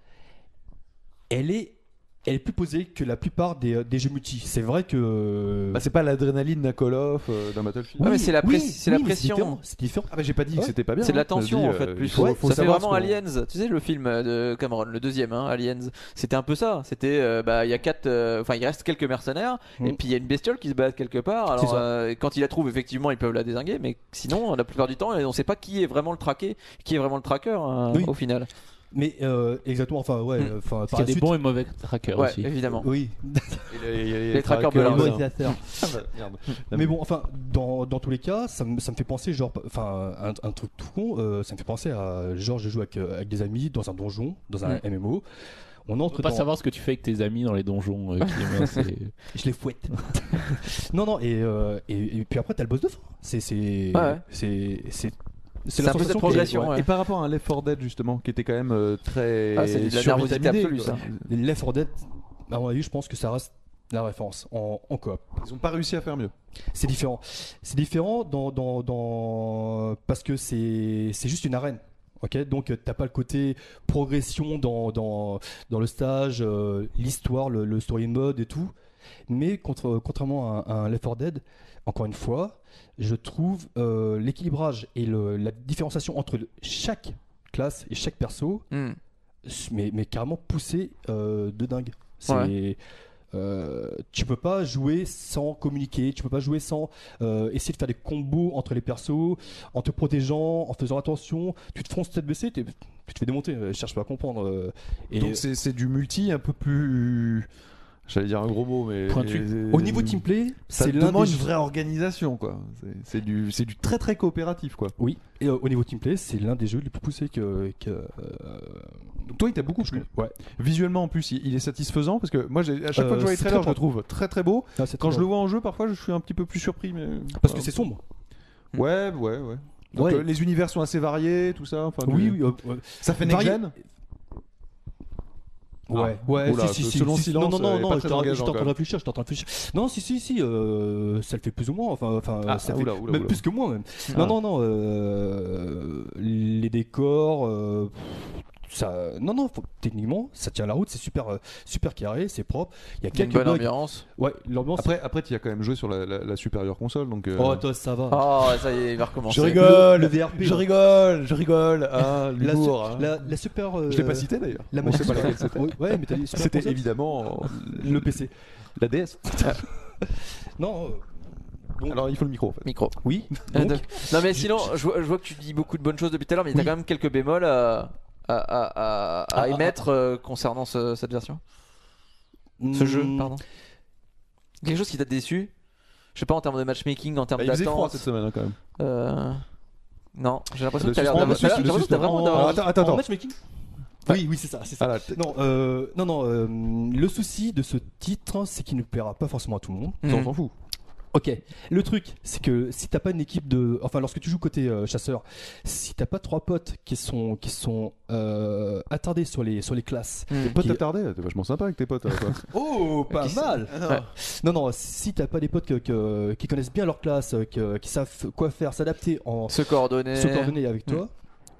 D: elle est, elle est plus posée que la plupart des, des jeux multi. C'est vrai que.
B: Bah, c'est pas l'adrénaline d'un Call of, euh, d'un Battlefield.
A: Ouais, mais c'est la
D: oui,
A: press- c'est la
D: oui, mais
A: pression.
D: différent, C'est différent.
B: Ah bah j'ai pas dit que
D: Ouais.
B: c'était pas bien.
A: C'est de la
B: hein. Je
A: tension
B: dis,
A: en fait
B: euh,
A: plus.
B: il faut-
A: Ouais.
B: faut
A: Ça fait
B: savoir
A: vraiment
B: ce qu'on-
A: Aliens. Tu sais le film de Cameron, le deuxième, hein, Aliens. C'était un peu ça. C'était euh, bah il y a quatre, euh, enfin il reste quelques mercenaires
D: Mm.
A: et puis il y a une bestiole qui se balade quelque part.
D: C'est
A: Alors
D: ça.
A: euh, quand ils la trouvent effectivement ils peuvent la dézinguer, mais sinon la plupart du temps on sait pas qui est vraiment le traqué, qui est vraiment le tracker hein,
D: Oui.
A: au final.
D: Mais euh, exactement, enfin, ouais.
A: Mm.
D: euh, Enfin,
C: Parce
D: par
C: qu'il y a
D: la
C: des
D: suite-
C: bons et mauvais trackers
A: Ouais,
C: aussi.
A: évidemment.
D: Oui,
B: Et les, il y a
A: Les trackers
B: trackers,
A: de
B: ouais.
A: la-
B: Ah bah, merde.
D: mais bon, enfin, dans, dans tous les cas, ça me, ça me fait penser, genre, enfin, un, un truc tout con, euh, ça me fait penser à, genre, je joue avec, euh, avec des amis dans un donjon, dans un
A: Mm.
D: M M O. On
C: On peut
D: entre
C: pas
D: dans...
C: savoir ce que tu fais avec tes amis dans les donjons. euh, Clément, c'est-
D: Je les fouette. non, non, et, euh, et, et puis après, t'as le boss de fin. C'est, c'est,
A: Ouais.
D: c'est, c'est,
A: C'est
D: la
A: un peu cette
D: sensation
A: progression,
D: que-
A: ouais.
B: Et par rapport à un Left four Dead justement, qui était quand même euh, très
A: Ah, c'est de la nervosité
B: survitaminé,
A: absolue,
B: quoi.
A: ça.
D: Les Left four Dead, à mon avis, je pense que ça reste la référence en, en coop.
B: Ils ont pas réussi à faire mieux.
D: C'est différent. C'est différent dans, dans, dans... parce que c'est, c'est juste une arène. Ok, donc euh, t'as pas le côté progression dans, dans, dans le stage, euh, l'histoire, le, le story mode et tout. Mais contre, contrairement à, un- à un Left four Dead, encore une fois, je trouve euh, l'équilibrage et le- la différenciation entre le- chaque classe et chaque perso,
A: Hmm.
D: mais, mais carrément poussé euh, de dingue. C'est,
A: Ouais.
D: euh, tu peux pas jouer sans communiquer, tu peux pas jouer sans euh, essayer de faire des combos entre les persos, en te protégeant, en faisant attention. Tu te fonces tête baissée, t'es- tu te fais démonter. euh, Je cherche pas à comprendre. euh, et
B: Donc c'est c'est du multi un peu plus. J'allais dire un gros mot, mais.
C: Pointu.
B: mais-
D: au niveau teamplay,
B: ça
D: c'est l'un
B: demande
D: des
B: une vraie organisation, quoi. C'est- C'est du, c'est du très très coopératif, quoi.
D: oui. Et euh, au niveau teamplay, c'est l'un des jeux les plus poussés que. que euh,
B: Donc toi, il t'a beaucoup
D: que je
B: plu.
D: connais. Ouais.
B: Visuellement, en plus, il, il est satisfaisant parce que moi, j'ai- à chaque fois que je
D: Euh,
B: vois les
D: c'est
B: trailers,
D: très
B: je le trouve très très beau.
D: Ah, c'est
B: Quand
D: très
B: je le
D: bon.
B: vois en jeu, parfois, je suis un petit peu plus surpris, mais
D: Parce que c'est sombre.
B: Ouais, ouais, ouais. Donc,
D: Ouais.
B: euh, les univers sont assez variés, tout ça. Enfin,
D: Oui,
B: du-
D: oui. euh, ouais.
B: Ça fait
D: Varié-
B: next-gen.
D: Ouais, ouais,
B: Oula,
D: si, si, si,
B: selon
D: si,
B: silence,
D: non, non,
B: euh,
D: non,
B: est
D: non,
B: pas
D: j'étais
B: très
D: en-
B: engageant,
D: j'étais en train
B: quand
D: de
B: même.
D: réfléchir, j'étais en train de réfléchir. Non, si, si, si, euh, ça le fait plus ou moins, enfin, enfin,
B: Ah,
D: ça
B: ah,
D: fait
B: oula, oula,
D: même
B: oula.
D: plus que moi même.
B: Ah.
D: Non, non, non, euh, les décors, euh, ça, non, non, faut- techniquement, ça tient la route, c'est super, euh, super carré, c'est propre. Il y a
A: Il y a une
D: quelques
A: bonne
D: bugs.
A: ambiance.
D: Ouais, l'ambiance.
B: Après, après, tu as quand même joué sur la, la- la supérieure console, donc. euh,
D: Oh, toi, ça va.
A: Oh ça y est il va recommencer.
B: Je rigole,
D: Le V R P,
B: je
D: là.
B: rigole, je rigole. Ah,
D: La,
B: l'humour.
D: su-
B: hein.
D: la, la super. euh,
B: Je l'ai pas cité d'ailleurs.
D: La
B: On sait
D: machine.
B: pas laquelle c'était.
D: Ouais, ouais, mais t'as dit super
B: C'était
D: console.
B: évidemment
D: le P C.
B: la D S.
D: Non. euh, donc-
B: Alors il faut le micro en fait.
A: Micro.
D: Oui.
A: Euh,
D: donc,
A: donc- non mais sinon, je vois, je vois que tu dis beaucoup de bonnes choses depuis tout à l'heure, mais il y a
D: Oui.
A: quand même quelques bémols à, à, à, à- à
D: Ah,
A: émettre euh, concernant ce- cette version. Ce
D: hmm,
A: jeu, pardon. Quelque chose qui t'a déçu? Je sais pas, en termes de matchmaking, en termes
B: Bah, il faisait froid
A: d'attente.
B: cette semaine hein, quand même.
A: Euh... Non, j'ai l'impression
B: Le
A: que t'as l'air
B: suspense,
A: d'avoir-
B: le
A: t'as l'air-
B: suspense,
A: j'ai l'impression que t'as
B: le
A: vraiment
D: en-
A: d'avoir-
B: Attends, attends,
D: en
B: attends.
D: matchmaking. Oui, oui, c'est ça, c'est ça.
B: Ah, là, t-
D: Non, euh, non, non. euh, le souci de ce titre, c'est qu'il ne plaira pas forcément à tout le monde.
A: Mhm.
B: ça, on s'en fout.
D: Ok. Le truc, c'est que si t'as pas une équipe de, enfin, lorsque tu joues côté euh, chasseur, si t'as pas trois potes qui sont qui sont euh, attardés sur les sur les classes.
A: Hmm.
B: Tes potes
D: Qui-
B: t'attardaient, t'es vachement sympa avec tes potes. toi.
D: Oh, pas
A: Qui-
D: mal.
A: Ouais.
D: Non, non. Si t'as pas des potes que, que- qui connaissent bien leur classe, que- qui savent quoi faire, s'adapter en
A: Se coordonner.
D: se coordonner avec toi,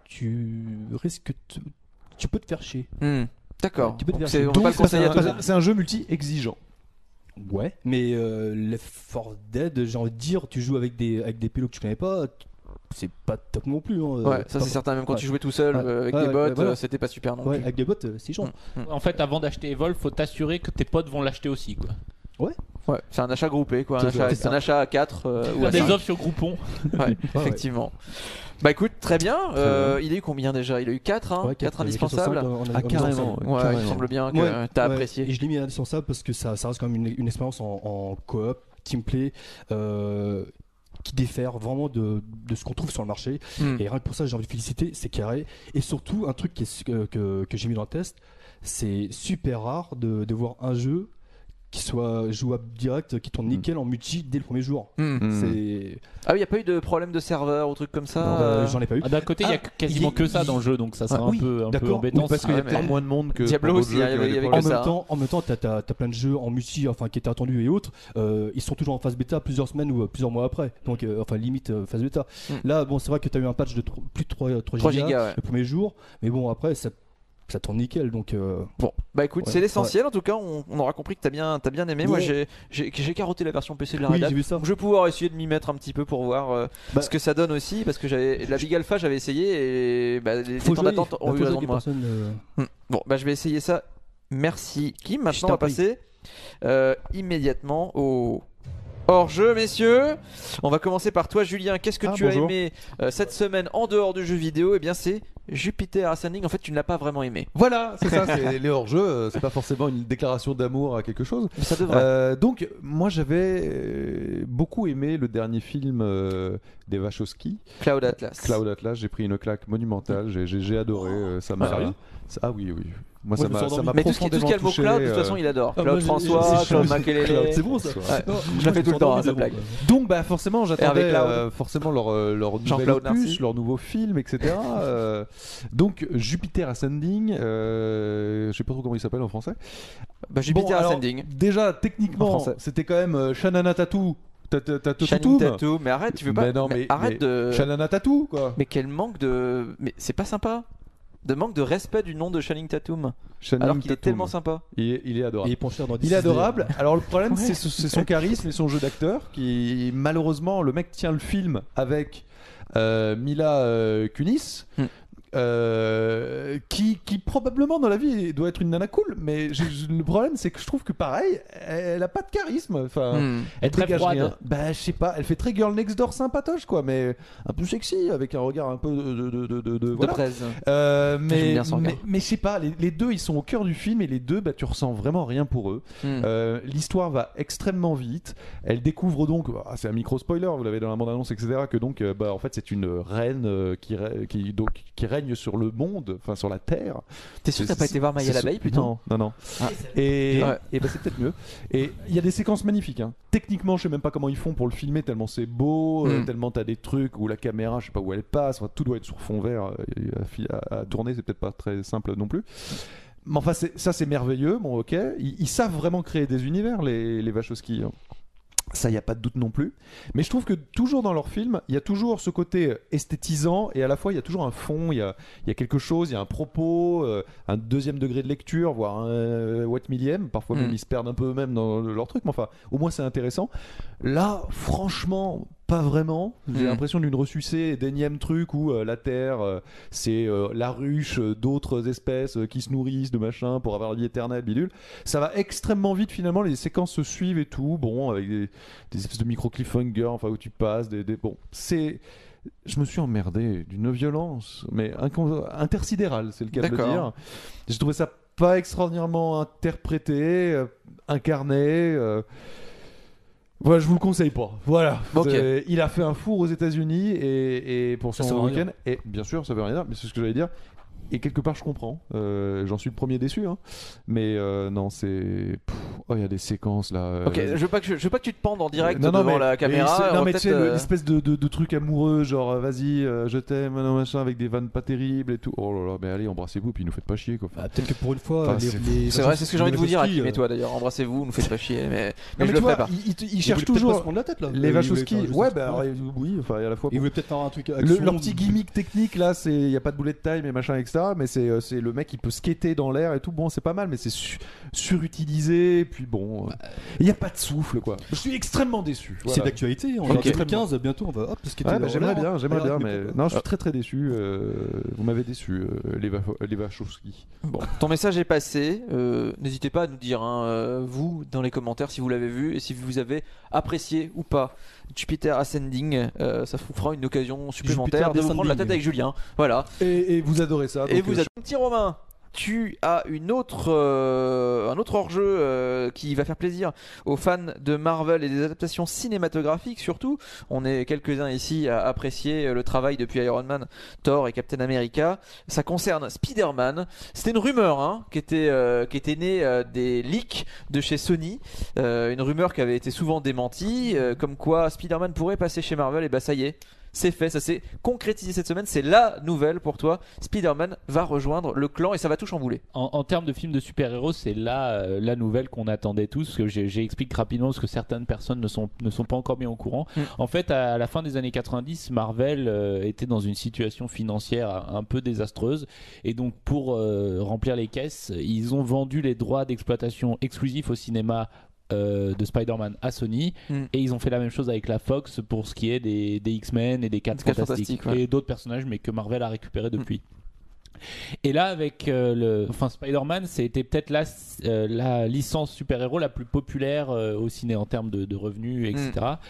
D: tu risques, de- tu peux te faire chier.
A: Hmm. D'accord.
D: Tu peux te
A: Donc
D: faire
A: c'est-
D: chier.
A: on va
B: Donc
A: pas le
B: ça,
A: conseiller
B: c'est
A: à tous.
B: un- c'est un jeu multi-exigeant.
D: Ouais, mais euh, Left four Dead, j'ai envie de dire, tu joues avec des, avec des pélos que tu connais pas, t- c'est pas top non plus. Hein,
A: Ouais, ça
D: pas-
A: c'est certain. Même quand
D: ouais.
A: tu jouais tout seul
D: Ouais.
A: euh, avec
D: Ouais,
A: des
D: ouais,
A: bots,
D: ouais, voilà.
A: euh, c'était pas super non
D: Ouais,
A: plus.
D: avec des bots, euh, c'est chiant.
C: En fait, avant d'acheter Evolve, faut t'assurer que tes potes vont l'acheter aussi, quoi.
A: Ouais, c'est un achat groupé quoi. Un
D: C'est
A: achat,
D: ça, c'est
A: c'est un
D: ça.
A: achat à quatre ou à
C: Des
A: cinq.
C: offres sur Groupon.
A: Ouais,
D: ouais.
A: effectivement. Bah écoute, très bien. Euh, il a eu combien déjà? Il a eu quatre, hein,
D: Ouais,
A: quatre
D: quatre,
A: indispensables.
D: quatre sur cinq, on a-
B: Ah,
D: on a-
B: carrément,
D: on a-
B: ouais.
A: Ouais, il
B: Carrément.
A: me semble bien que
D: Ouais,
A: t'as
D: ouais.
A: apprécié.
D: Et je l'ai mis indispensable parce que ça, ça reste quand même une, une expérience en, en coop, team play, euh, qui diffère vraiment de, de ce qu'on trouve sur le marché.
A: Hmm.
D: Et rien que pour ça, j'ai envie de féliciter, c'est carré. Et surtout, un truc qui est- que, que, que j'ai mis dans le test, c'est super rare de, de voir un jeu qui soit jouable direct, qui tourne nickel en multi dès le premier jour.
A: Hmm.
B: Hmm.
D: C'est...
A: Ah oui, il y a pas eu de problème de serveur ou truc comme ça.
D: Euh,
A: euh,
D: J'en ai pas eu.
C: Ah, D'un côté, il y a
D: Ah,
C: quasiment
D: il-
C: que ça
D: il-
C: dans le jeu, donc ça sera
D: Ah,
C: un
D: oui,
C: peu, un peu
D: d'accord.
C: embêtant.
B: Oui, parce qu'il y a
A: Ah, mais-
B: peut-être moins de monde que
A: Diablo
B: pour d'autres
A: aussi,
B: jeux
A: il y
B: qui
A: avait-
B: avaient
A: il y
B: des
A: avait
D: En
A: que
B: problèmes.
D: même,
A: ça.
D: temps, en même temps, t'as, t'as, t'as plein de jeux en multi, enfin qui étaient attendus et autres. euh, ils sont toujours en phase bêta plusieurs semaines ou euh, plusieurs mois après. Donc, euh, enfin limite euh, phase bêta.
A: Hmm.
D: Là, bon, c'est vrai que t'as eu un patch de tro- plus de trois, trois
A: trois
D: gigas,
A: gigas, ouais.
D: le premier jour, mais bon après ça, ça tourne nickel. Donc, euh,
A: Bon, bah écoute,
D: Ouais,
A: c'est l'essentiel en tout cas. On, on aura compris que t'as bien, t'as bien aimé. Moi,
D: Ouais.
A: j'ai, j'ai, j'ai carotté la version P C de la
D: oui,
A: Red Hat.
D: j'ai vu ça.
A: Donc, je vais pouvoir essayer de m'y mettre un petit peu pour voir euh,
D: Bah,
A: ce que ça donne aussi, parce que j'avais la Big Alpha, j'avais essayé et bah, les, les
D: Faut
A: temps
D: jouer,
A: d'attente
D: bah,
A: ont
D: faut
A: eu
D: jouer
A: raison
D: avec
A: de
D: des
A: moi.
D: personnes, euh,
A: Hmm. Bon, bah je vais essayer ça. Merci Kim. Maintenant,
D: Je
A: on va
D: t'en prie.
A: passer euh, immédiatement au hors-jeu, messieurs. On va commencer par toi, Julien. Qu'est-ce que
B: Ah,
A: tu
B: bonjour.
A: as aimé euh, cette semaine en dehors du jeu vidéo? Eh bien, c'est Jupiter Ascending. En fait, tu ne l'as pas vraiment aimé.
B: Voilà, c'est ça, c'est les hors-jeux, euh, c'est pas forcément une déclaration d'amour à quelque chose.
A: Mais ça devrait.
B: Euh, donc, moi j'avais euh, beaucoup aimé le dernier film euh, des Wachowski,
A: Cloud Atlas.
B: Cloud Atlas. J'ai pris une claque monumentale, j'ai- j'ai j'ai adoré. euh, ça m'a.
D: Sérieux
B: ça- Ah oui, oui. Moi,
D: Ouais,
B: ça
D: je me
B: m'a
D: suis
B: ça
D: endormi.
B: m'a
A: Mais tout ce qui, tout ce qui a le mot
B: profondément
A: Cloud, de toute
B: touché,
A: façon,
B: euh,
A: il adore.
D: Ah,
A: Claude
D: moi, j'ai-
A: François,
D: j'ai-
A: Claude
D: j'ai-
A: Makelele.
D: Cloud, c'est bon ça.
A: Ouais.
D: Non,
A: Je
D: moi,
A: la fais
D: me
A: tout le
D: suis
A: temps, hein,
D: endormi
A: cette
D: devant,
A: blague.
D: quoi.
B: Donc, bah, forcément,
A: Hervé
B: j'attendais
A: Cloud.
B: euh, forcément leur, euh, leur nouvel
A: Jean-Claude
B: opus,
A: Narcy.
B: leur nouveau film, et cetera. euh, donc, Jupiter Ascending, euh, je sais pas trop comment il s'appelle en français.
A: Bah, Jupiter
B: Bon, alors,
A: Ascending.
B: Déjà,
A: En
B: techniquement,
A: français.
B: c'était quand même euh, Shanana Tattoo. T'as- t'as- t'as-
A: Channing
B: Tatum.
A: Tatum. Mais arrête, tu veux pas.
B: Mais non,
A: mais
B: mais-
A: arrête
B: mais
A: de.
B: Shanana Tattoo, quoi.
A: Mais quel manque de. Mais c'est pas sympa. De manque de respect du nom de Channing Tatum.
B: Channing
A: Alors qu'il est
B: Tatum.
A: tellement sympa.
B: Il est, il est
D: Et
B: adorable.
D: il prend cher dans
B: Il est
D: dix six D.
B: adorable. Alors le problème,
A: Ouais.
B: c'est ce- c'est son charisme et son jeu d'acteur qui, malheureusement, le mec tient le film avec euh, Mila euh, Kunis.
A: Hmm.
B: euh, qui, qui probablement dans la vie doit être une nana cool, mais je- je- le problème c'est que je trouve que pareil, elle a pas de charisme. Enfin,
A: Hmm.
B: elle
C: est très
B: dégage
C: froide.
B: rien. Bah, je sais pas, elle fait très girl next door sympatoche quoi, mais un peu sexy avec un regard un peu de, de, de, de- de-
A: De
B: voilà.
A: presse.
B: Euh,
A: J'aime
B: mais,
A: bien son
B: mais,
A: regard.
B: mais je sais pas, les, les deux ils sont au cœur du film et les deux bah, tu ressens vraiment rien pour eux.
A: Hmm.
B: Euh, L'histoire va extrêmement vite. Elle découvre donc, ah, c'est un micro spoiler, vous l'avez dans la bande annonce, et cetera. Que donc, euh, bah, en fait, c'est une reine euh, qui, rè- qui, donc, qui règne sur le monde, enfin sur la terre.
A: T'es sûr que t'as pas été voir Maya
B: C'est-
A: l'abeille plutôt?
B: Non, non, non.
A: Ah.
B: Et,
A: Ouais.
B: et bah, c'est peut-être mieux. Et il y a des séquences magnifiques. Hein. Techniquement, je sais même pas comment ils font pour le filmer, tellement c'est beau, euh,
A: Mm.
B: tellement t'as des trucs où la caméra, je sais pas où elle passe, enfin, tout doit être sur fond vert. euh, et à, fi- à- à tourner, c'est peut-être pas très simple non plus. Mais enfin, c'est- ça c'est merveilleux, bon ok. Ils, ils savent vraiment créer des univers, les, les Wachowski. hein. Ça, il n'y a pas de doute non plus. Mais je trouve que toujours dans leurs films, il y a toujours ce côté esthétisant et à la fois, il y a toujours un fond, il y a, il y a quelque chose, il y a un propos, euh, un deuxième degré de lecture, voire un euh, watt millième. Parfois même,
A: Mm.
B: ils se perdent un peu eux-mêmes dans leur truc, mais enfin, au moins, c'est intéressant. Là, franchement, pas vraiment. J'ai
A: Mm.
B: l'impression d'une ressucée d'énième truc où euh, la Terre, euh, c'est euh, la ruche euh, d'autres espèces euh, qui se nourrissent de machin pour avoir la vie éternelle, bidule. Ça va extrêmement vite finalement, les séquences se suivent et tout, bon, avec des, des espèces de micro-cliffhangers, enfin où tu passes, des, des... bon, c'est... Je me suis emmerdé d'une violence, mais incon- intersidérale, c'est le cas de le
A: D'accord.
B: dire. J'ai trouvé ça pas extraordinairement interprété, euh, incarné. euh, Voilà, je vous le conseille pas. Voilà.
A: Ok.
B: C'est- Il a fait un four aux États-Unis et, et pour
D: Ça, ça
B: son
D: veut rien
B: week-end. Et bien sûr, ça veut rien dire, mais c'est ce que j'allais dire. Et quelque part, je comprends. Euh, J'en suis le premier déçu, hein. Mais euh, non, c'est. Pff, oh, il y a des séquences là. euh,
A: Ok, je veux pas que je, je veux pas que tu te pendes en direct
B: non, non,
A: devant
B: mais-
A: la
B: mais
A: caméra.
B: c'est-
A: on
B: Non,
A: va
B: mais tu
A: peut-être,
B: sais, le-
A: euh,
B: l'espèce de, de, de truc amoureux, genre euh, vas-y, euh, je t'aime, non, machin, avec des vannes pas terribles et tout. Oh là là, mais allez, embrassez-vous, puis nous faites pas chier, quoi.
D: Ah, peut-être que pour une fois,
B: Enfin,
D: les,
B: c'est-
D: les
A: C'est vrai, c'est ce que j'ai envie de vous dire,
D: Wachowski,
A: Hakim et
D: euh,
A: toi d'ailleurs. Embrassez-vous, nous faites pas chier, mais, mais
B: Non,
A: je
B: mais
A: le
B: tu
A: ferai
B: vois,
A: pas.
B: ils, ils- ils
D: ils
B: cherchent
D: voulaient peut-être pas se
B: toujours.
D: prendre la tête là.
B: Les
D: Ils voulaient
B: Wachowski,
D: faire juste
B: ouais,
D: un truc,
B: bah
D: ouais.
B: oui, enfin, à la fois.
D: Ils voulaient peut-être faire un truc.
B: Le-
D: action,
B: leur petit gimmick technique là, c'est il y a pas de bullet time et machin et cetera. Mais c'est euh, c'est le mec qui peut skater dans l'air et tout. Bon, c'est pas mal, mais c'est su- surutilisé. Puis bon, il y a pas de souffle quoi. Je suis extrêmement déçu.
D: C'est
B: Voilà.
D: d'actualité. En
A: Ok.
D: deux mille quinze, bientôt, on va hop, ce qui était
B: Ouais, bah,
D: dans
B: j'aimerais
D: l'air,
B: bien,
D: hein.
B: j'aimerais bien,
D: Regarde,
B: mais
D: mais-
B: non, je suis très très déçu. euh, Vous m'avez déçu, euh, les, Va- les Wachowski.
A: Bon, ton message est passé. euh, N'hésitez pas à nous dire, hein, euh, vous, dans les commentaires, si vous l'avez vu et si vous avez apprécié ou pas Jupiter Ascending. Euh, ça vous fera une occasion supplémentaire de vous prendre la tête
D: Descending.
A: avec Julien. Voilà.
B: Et, et vous adorez ça.
A: Et
B: donc,
A: vous
B: euh,
A: avez petit Romain. Tu as une autre, euh, un autre hors-jeu euh, qui va faire plaisir aux fans de Marvel et des adaptations cinématographiques surtout. On est quelques-uns ici à apprécier euh, le travail depuis Iron Man, Thor et Captain America. Ça concerne Spider-Man. C'était une rumeur hein, qui, était, euh, qui était née euh, des leaks de chez Sony. Euh, une rumeur qui avait été souvent démentie, euh, comme quoi Spider-Man pourrait passer chez Marvel. Et bah ça y est. C'est fait, ça s'est concrétisé cette semaine, c'est la nouvelle pour toi. Spider-Man va rejoindre le clan et ça va tout chambouler.
C: En, en termes de films de super-héros, c'est là euh, la nouvelle qu'on attendait tous. Que j'ai- j'explique rapidement parce que certaines personnes ne sont, ne sont pas encore bien au courant.
A: Mm.
C: En fait, à, à la fin des années quatre-vingt-dix, Marvel euh, était dans une situation financière un peu désastreuse. Et donc, pour euh, remplir les caisses, ils ont vendu les droits d'exploitation exclusifs au cinéma. Euh, de Spider-Man à Sony
A: Mm.
C: et ils ont fait la même chose avec la Fox pour ce qui est des, des X-Men et des quatre
A: Des quatre
C: Fantastiques
A: Fantastiques, ouais.
C: et d'autres personnages mais que Marvel a récupéré depuis. Et là, avec euh, le, enfin Spider-Man, c'était peut-être la, euh, la licence super-héros la plus populaire euh, au ciné en termes de, de revenus, et cetera.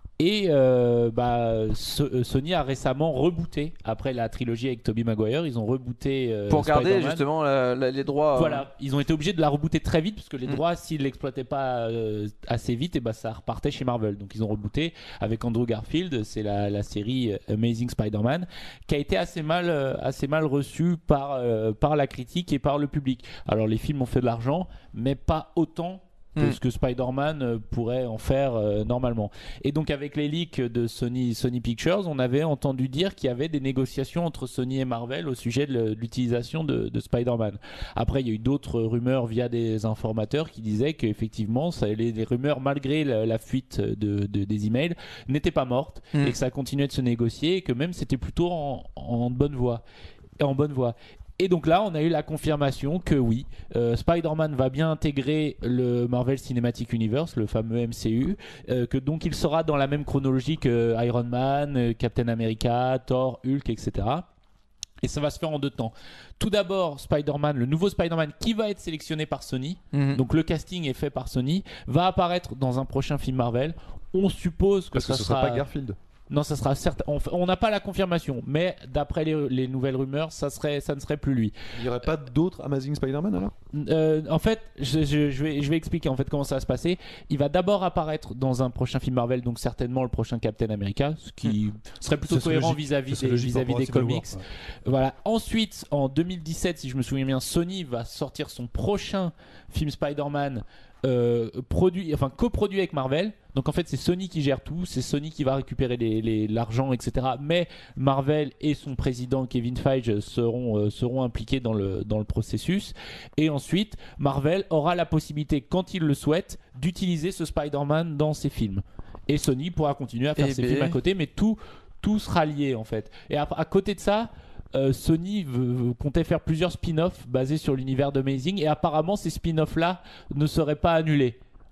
C: Et euh, bah, so- euh, Sony a récemment rebooté après la trilogie avec Tobey Maguire. Ils ont rebooté euh,
A: Pour garder
C: Spider-Man.
A: justement la- la- les droits. euh,
C: Voilà, ils ont été obligés de la rebooter très vite parce que les
A: Mm.
C: droits, s'ils l'exploitaient pas euh, assez vite, et bah, ça repartait chez Marvel. Donc ils ont rebooté avec Andrew Garfield, c'est la, la série euh, Amazing Spider-Man, qui a été assez mal, euh, assez mal reçue par, euh, par la critique et par le public. Alors les films ont fait de l'argent, mais pas autant que
A: Mm.
C: ce que Spider-Man euh, pourrait en faire euh, normalement. Et donc avec les leaks de Sony, Sony Pictures, on avait entendu dire qu'il y avait des négociations entre Sony et Marvel au sujet de le- de l'utilisation de, de Spider-Man. Après, il y a eu d'autres rumeurs via des informateurs qui disaient qu'effectivement, ça- les, les rumeurs, malgré la, la fuite de, de- des emails, n'étaient pas mortes
A: Mm.
C: et que ça continuait de se négocier et que même c'était plutôt en, en bonne voie. En bonne voie. Et donc là, on a eu la confirmation que oui, euh, Spider-Man va bien intégrer le Marvel Cinematic Universe, le fameux M C U, euh, que donc il sera dans la même chronologie que Iron Man, euh, Captain America, Thor, Hulk, et cetera. Et ça va se faire en deux temps. Tout d'abord, Spider-Man, le nouveau Spider-Man qui va être sélectionné par Sony,
A: Mhm.
C: donc le casting est fait par Sony, va apparaître dans un prochain film Marvel. On suppose que
B: Parce que
C: ça
B: ce
C: sera...
B: sera pas Garfield.
C: Non, ça sera certes. On f- on n'a pas la confirmation, mais d'après les, les nouvelles rumeurs, ça serait, ça ne serait plus lui.
B: Il n'y aurait pas d'autres Amazing Spider-Man alors
C: Euh, en fait, je, je- je vais, je vais expliquer en fait comment ça va se passer. Il va d'abord apparaître dans un prochain film Marvel, donc certainement le prochain Captain America, ce qui serait plutôt
D: Ça serait
C: cohérent
D: logique.
C: vis-à-vis
D: Ça serait
C: des,
D: logique par
C: vis-à-vis
D: rapport à
C: des
D: Civil
C: comics.
D: War, ouais.
C: Voilà. Ensuite, en deux mille dix-sept, si je me souviens bien, Sony va sortir son prochain film Spider-Man. Euh, produit, enfin coproduit avec Marvel. Donc en fait c'est Sony qui gère tout, c'est Sony qui va récupérer les- les- l'argent, et cetera. Mais Marvel et son président Kevin Feige seront, euh, seront impliqués dans le, dans le processus. Et ensuite, Marvel aura la possibilité, quand il le souhaite, d'utiliser ce Spider-Man dans ses films. Et Sony pourra continuer à faire
A: Eh
C: ses
A: ben.
C: films à côté, mais tout, tout sera lié en fait. Et à, à côté de ça, euh, Sony veut- veut- comptait faire plusieurs spin-offs basés sur l'univers d'Amazing et apparemment ces spin-offs là ne seraient pas annulés.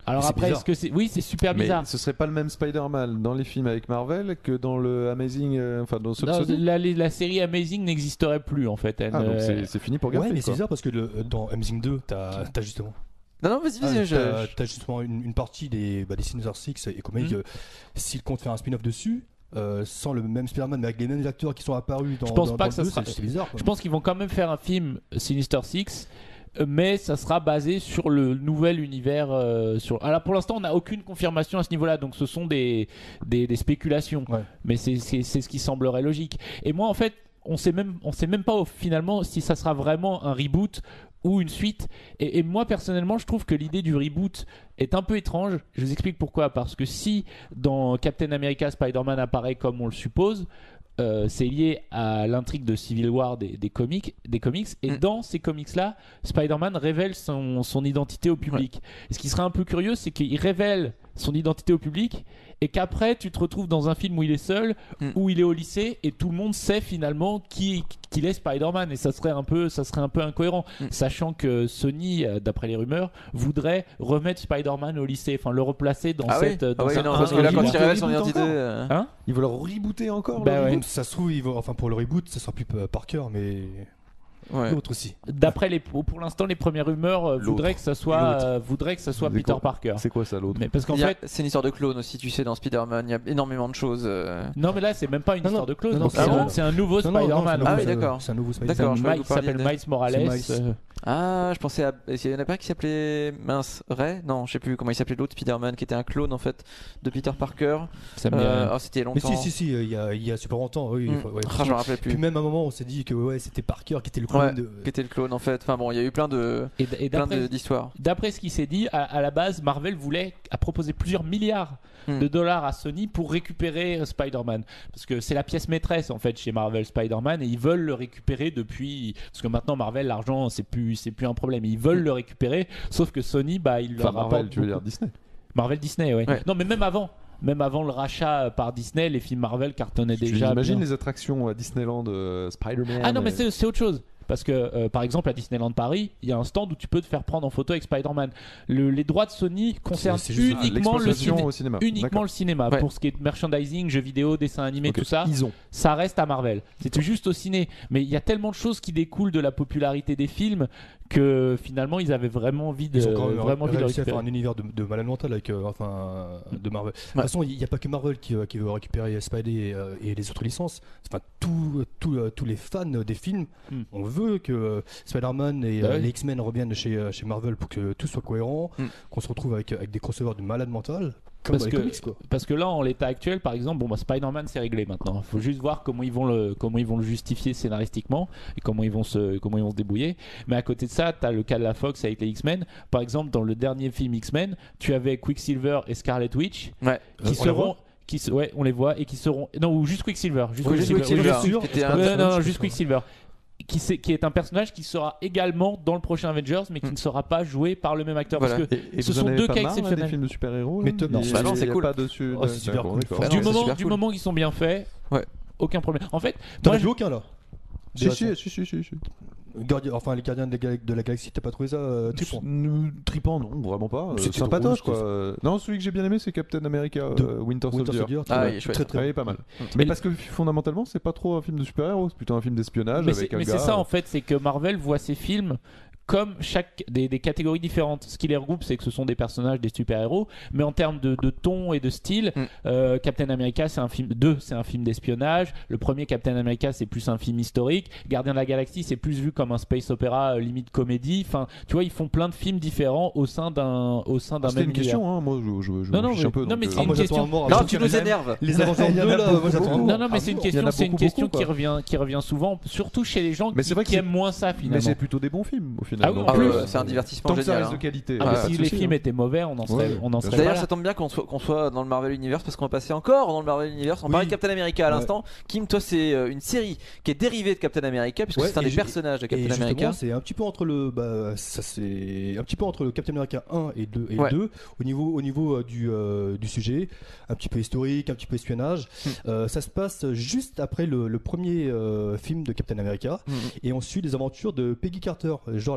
C: Alors
D: c'est
C: après,
D: bizarre.
C: est-ce que c'est. Oui, c'est super
B: Mais
C: bizarre.
B: ce serait pas le même Spider-Man dans les films avec Marvel que dans le Amazing, euh, enfin dans ceux de
C: Non,
B: Sony.
C: la, la série Amazing n'existerait plus en fait. Elle,
B: Ah, donc
C: euh,
B: c'est c'est fini pour
D: Ouais,
B: Garfield.
D: mais c'est
B: quoi.
D: bizarre parce que le, dans Amazing deux, t'as as justement.
A: Non, non, vas-y, vas-y.
D: Ah,
A: je-
D: t'as,
A: je-
D: t'as justement une, une partie des, bah, des Sinister Six et comme
C: Mhm.
D: que s'ils comptent faire un spin-off dessus, euh, sans le même Spider-Man mais avec les mêmes acteurs qui sont apparus dans,
C: Je pense
D: dans,
C: pas
D: dans
C: que ça
D: le deux,
C: sera-
D: c'est, c'est bizarre. Quoi.
C: Je pense qu'ils vont quand même faire un film Sinister Six, euh, mais ça sera basé sur le nouvel univers. euh, sur... Alors pour l'instant, on n'a aucune confirmation à ce niveau-là, donc ce sont des, des, des spéculations.
D: Ouais.
C: Mais c'est, c'est, c'est ce qui semblerait logique. Et moi, en fait, on sait même, on sait même pas au- finalement si ça sera vraiment un reboot ou une suite. Et, et moi, personnellement, je trouve que l'idée du reboot est un peu étrange. Je vous explique pourquoi. Parce que si dans Captain America, Spider-Man apparaît comme on le suppose, euh, c'est lié à l'intrigue de Civil War des, des comics, des comics. Et
A: Mm.
C: dans ces comics-là, Spider-Man révèle son, son identité au public. Et ce qui serait un peu curieux, c'est qu'il révèle son identité au public et qu'après tu te retrouves dans un film où il est seul,
A: Mm.
C: où il est au lycée et tout le monde sait finalement qui qu'il est Spider-Man, et ça serait un peu ça serait un peu incohérent,
A: Mm.
C: sachant que Sony, euh, d'après les rumeurs, voudrait remettre Spider-Man au lycée, enfin le replacer dans
A: Ah oui,
C: cette dans
A: ah oui,
C: cette-
A: non,
C: un-
A: parce que
C: un
A: là, quand
C: univers.
A: il révèle son
B: reboot
A: identité.
B: encore
A: euh,
C: Hein
B: Ils veulent rebooter encore
C: Bah
B: le
C: ouais.
B: reboot.
D: Ça se trouve, ils vont- enfin pour le reboot, ça sera plus euh, Parker, mais
A: ouais.
D: l'autre aussi.
C: D'après les pour pour l'instant les premières rumeurs euh,
B: L'autre.
C: voudraient que ça soit
D: L'autre.
C: euh, voudraient que ça soit
B: C'est
C: Peter
B: quoi
C: Parker.
B: C'est quoi ça l'autre
C: Mais parce qu'en
A: Il y a-
C: fait
A: C'est une histoire de clone aussi, tu sais, dans Spider-Man. Il y a énormément de choses. euh.
C: non mais là c'est même pas une
D: Non,
C: histoire
D: non.
C: de clone,
D: Non, non,
C: c'est
A: c'est
C: un,
A: bon.
C: c'est un nouveau
D: Non, non, non,
C: Spider-Man.
D: c'est un
A: Ah
D: nouveau-
A: oui, d'accord.
D: C'est un nouveau Spider-Man.
A: D'accord.
C: C'est
A: je
C: un
A: croyais
C: Miles-
A: que vous parliez
C: s'appelle
A: de-
C: Miles Morales.
D: C'est Miles.
C: euh,
A: Ah, je pensais à. Il y en a pas qui s'appelait. Mince, Ray Non, je sais plus comment il s'appelait l'autre Spider-Man qui était un clone en fait de Peter Parker.
C: ça me dit
A: Euh,
C: rien.
A: oh, c'était il y a
D: Mais
A: longtemps.
D: si, si, si, il y a, il y a super longtemps. Oui,
A: Hmm.
D: faut- ouais,
A: Ah, je me rappelais
D: Puis
A: plus.
D: même à un moment, on s'est dit que ouais, c'était Parker qui était le clone
A: Ouais,
D: de.
A: qui était le clone en fait. Enfin bon, il y a eu plein de
C: Et, d- et
A: plein
C: d'après
A: de- d'histoires.
C: D'après ce qui s'est dit, à, à la base, Marvel voulait a proposé plusieurs milliards
A: Hmm.
C: de dollars à Sony pour récupérer euh, Spider-Man, parce que c'est la pièce maîtresse en fait chez Marvel, Spider-Man, et ils veulent le récupérer depuis, parce que maintenant Marvel, l'argent c'est plus c'est plus un problème, ils veulent le récupérer, sauf que Sony, bah il leur
B: Enfin, Marvel,
C: rapporte
B: tu veux dire
C: beaucoup.
B: Disney.
C: Marvel Disney, ouais.
A: Ouais.
C: Non, mais même avant. Même avant le rachat par Disney, les films Marvel cartonnaient déjà.
B: J'imagine
C: bien.
B: les attractions à Disneyland, euh, Spider-Man.
C: Ah non, mais
B: euh,
C: c'est c'est autre chose. Parce que, euh, par exemple, à Disneyland Paris, il y a un stand où tu peux te faire prendre en photo avec Spider-Man. Le- les droits de Sony concernent
D: C'est- c'est juste-
B: ah,
C: uniquement, le,
B: l'exploitation
C: ciné-
B: au cinéma.
C: uniquement
B: D'accord.
C: le cinéma.
A: Ouais.
C: Pour ce qui est de merchandising, jeux vidéo, dessins animés,
B: Ok.
C: tout ça,
B: Ils ont.
C: ça reste à Marvel. C'était juste au ciné. Mais il y a tellement de choses qui découlent de la popularité des films que finalement, ils avaient vraiment envie de,
D: Ils ont quand même
C: vraiment envie de le
D: réussi à faire
C: récupérer.
D: un univers de, de malade mental avec, euh, enfin, de Marvel. De toute
A: Ouais.
D: façon, il n'y a pas que Marvel qui, euh, qui veut récupérer Spidey et, euh, et les autres licences. Enfin, tous tous, euh, tous les fans des films,
C: Hmm.
D: on veut que euh, Spider-Man et
C: Bah
D: euh,
C: oui.
D: les X-Men reviennent chez, euh, chez Marvel pour que tout soit cohérent,
A: Hmm.
D: qu'on se retrouve avec, avec des crossovers de malade mental, comme
C: Parce
D: dans les
C: que-
D: comics, quoi.
C: Parce que là, en l'état actuel, par exemple, bon, bah, Spider-Man, c'est réglé maintenant. Il faut juste voir comment ils vont le, comment ils vont le justifier scénaristiquement et comment ils vont se, comment ils vont se débrouiller. Mais à côté de ça, tu as le cas de la Fox avec les X-Men. Par exemple, dans le dernier film X-Men, tu avais Quicksilver et Scarlet Witch
A: Ouais.
C: qui
D: Euh, on les
C: seront.
D: voit
C: Qui se, ouais, on les voit et qui seront. Non, ou juste Quicksilver. Juste
A: Oui, juste
C: Quicksilver.
A: Quicksilver,
C: Oui,
D: sûr.
A: qui était
D: Ouais,
A: un-
C: Ouais,
D: ça,
C: non,
D: je
C: non,
D: sais
C: juste
D: pas.
C: Quicksilver. Qui, c'est- qui est un personnage qui sera également dans le prochain Avengers, mais qui
A: Mm.
C: ne sera pas joué par le même acteur.
A: Voilà.
C: Parce que
B: Et, et
C: ce
B: vous
C: sont
B: en avez
C: deux
B: pas
C: cas
B: marre, là,
C: exceptionnels.
B: des films de super-héros
D: Mais
B: là
D: top,
B: Il-
D: non,
B: il-
A: bah non,
B: il
A: c'est
B: y a
A: cool.
B: pas dessus.
D: Oh, c'est super
B: D'accord,
D: cool.
B: d'accord.
A: Bah
C: du,
A: non, c'est
C: moment,
A: super
C: du
A: cool.
C: moment qu'ils sont bien faits,
A: Ouais.
C: aucun problème. En fait,
D: T'en
C: moi,
D: as
C: je-
D: vu aucun là
B: Si, si, si, si, si, si.
D: Gardien- Enfin, les gardiens de la, gal- de la galaxie, t'as pas trouvé ça euh, trippant?
B: Euh, Tripant, non, vraiment pas. Euh,
D: C'était
B: sympatoche,
D: drôle,
B: quoi. Euh, Non, celui que j'ai bien aimé, c'est Captain America
D: De-
B: euh, Winter,
D: Winter
B: Soldier.
D: Soldier,
A: Ah,
D: très-
A: il est chouette.
D: très très
B: Ouais,
D: bon.
B: pas mal.
A: Mm.
B: Mais parce que fondamentalement, c'est pas trop un film de super-héros, c'est plutôt un film d'espionnage
C: mais
B: avec
C: c'est
B: un
C: mais
B: gars.
C: c'est ça en fait, c'est que Marvel voit ces films comme chaque des, des catégories différentes. Ce qui les regroupe, c'est que ce sont des personnages, des super-héros, mais en termes de, de ton et de style,
A: Mm.
C: euh, Captain America, c'est un film deux, c'est un film d'espionnage. Le premier Captain America, c'est plus un film historique. Gardien de la Galaxie, c'est plus vu comme un space opéra euh, limite comédie. Enfin, tu vois, ils font plein de films différents au sein d'un au sein d'un
B: C'était
C: même
B: une
C: univers.
B: question, hein. Moi, je, je, je
C: Non, non,
B: m'en fiche
C: mais-
B: un peu.
C: non,
B: donc,
C: mais
B: euh,
C: c'est
D: Ah,
C: une
D: moi, j'attends
C: question.
D: à mort.
A: Non,
D: Attends,
A: tu
D: il y
A: nous
D: en a-
A: énerves.
D: Les Avengers
B: Il y en a
D: deux là,
B: beaucoup,
D: moi j'attends à
B: beaucoup.
D: mort.
C: Non, non, mais c'est une
B: Il y en a
C: question, c'est une
B: beaucoup,
C: question
B: beaucoup,
C: qui
B: quoi.
C: revient, qui revient souvent, surtout chez les gens
B: Mais
C: qui,
B: c'est vrai que
C: qui
B: c'est-
C: aiment moins ça
B: Mais
C: finalement.
B: c'est plutôt des bons films, au final.
C: Ah oui,
B: Donc,
C: en
A: Ah
C: plus,
A: ouais,
B: euh,
A: c'est un divertissement
B: Tant que ça
A: génial.
B: reste de
A: hein.
B: qualité.
C: Ah,
B: y a
C: mais
B: pas de
C: si les
B: souci,
C: films
B: hein.
C: étaient mauvais, on en serait,
B: Ouais.
C: on en serait
A: D'ailleurs,
C: pas
A: ça
C: là.
A: tombe bien qu'on soit, qu'on soit dans le Marvel Universe parce qu'on va passer encore dans le Marvel Universe. On
D: Oui.
A: parlait de Captain America à
D: Ouais.
A: l'instant. Kim, toi, c'est euh, une série qui est dérivée de Captain America puisque
D: Ouais,
A: c'est un
D: et
A: des
D: ju-
A: personnages de
D: Et
A: Captain
D: justement,
A: America.
D: c'est un petit peu entre le, bah, ça c'est un petit peu entre le Captain America un et deux et
A: Ouais.
D: deux au niveau, au niveau euh, du, euh, du sujet, un petit peu historique, un petit peu espionnage.
A: Hmm.
D: Euh, ça se passe juste après le, le premier euh, film de Captain America
A: Mhm.
D: et on suit les aventures de Peggy Carter, genre la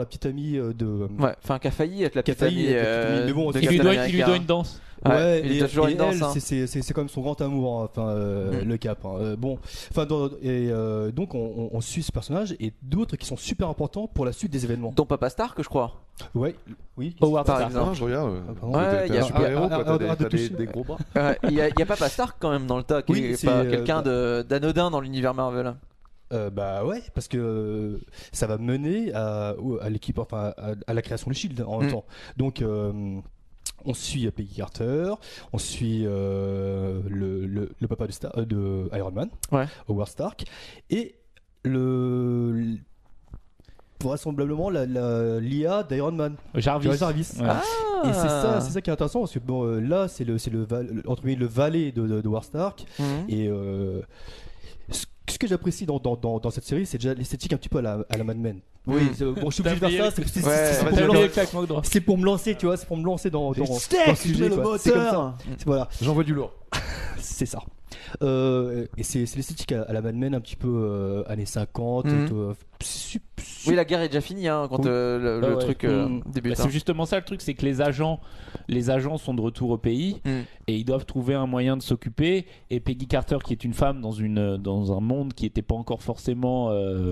D: petite amie euh, de.
A: Ouais, enfin, qui a failli être la
D: Qui a
A: petite
D: failli
A: amie.
D: être la petite amie,
A: euh,
D: mais bon,
A: de
C: Qui lui,
A: Captain
C: doit, qui lui
A: America.
C: doit une danse.
A: Ouais, il
D: et,
A: y a toujours
D: et
A: une danse.
D: elle,
A: hein.
D: c'est- c'est c'est- c'est quand même son grand amour, hein, enfin euh,
A: Mm.
D: le Cap. hein. Euh, bon, enfin dans- et euh, donc on, on- on suit ce personnage et d'autres qui sont super importants pour la suite des événements.
A: Dont Papa Stark, je crois.
D: Ouais, oui.
C: Howard
A: Par
C: Stark.
A: exemple.
B: Non, je regarde. euh,
D: Ah, pardon.
B: t'es-
A: Ouais,
B: t'es
A: il y a-
B: un super héros,
D: ah,
B: quoi.
D: ah,
B: T'as
D: ah,
B: des-
D: ah,
B: t'as
D: de
B: des
D: toucher.
B: des gros bras.
A: Ouais, Il y, a- il y a Papa Stark quand même dans le tas, qui
D: Oui,
A: est
D: c'est,
A: pas
D: euh,
A: quelqu'un
D: bah-
A: de- d'anodin dans l'univers Marvel.
D: Euh, bah ouais, parce que euh, ça va mener à, au- à l'équipe, enfin à, à la création du Shield en même
A: Mm.
D: temps. Donc euh, on suit Peggy Carter, on suit euh, le, le, le papa de, Star- euh, de Iron Man,
A: Ouais.
D: Howard Stark, et le, le- vraisemblablement la, la, l'I A d'Iron Man,
C: Jarvis.
D: Jarvis.
C: Ouais.
D: Et c'est
A: Ah.
D: ça, c'est ça qui est intéressant parce que bon, euh, là c'est le, c'est le, val- le- entre guillemets, le valet de, de, de Howard Stark.
A: Mhm.
D: Et euh, ce ce que j'apprécie dans, dans, dans, dans cette série, c'est déjà l'esthétique un petit peu à la, à la Mad Men.
A: Oui.
D: c'est- bon, je suis obligé de faire ça, c'est- c'est-
A: Ouais,
D: c'est- c'est
A: ouais,
D: pour
C: T'as
D: me
C: oublié
D: lancer-
C: le claquement de doigts.
D: c'est pour me lancer, tu vois, c'est pour me lancer dans, dans, dans le sujet. quoi. C'est comme ça. C'est- Voilà,
B: J'envoie du lourd.
D: c'est ça. Euh, et c'est c'est l'esthétique à, à la Mad Men, un petit peu euh, années cinquante.
A: Mhm.
D: euh, su- su-
A: Oui, la guerre est déjà finie hein, quand
D: Oui.
A: euh, le,
C: Ouais,
A: le
C: ouais.
A: truc euh,
D: Mm.
A: débute.
C: Bah,
A: hein.
C: c'est justement ça le truc, c'est que les agents, les agents sont de retour au pays
A: Mm.
C: et ils doivent trouver un moyen de s'occuper. Et Peggy Carter, qui est une femme dans une dans un monde qui n'était pas encore forcément euh,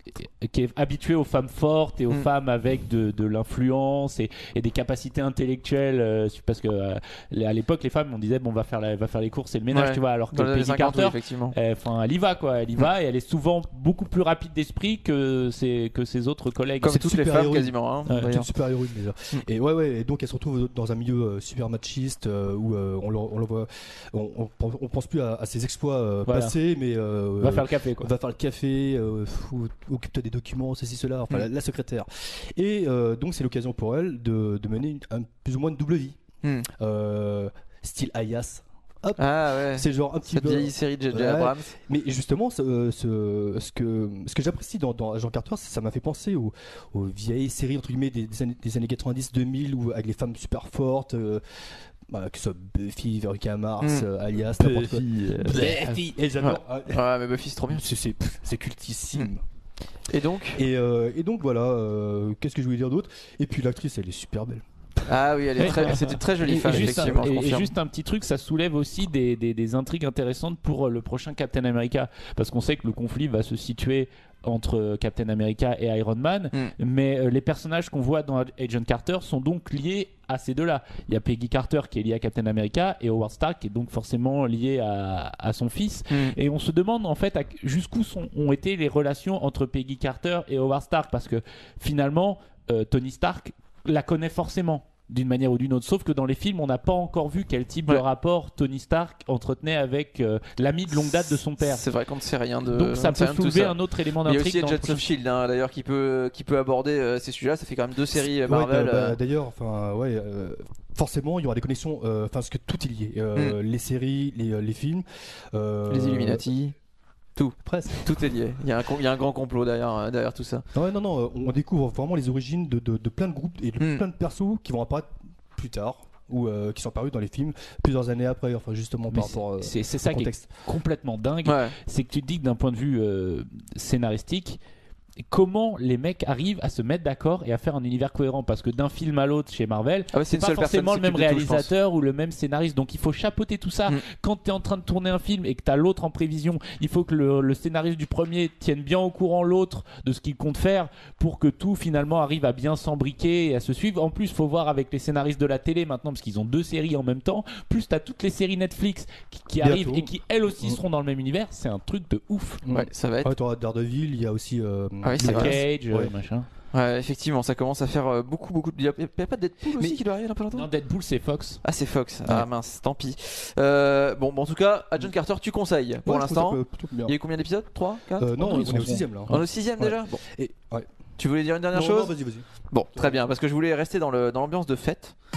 C: qui est habitué aux femmes fortes et aux
A: Mm.
C: femmes avec de, de l'influence et, et des capacités intellectuelles, euh, parce que euh, à l'époque les femmes on disait bon va faire la, va faire les courses et le ménage,
A: Ouais.
C: tu vois, alors que
A: Dans les années
C: Peggy
A: cinquante, oui,
C: Carter,
A: effectivement.
C: enfin elle y va quoi, elle y va et elle est souvent beaucoup plus rapide d'esprit que ses que ses autres collègues.
A: Comme
D: c'est
A: toutes les
D: super
A: femmes
D: héroïne.
A: quasiment. Hein,
C: Ouais.
D: C'est
A: d'ailleurs.
D: une super héroïne déjà.
A: Mm.
D: Et ouais, ouais, et donc elle se retrouve dans un milieu euh, super machiste euh, où euh, on, le, on le voit, on, on, pense- on pense plus à, à ses exploits euh,
C: Voilà.
D: passés, mais euh,
C: Va faire le café quoi.
D: va faire le café, euh, ou- occupe-toi des documents, ceci, cela, enfin
A: Mm.
D: la, la secrétaire. Et euh, donc c'est l'occasion pour elle de, de mener une- un, plus ou moins une double vie,
A: Mm.
D: euh, style Ayas.
A: Ah ouais.
D: C'est genre un petit
A: Cette
D: peu.
A: vieille série de J J
D: Ouais.
A: Abrams.
D: Mais justement, ce, ce, ce que, ce que j'apprécie dans, dans Agent Carter, c'est- ça m'a fait penser aux, aux vieilles séries entre guillemets des, des années, des années quatre-vingt-dix deux mille où avec les femmes super fortes, euh, bah, que ce soit Buffy, Veronica Mars,
A: Mm.
D: euh, Alias, n'importe quoi. Buffy, et j'adore. Ah,
A: Ouais, mais Buffy c'est trop bien.
D: c'est- C'est c'est cultissime.
A: Et donc
D: Et, euh, et donc voilà, euh, qu'est-ce que je voulais dire d'autre? Et puis l'actrice, elle est super belle.
A: Ah oui, elle est
C: Ouais.
A: très, c'est une très jolie
C: Et-
A: femme
C: et, juste un,
A: effectivement. je
C: et- et
A: confirme.
C: juste un petit truc, ça soulève aussi des, des- des intrigues intéressantes pour euh, le prochain Captain America, parce qu'on sait que le conflit va se situer entre Captain America et Iron Man,
A: Mm.
C: mais euh, les personnages qu'on voit dans Agent Carter sont donc liés à ces deux-là. Il y a Peggy Carter qui est liée à Captain America et Howard Stark qui est donc forcément lié à, à son fils.
A: Mm.
C: Et on se demande en fait à- jusqu'où sont, ont été les relations entre Peggy Carter et Howard Stark, parce que finalement euh, Tony Stark la connaît forcément d'une manière ou d'une autre, sauf que dans les films on n'a pas encore vu quel type
A: Ouais.
C: de rapport Tony Stark entretenait avec euh, l'ami de longue date de son père.
A: C'est vrai qu'on ne sait rien de.
C: Donc ça
A: on ne sait
C: peut
A: rien de tout
C: soulever
A: ça.
C: un autre élément
A: Il y a
C: d'intrigue
A: aussi
C: dans le
A: Agents
C: prochain-
A: of Shield hein, d'ailleurs qui peut qui peut aborder euh, ces sujets-là. Ça fait quand même deux séries euh,
D: Ouais,
A: Marvel.
D: bah, bah,
A: euh,
D: D'ailleurs, enfin, ouais, euh, forcément, il y aura des connexions, euh, enfin, parce que tout est lié. Euh, Les séries, les, les films. euh,
A: Les Illuminati. Tout.
D: Presque.
A: Tout est lié. Il y a un, com- il y a un grand complot derrière, euh, derrière tout ça.
D: Non, ouais, non, non, euh, on découvre vraiment les origines de, de, de plein de groupes et de
A: Mm.
D: plein de persos qui vont apparaître plus tard ou euh, qui sont apparus dans les films plusieurs années après, enfin justement
C: Mais
D: par rapport euh,
C: c'est c'est
D: au
C: ça qui est
D: contexte.
C: complètement dingue,
A: Ouais.
C: c'est que tu te dis que d'un point de vue euh, scénaristique, comment les mecs arrivent à se mettre d'accord et à faire un univers cohérent, parce que d'un film à l'autre chez Marvel,
A: Ah ouais, c'est
C: c'est
A: une
C: pas
A: seule personne
C: forcément le
A: qui
C: même
A: s'occupe de tout, je pense.
C: réalisateur ou le même scénariste, donc il faut chapeauter tout ça.
A: Mm.
C: Quand tu es en train de tourner un film et que tu as l'autre en prévision, il faut que le, le scénariste du premier tienne bien au courant l'autre de ce qu'il compte faire pour que tout finalement arrive à bien s'embriquer et à se suivre. En plus, il faut voir avec les scénaristes de la télé maintenant, parce qu'ils ont deux séries en même temps, plus tu as toutes les séries Netflix qui, qui
D: Bientôt.
C: arrivent et qui elles aussi
D: Mm.
C: seront dans le même univers. C'est un truc de ouf.
A: Ouais, ça va être.
D: Ouais, t'auras Daredevil, il y a aussi euh,
A: Ah oui, c'est
D: Lucas.
A: vrai.
C: Cage,
D: Ouais.
C: euh, machin.
A: Ouais, effectivement, ça commence à faire euh, beaucoup, beaucoup. Il y a, il y a pas de Deadpool aussi
D: Mais-
A: qui doit arriver dans pas longtemps.
C: Non, Deadpool, c'est Fox.
A: Ah, c'est Fox. Ah mince, tant pis. Euh, bon, bon, en tout cas, Agent Carter, tu conseilles pour
D: Ouais, je trouve ça
A: l'instant.
D: plutôt- plutôt bien.
A: Il y a eu combien d'épisodes trois quatre
D: Euh, non,
C: Oh,
D: on
C: ils sont
D: est au
C: bons.
D: sixième là.
A: On est au sixième
D: Ouais.
A: déjà. Bon.
D: Et, ouais.
A: Tu voulais dire une dernière
D: Non,
A: chose
D: non, vas-y, vas-y.
A: Bon, très bien, parce que je voulais rester dans le dans l'ambiance de fête.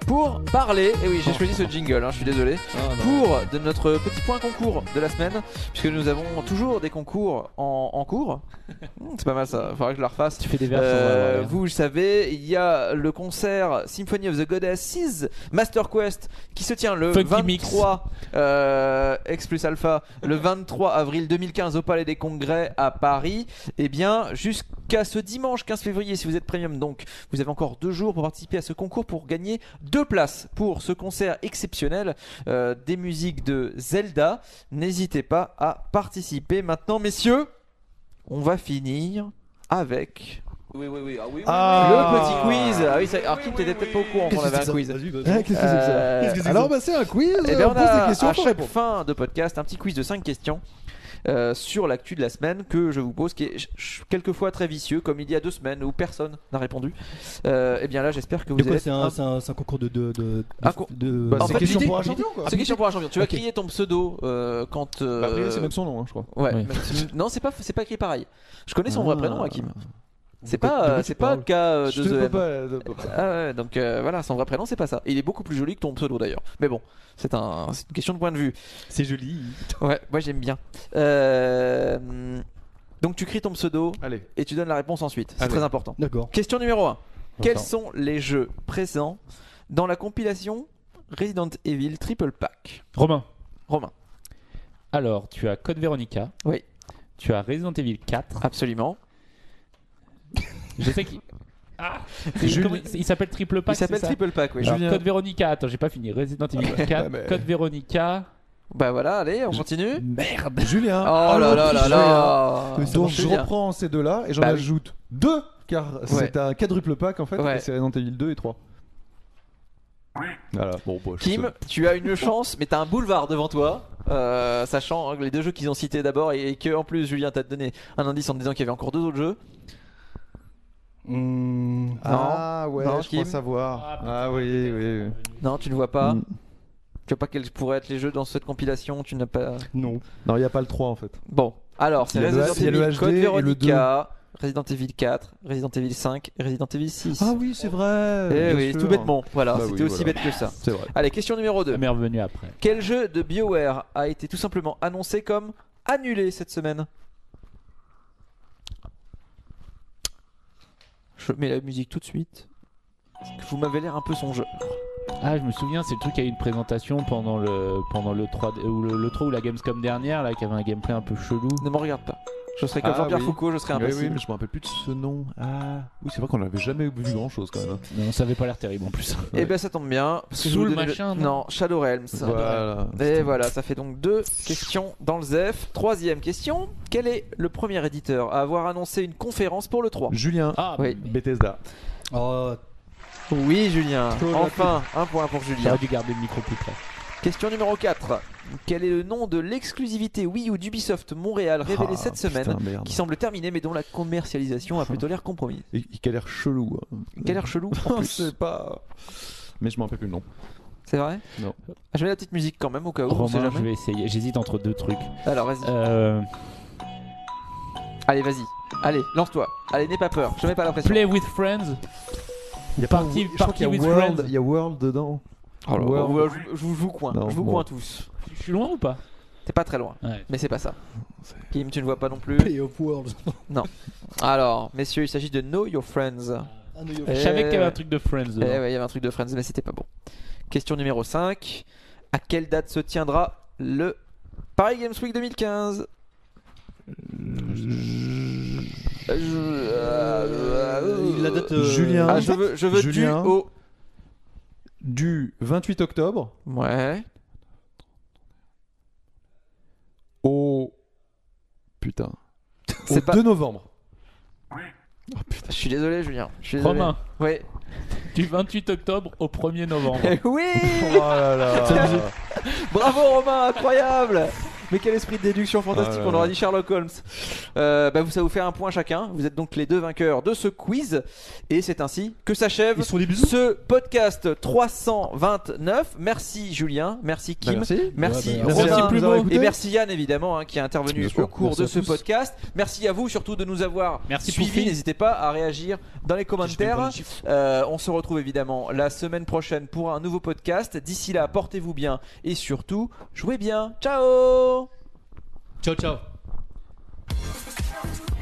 A: pour parler, et oui j'ai choisi ce jingle, hein, je suis désolé, pour de notre petit point concours de la semaine, puisque nous avons toujours des concours en, en cours. C'est pas mal ça, il faudrait que je la refasse.
C: Tu fais des versions.
A: Euh,
C: ouais, ouais.
A: vous le savez, il y a le concert Symphony of the Goddesses Master Quest qui se tient le
C: Funky Mix.
A: vingt-trois euh, X plus Alpha le vingt-trois avril deux mille quinze au Palais des Congrès à Paris. Et bien jusqu'à ce dimanche quinze février, si vous êtes premium, donc vous avez encore deux jours pour participer à ce concours pour gagner deux places pour ce concert exceptionnel euh, des musiques de Zelda. N'hésitez pas à participer. Maintenant, messieurs, on va finir avec oui, oui, oui. Ah, oui, oui,
B: Ah.
A: oui. le petit quiz. Ah oui, ça... Alors, Kim, t'étais peut-être pas au courant qu'on avait un quiz.
D: Vas-y, vas-y.
B: Eh, qu'est-ce que c'est que ça
A: Euh,
D: Qu'est-ce que c'est que
B: Alors
D: ça
B: bah c'est un quiz.
A: Eh ben,
B: on
A: on
B: pose
A: a
B: des questions
A: à
B: pour
A: chaque
B: répondre.
A: fin de podcast un petit quiz de cinq questions euh, sur l'actu de la semaine que je vous pose, qui est ch- ch- quelquefois très vicieux, comme il y a deux semaines où personne n'a répondu. Euh, et bien là, j'espère que vous
D: De quoi
A: allez
D: c'est
A: être
D: un,
A: un-
D: c'est un, c'est un concours de. de, de,
A: Un co-
D: de-
B: Bah,
A: En
B: c'est
A: fait,
B: question
A: l'idée-
B: pour un champion quoi.
A: C'est question pour un champion. Tu vas
D: Ok.
A: crier ton pseudo euh, quand. euh,
B: Bah, après, c'est même son nom, hein, je crois.
A: Ouais.
C: Ouais.
A: mais- non, c'est pas, c'est pas écrit pareil. Je connais son vrai prénom, Hakim. C'est
B: De quoi-
A: pas,
B: de quoi
A: euh,
B: tu
A: c'est pas
B: parles
A: K euh,
B: Je
A: deux
B: te
A: E
B: peux
A: M.
B: pas. euh, pas- pas-
A: Ah ouais, donc euh, voilà, son vrai prénom c'est pas ça. Il est beaucoup plus joli que ton pseudo d'ailleurs. Mais bon, c'est un, c'est une question de point de vue.
D: C'est joli.
A: Ouais, moi j'aime bien. Euh, Donc tu cries ton pseudo
B: Allez.
A: et tu donnes la réponse ensuite. C'est
B: Allez.
A: très important.
D: D'accord.
A: Question numéro un. Quels
B: Enfin.
A: sont les jeux présents dans la compilation Resident Evil Triple Pack?
C: Romain.
A: Romain.
C: Alors, tu as Code Veronica.
A: Oui.
C: Tu as Resident Evil quatre.
A: Absolument.
C: Je sais qu'il. Ah c'est-
B: Jules-
C: comment- Il s'appelle Triple Pack.
A: Il s'appelle
C: c'est ça
A: Triple Pack, oui.
C: Alors,
B: Julien.
C: Code Veronica. Attends, j'ai pas fini. Resident Evil quatre.
B: mais-
C: Code Veronica.
A: Bah voilà, allez, on continue.
C: Merde.
B: Julien.
A: Oh là là là là.
D: Oui, ça
B: Donc
D: marche
B: je
A: bien.
B: reprends ces deux-là et j'en
A: Bah oui.
B: ajoute deux car c'est un quadruple pack en fait.
A: Ouais.
B: Et c'est Resident Evil deux et trois. Voilà. Bon, bon, je
A: Kim, tu as une chance, mais t'as un boulevard devant toi. Euh, sachant hein, les deux jeux qu'ils ont cités d'abord et, et que en plus Julien t'a donné un indice en te disant qu'il y avait encore deux autres jeux.
D: Hum,
B: Ah ouais,
A: Non,
B: je
A: Kim.
B: crois savoir. Ah oui, oui. oui.
A: Non, tu ne vois pas.
B: Mm.
A: Tu vois pas quels pourraient être les jeux dans cette compilation. Tu n'as pas.
D: non.
B: Non, il n'y a pas le trois en fait.
A: Bon, alors c'est
B: Il y a le-
A: Resident
B: il y a le
A: Evil,
B: H D
A: Code
B: et le
A: Veronica, Resident Evil quatre, Resident Evil cinq et Resident Evil six.
B: Ah oui, c'est vrai.
A: Eh
B: bien
A: oui,
B: sûr.
A: tout bêtement. Voilà,
B: Bah
A: c'était
B: oui,
A: aussi
B: voilà.
A: bête que ça.
B: C'est vrai.
A: Allez, question numéro deux.
C: Mais revenu après.
A: Quel jeu de BioWare a été tout simplement annoncé comme annulé cette semaine? Je mets la musique tout de suite. Parce que vous m'avez l'air un peu songeur.
C: Ah, je me souviens, c'est le truc qui a eu une présentation pendant le pendant le trois ou le, le trois ou la Gamescom dernière là, qui avait un gameplay un peu chelou.
A: Ne m'en regarde pas. Je serais comme
B: Ah,
A: Jean-Pierre
B: oui.
A: Foucault, je serais
B: Oui,
A: imbécile.
B: oui, mais je me rappelle plus de ce nom. Ah, oui, c'est vrai qu'on n'avait jamais vu grand chose quand même.
C: Non, ça avait pas l'air terrible en plus.
A: Et ben ça tombe bien. Parce que je
C: Soul
A: vais vous donner le-
C: machin, non
A: Non, Shadow Realms.
B: Voilà.
A: Et voilà, ça fait donc deux questions dans le Z E F. Troisième question. Quel est le premier éditeur à avoir annoncé une conférence pour le trois?
B: Julien.
C: Ah,
A: Oui.
B: Bethesda.
D: Oh,
A: Oui, Julien.
D: Trop
A: Enfin, un point pour Julien.
C: j'aurais dû garder le micro plus près.
A: Question numéro quatre. Quel est le nom de l'exclusivité Wii U d'Ubisoft Montréal révélée
B: Ah,
A: cette semaine,
B: putain, merde.
A: qui semble terminée mais dont la commercialisation a plutôt l'air compromise?
B: Et qui a l'air chelou. hein.
A: Quel air chelou en
B: Je
A: plus.
B: sais pas. Mais je m'en rappelle plus le nom.
A: C'est vrai?
B: Non.
A: Ah, je mets la petite musique quand même au cas où. on sait
C: Romain,
A: jamais.
C: je vais essayer. J'hésite entre deux trucs.
A: Alors vas-y.
C: Euh,
A: Allez, vas-y. Allez, lance-toi. Allez, n'aie pas peur. Je mets pas la pression.
C: Play with Friends.
B: Il y a
C: Party-
B: pas, je crois
C: Party
B: qu'il y a
C: with
B: World,
C: Friends.
B: il y a World dedans.
A: Oh là,
B: World.
A: ouais, je, je vous- je vous coin.
B: Non,
A: je vous
B: bon.
A: coin tous.
C: Je suis loin ou pas?
A: T'es pas très loin.
C: Ouais.
A: Mais c'est pas ça. Kim, tu ne vois pas non plus.
D: Play of Worlds.
A: Alors, messieurs, il s'agit de Know Your Friends.
D: Ah, New York.
A: Eh
C: Je savais qu'il y avait
A: ouais.
C: un truc de Friends
A: Eh
C: dedans.
A: ouais, il y avait un truc de Friends, mais c'était pas bon. Question numéro cinq. À quelle date se tiendra le Paris Games Week deux mille quinze?
D: Euh, la date. euh,
B: Julien.
A: Ah, je veux, je veux
B: Julien.
A: du au.
B: Du vingt-huit octobre
A: Ouais.
B: au. Putain. Au
A: C'est pas.
B: deux novembre.
A: Je suis désolé, Julien. Je suis désolé.
C: Romain,
A: Oui.
C: du vingt-huit octobre au premier novembre.
A: oui.
B: Oh là là.
A: Bravo Romain, incroyable. Mais quel esprit de déduction fantastique,
B: Ah là
A: on aurait
B: là.
A: dit Sherlock Holmes. Euh, bah, vous, ça vous fait un point chacun. Vous êtes donc les deux vainqueurs de ce quiz. Et c'est ainsi que s'achève
D: Ils sont des bisous.
A: ce podcast trois cent vingt-neuf. Merci Julien, merci Kim,
B: Bah, merci.
A: merci
D: Ouais, bah,
A: Romain,
C: merci
D: de nous avoir écoutés.
A: et merci Yann évidemment hein, qui a intervenu
B: Bien sûr.
A: au cours
D: Merci
A: de
D: à
A: ce
D: tous.
A: podcast. Merci à vous surtout de nous avoir
C: Merci pour
A: suivis.
C: Phil.
A: N'hésitez pas à réagir dans les commentaires.
D: J'ai fait
A: Euh, on se retrouve évidemment la semaine prochaine pour un nouveau podcast. D'ici là, portez-vous bien et surtout, jouez bien. Ciao.
D: Ciao, ciao.